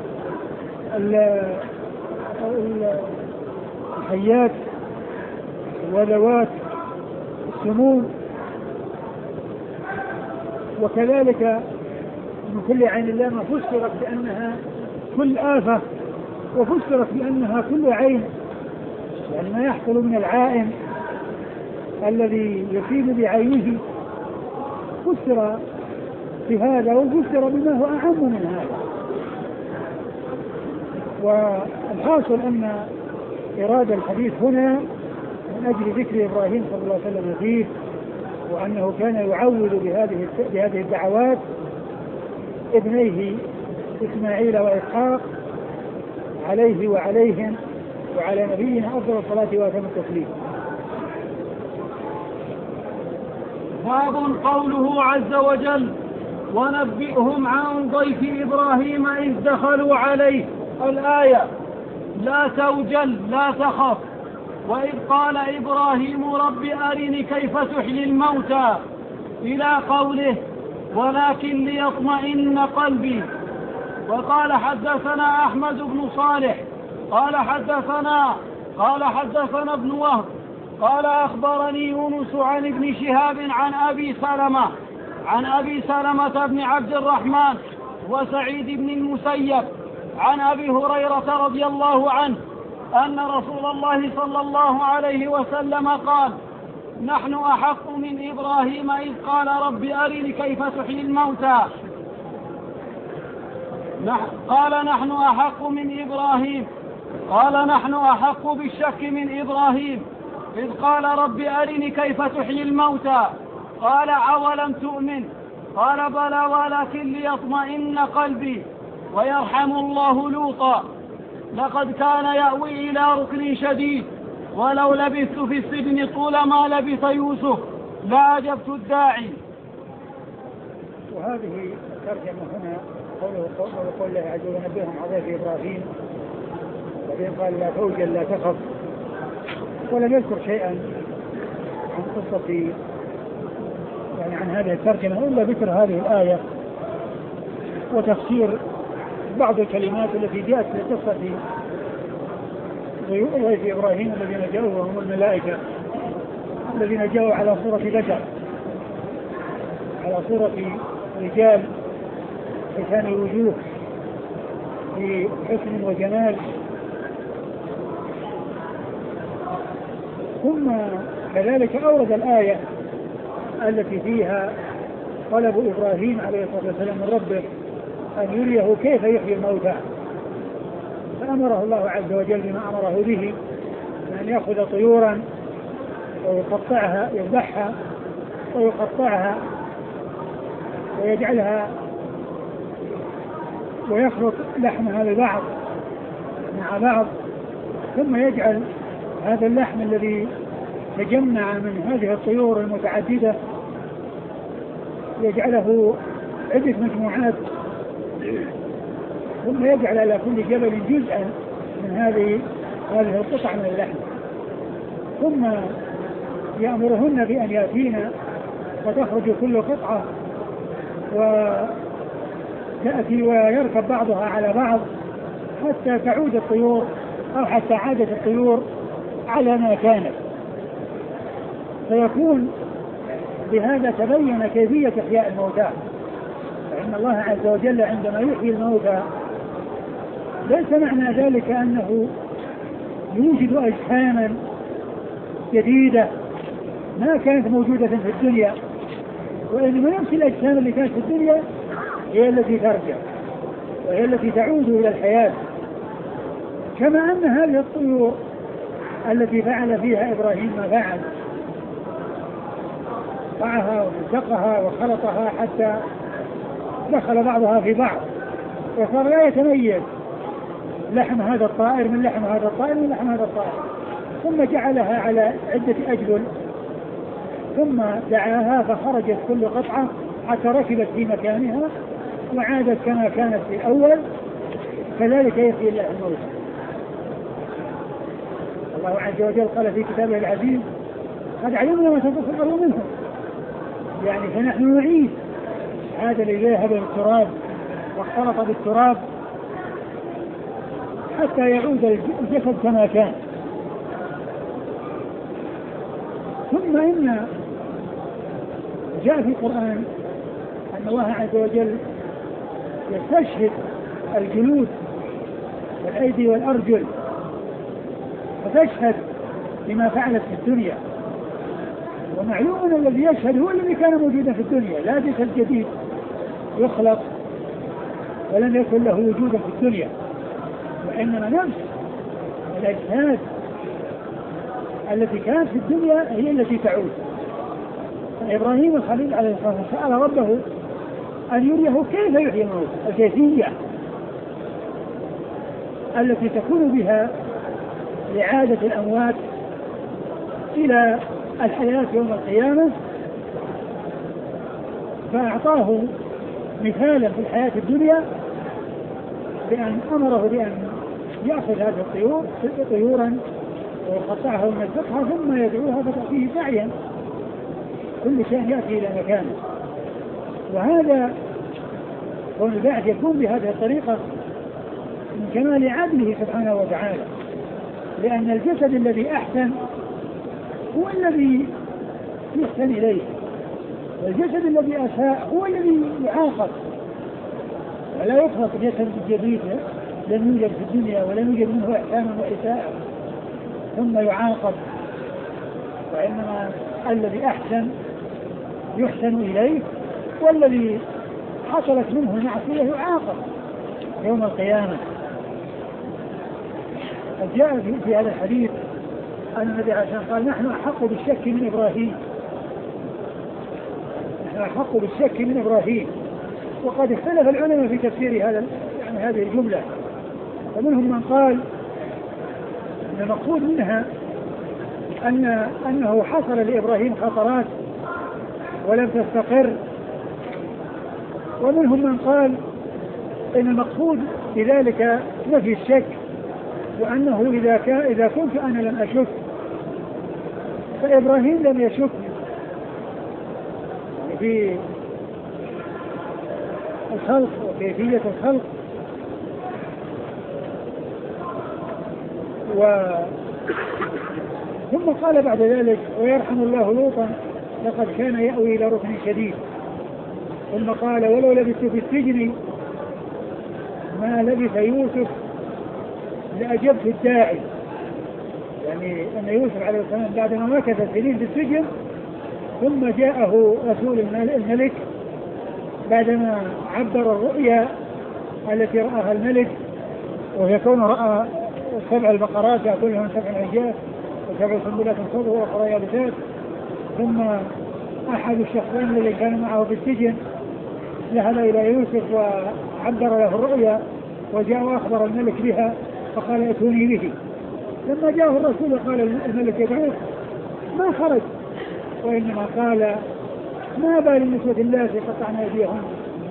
الحيات وذوات السموم، وكذلك من كل عين لامة فسرت بأنها كل آفة، وفسرت بأنها كل عين، يعني ما يحصل من العائن الذي يصيب بعينه فسر بهذا، وفسر بما هو أعم من هذا. والحاصل أن إرادة الحديث هنا من أجل ذكر إبراهيم صلى الله عليه وسلم فيه، وأنه كان يعوذ بهذه الدعوات ابنيه إسماعيل وإسحاق عليه وعليهم وعلى نبينا أفضل الصلاة وأتم التسليم. باب قوله عز وجل: ونبئهم عن ضيف إبراهيم إذ دخلوا عليه. الآية: لا توجل لا تخف. وإذ قال إبراهيم رب أرني كيف تحيي الموتى إلى قوله: ولكن ليطمئن قلبي. وقال حدثنا أحمد بن صالح قال حدثنا ابن وهب قال أخبرني يونس عن ابن شهاب عن أبي سلمة بن عبد الرحمن وسعيد بن المسيب عن أبي هريرة رضي الله عنه أن رسول الله صلى الله عليه وسلم قال: نحن أحق من إبراهيم إذ قال رب أرني كيف تحيي الموتى. قال: نحن أحق بالشك من إبراهيم إذ قال رب أرني كيف تحيي الموتى. قال: أولم تؤمن؟ قال: بلى ولكن ليطمئن قلبي. ويرحم الله لوطا: لقد كان يأوي إلى ركن شديد ولو لبثت في السجن طول ما لبث يوسف لأجبت الداعي. وهذه الترجمة هنا قول الله عز وجل: نبئهم عن ضيف إبراهيم، وبين قال: لا توجل لا تخف. ولم يذكر شيئا عن قصة يعني عن هذه الترجمة إلا ذكر هذه الآية وتفسير بعض الكلمات التي جاءت في قصة ضيوف إبراهيم الذين جاءوا وهم الملائكة الذين جاءوا على صورة بشر، على صورة رجال حسان الوجوه في حسن وجمال. ثم كذلك أورد الآية التي فيها طلب إبراهيم عليه الصلاة والسلام من ربه أن يريه كيف يحيي الموتى، فأمره الله عز وجل بما أمره به، أن يأخذ طيورا ويقطعها، يذبحها ويقطعها ويجعلها ويخلط لحمها ببعض مع بعض، ثم يجعل هذا اللحم الذي تجمع من هذه الطيور المتعددة يجعله عدة مجموعات، ثم يجعل على كل جبل جزءا من هذه القطع من اللحم، ثم يأمرهن بأن يأتين فتخرج كل قطعة وتأتي ويركب بعضها على بعض حتى تعود الطيور أو حتى عادت الطيور على ما كانت. فيكون بهذا تبين كيفية إحياء الموتى، فإن الله عز وجل عندما يحيي الموتى ليس معنى ذلك أنه يوجد أجساما جديدة ما كانت موجودة في الدنيا، وإنما نفس الأجسام اللي كانت في الدنيا هي التي ترجع وهي التي تعود إلى الحياة. كما أن هذه الطيور التي فعل فيها إبراهيم ما فعل، قطعها ومزقها وخلطها حتى دخل بعضها في بعض وصار لا يتميز لحم هذا الطائر من لحم هذا الطائر من لحم هذا الطائر، ثم جعلها على عدة أجبل ثم دعاها فخرجت كل قطعة حتى ركبت في مكانها وعادت كما كانت في الأول. كذلك يحيي الله الموتى. الله عز وجل قال في كتابه العزيز: قد علمنا ما تنقص الأرض منهم، يعني فنحن نعيد هذا الذي ذهب بالتراب واختلط بالتراب حتى يعود الجسد كما كان. ثم إن جاء في القرآن أن الله عز وجل يستشهد الجلود والأيدي والأرجل فتشهد بما فعلت في الدنيا، ومعلوم أن الذي يشهد هو الذي كان موجودا في الدنيا، لا جسد جديد يخلق ولم يكن له وجودا في الدنيا، وإنما نفس الأجساد التي كانت في الدنيا هي التي تعود. إبراهيم الخليل عليه الصلاة والسلام سأل ربه أن يريه كيف يحيي الموت، الكيفية التي تكون بها إعادة الأموات إلى الحياة يوم القيامة، فأعطاه مثالا في الحياة الدنيا بأن أمره بأن يأخذ هذه الطيور طيورا ويقطعها ويمزقها ثم يدعوها فتأتيه سعيا، كل شيء يأتي إلى مكانه. وهذا كون البعث يكون بهذه الطريقة من كمال عدله سبحانه وتعالى، لأن الجسد الذي أحسن هو الذي يحسن إليه، والجسد الذي أساء هو الذي يعاقب، ولا يخلق جسد جديد لم يوجد في الدنيا ولم يوجد منه إحسان وإساءة ثم يعاقب، وإنما الذي أحسن يحسن إليه، والذي حصلت منه المعصية يعاقب يوم القيامة. قد جاء في هذا الحديث أن النبي عليه الصلاة والسلام قال: نحن أحق بالشك من إبراهيم، نحن أحق بالشك من إبراهيم. وقد اختلف العلماء في تفسير هذه الجملة، فمنهم من قال أن المقصود منها أنه حصل لإبراهيم خطرات ولم تستقر، ومنهم من قال إن المقصود بذلك نفي الشك، وأنه إذا كنت أنا لم أشك فإبراهيم لم يشك في الخلق وكيفية الخلق. ثم قال بعد ذلك: ويرحم الله لوطا لقد كان يأوي إلى ركن شديد. ثم قال: ولو لبثت في السجن ما لبث يوسف لأجبت الداعي، يعني أن يوسف عليه السلام بعدما مكث سنين في السجن ثم جاءه رسول الملك بعدما عبر الرؤيا التي رآها الملك، وهي كونه رأى 7 بقرات يأكلهن 7 عجاف و7 سنبلات خضر وأخرى يابسات. ثم أحد الشخصين الذي كان معه في السجن ذهب إلى يوسف وعبر له الرؤيا، وجاء وأخبر الملك بها فقال: ائتوني به. لما جاءه الرسول وقال الملك يدعوه ما خرج، وإنما قال ما بال النسوة اللاتي قطعن أيديهن.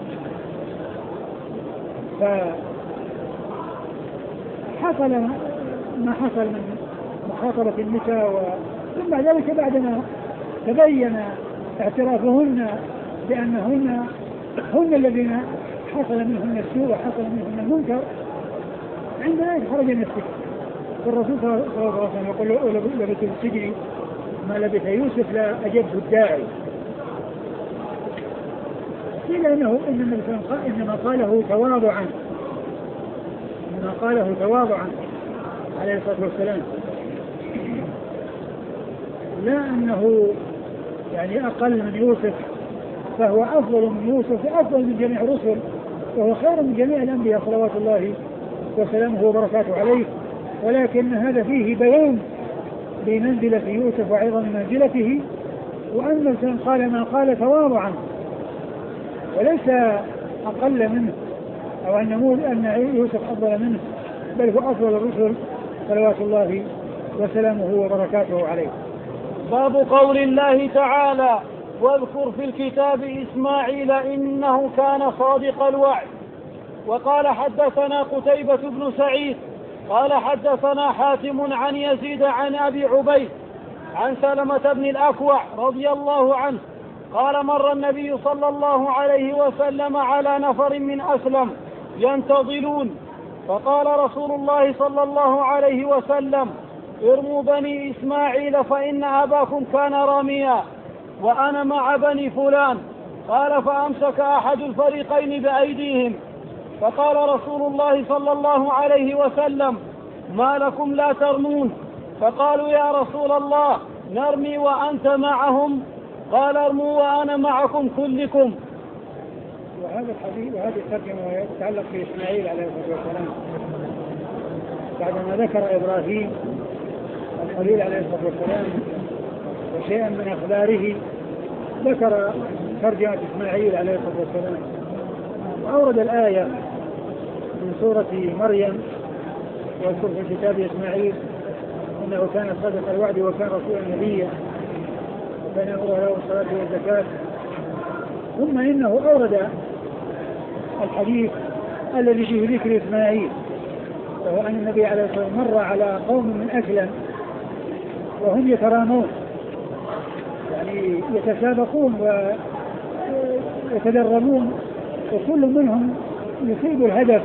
فحصل ما حصل من مخاطبة النساء، ثم بعد ذلك بعدما تبين اعترافهن بأنهن هن الذين حصل منهن السوء وحصل منهن المنكر، عند ذلك خرج من السجن. والرسول صلى الله عليه وسلم يقول لبث في السجن ما لبث يوسف لا أجبه الداعي. قيل انه انما قاله تواضعا عليه الصلاة والسلام، لا انه يعني اقل من يوسف، فهو افضل من يوسف وافضل من جميع الرسل، وهو خير من جميع الانبياء صلوات الله وسلامه وبركاته عليه. ولكن هذا فيه بيان بمنزلة يوسف وعظم منزلته، وأن الإنسان قال ما قال تواضعا وليس أقل منه، أو أن نقول أن يوسف أفضل منه، بل هو أفضل الرسل صلوات الله وسلامه وبركاته عليه. باب قول الله تعالى: واذكر في الكتاب إسماعيل إنه كان صادق الوعد. وقال حدثنا قتيبة بن سعيد قال حدثنا حاتم عن يزيد عن أبي عبيد عن سلمة بن الأكوع رضي الله عنه قال: مر النبي صلى الله عليه وسلم على نفر من أسلم ينتظلون، فقال رسول الله صلى الله عليه وسلم: ارموا بني إسماعيل فإن أباكم كان راميا وأنا مع بني فلان. قال: فأمسك أحد الفريقين بأيديهم، فقال رسول الله صلى الله عليه وسلم: ما لكم لا ترمون؟ فقالوا: يا رسول الله نرمي وأنت معهم. قال: ارموا وأنا معكم كلكم. وهذا الحديث وهذه الترجمة يتعلق بإسماعيل عليه الصلاة والسلام، بعدما ذكر إبراهيم الخليل عليه الصلاة والسلام وشيئا من أخباره، ذكر ترجمة إسماعيل عليه الصلاة والسلام، وأورد الآية من سورة مريم: واذكر في الكتاب إسماعيل إنه كان صادق الوعد وكان رسولا نبيا وكان يأمر له الصلاة والزكاة. ثم إنه أورد الحديث الذي فيه ذكر إسماعيل، وهو أن النبي عليه الصلاة والسلام مر على قوم من أسلم وهم يترامون، يعني يتسابقون ويتدربون، وكل منهم يصيب الهدف،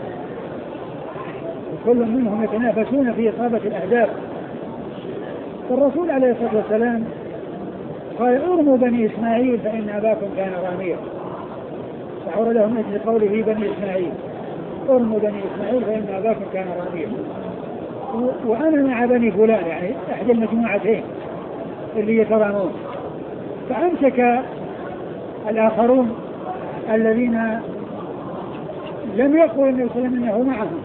وكل منهم يتنافسون في إصابة الأهداف. فالرسول عليه الصلاة والسلام قال: ارموا بني إسماعيل فإن أباكم كان راميا، فأورده من أجل قوله بني إسماعيل: ارموا بني إسماعيل فإن أباكم كان راميا، وأنا مع بني فلان، يعني أحد المجموعتين اللي يترامون. فأمسك الآخرون الذين لم يقولوا النبي صلى الله عليه وسلم إنه معهم،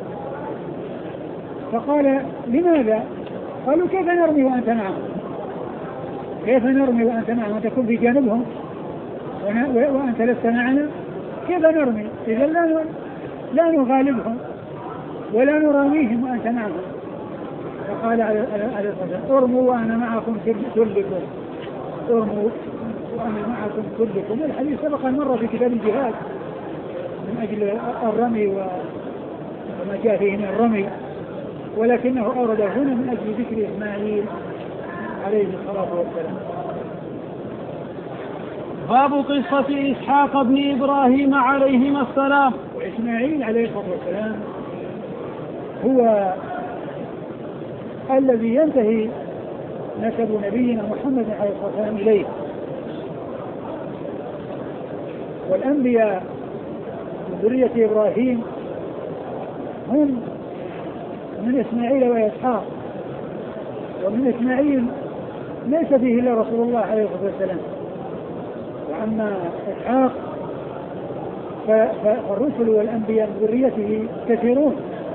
فقال: لماذا؟ قالوا: كيف نرمي وأنت معهم؟ كيف نرمي وأنت معهم؟ تكون في جانبهم وأنت لست معنا، كيف نرمي؟ إذا لا نغالبهم ولا نراميهم وأنت معهم. فقال عليه الصلاة والسلام: ارموا وأنا معكم كلكم، ارموا وأنا معكم كلكم. الحديث سبق مرة في كتاب الجهاد من أجل الرمي وما جاء فيه من الرمي، ولكنه أورد هنا من أجل ذكر إسماعيل عليه الصلاة والسلام. باب قصة إسحاق بن إبراهيم عليهما السلام. وإسماعيل عليه الصلاة والسلام هو الذي ينتهي نسب نبينا محمد عليه الصلاة والسلام إليه، والأنبياء من ذرية إبراهيم هم من إسماعيل وإسحاق، ومن إسماعيل ليس فيه إلا رسول الله عليه الصلاة والسلام. وأما إسحاق فالرسل والأنبياء من ذريته كثيرون،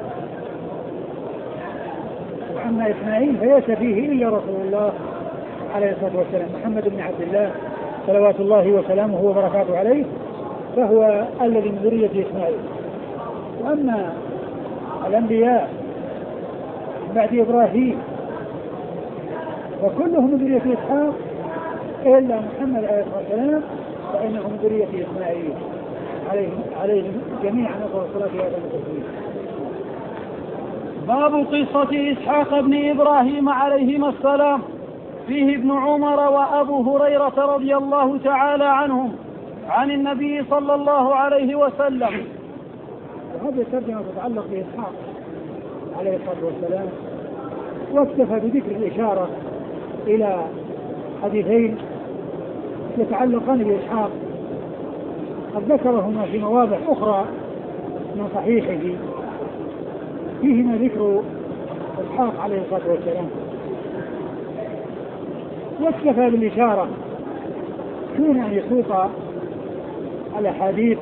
وأما إسماعيل فليس فيه إلا رسول الله عليه الصلاة والسلام محمد بن عبد الله صلوات الله وسلامه وبركاته عليه، فهو الذي من ذرية إسماعيل. وأما الأنبياء بعد إبراهيم، فكلهم من ذرية إسحاق إلا محمد عليه الصلاة والسلام فإنه من ذرية إسماعيل عليهم جميعا أفضل الصلاة والسلام. باب قصة إسحاق بن إبراهيم عليهما السلام، فيه ابن عمر وأبو هريرة رضي الله تعالى عنهم عن النبي صلى الله عليه وسلم. وهذه الترجمة تتعلق بإسحاق عليه الصلاة والسلام، واكتفى بذكر الإشارة إلى حديثين يتعلقان بإسحاق قد ذكرهما في مواضع أخرى من صحيحه فيهما ذكر إسحاق عليه الصلاة والسلام، واكتفى بالإشارة دون أن يسوق الأحاديث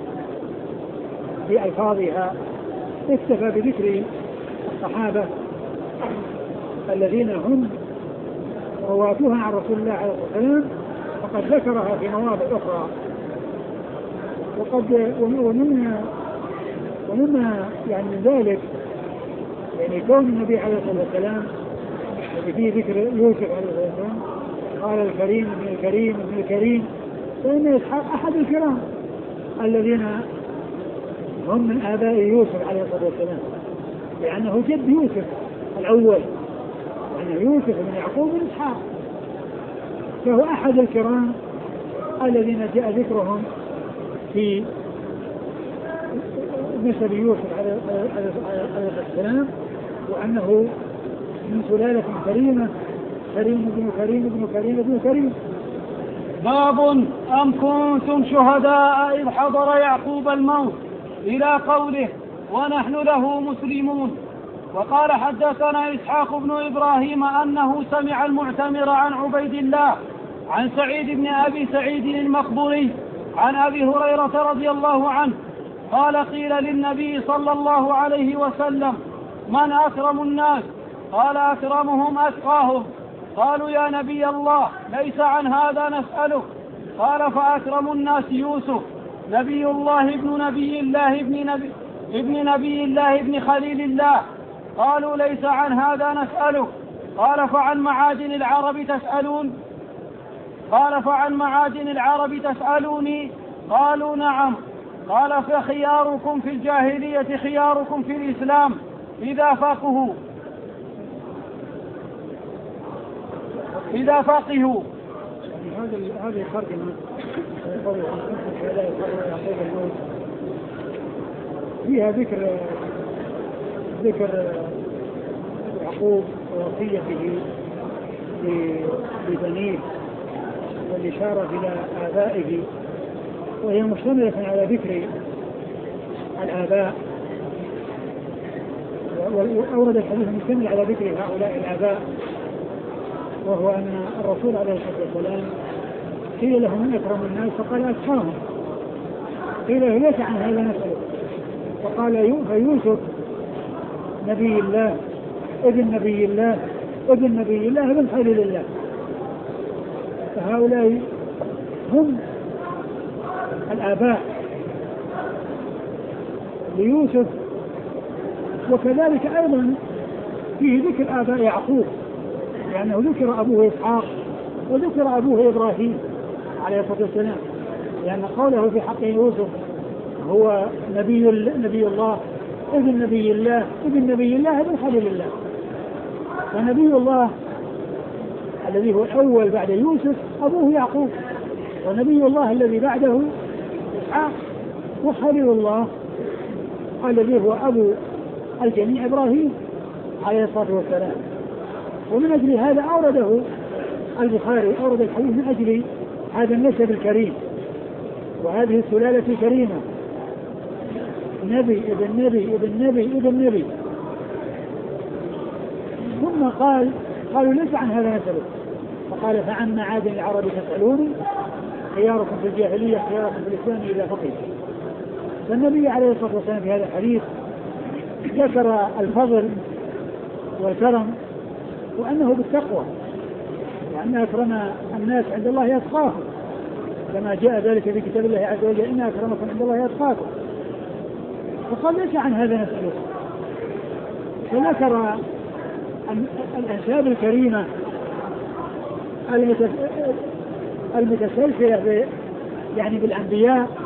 بألفاظها، اكتفى بذكر الصحابة الذين هم رواتها عن رسول الله عليه الصلاة والسلام، وقد ذكرها في مواضع أخرى. ومما يعني من ذلك يعني كون النبي عليه الصلاة والسلام في ذكر يوسف عليه الصلاة والسلام قال الكريم ابن الكريم ابن الكريم، فإن إسحاق أحد الكرام الذين هم من آباء يوسف عليه الصلاة والسلام، لأنه جد يوسف الأول، لأن يوسف بن يعقوب بن إسحاق، فهو أحد الكرام الذين جاء ذكرهم في نسب يوسف عليه السلام، وأنه من سلالة كريمة، كريم ابن كريم ابن كريم ابن كريم. باب أم كنتم شهداء إذ حضر يعقوب الموت إلى قوله ونحن له مسلمون. وقال حدثنا إسحاق بن إبراهيم أنه سمع المعتمر عن عبيد الله عن سعيد بن أبي سعيد المقبوري عن أبي هريرة رضي الله عنه قال قيل للنبي صلى الله عليه وسلم من أكرم الناس؟ قال أكرمهم أتقاهم. قالوا يا نبي الله ليس عن هذا نسألك. قال فأكرم الناس يوسف نبي الله ابن نبي الله ابن نبي الله ابن خليل الله. قالوا ليس عن هذا نسألك. قال فعن معادن العرب تسألون؟ قال فعن معادن العرب تسألوني؟ قالوا نعم. قال فخياركم في الجاهلية خياركم في الإسلام إذا فقهوا. هذه الترجمة فيها ذكر يعقوب ووصيته لبنيه والإشارة إلى آبائه، وهي مشتملة على ذكر الآباء، وأورد الحديث مشتمل على ذكر هؤلاء الآباء، وهو أن الرسول عليه الصلاة والسلام قيل له من أكرم الناس فقال أتقاهم. قيل له ليس عن هذا نسألك. فقال فيوسف نبي الله ابن نبي الله ابن نبي الله ابن خليل الله. فهؤلاء هم الآباء ليوسف، وكذلك أيضا فيه ذكر آباء يعقوب، لأنه ذكر أبوه إسحاق وذكر أبوه إبراهيم عليه الصلاة والسلام، لأن قوله في حق يوسف هو نبي الله ابن نبي الله ابن نبي الله ابن خليل الله. ونبي الله الذي هو الأول بعد يوسف أبوه يعقوب، ونبي الله الذي بعده إسحاق، وخليل الله الذي هو أبو الجميع إبراهيم عليه الصلاة والسلام. ومن أجل هذا أورده البخاري أورد الحديث من أجل هذا النسب الكريم وهذه السلالة الكريمة، نبي ابن نبي ابن نبي ابن نبي. ثم قالوا ليس عن هذا نسألك. فقال فعن معادن العرب تسألوني؟ خياركم في الجاهلية خياركم في الإسلام إذا فقه. فالنبي عليه الصلاة والسلام في هذا الحديث ذكر الفضل والكرم وأنه بالتقوى، وأن أكرم الناس عند الله أتقاهم، كما جاء ذلك في كتاب الله عز وجل إن أكرمكم عند الله أتقاكم. فقال ليس عن هذا نسألك. فذكر الأنساب الكريمة المتسلسلة يعني بالأنبياء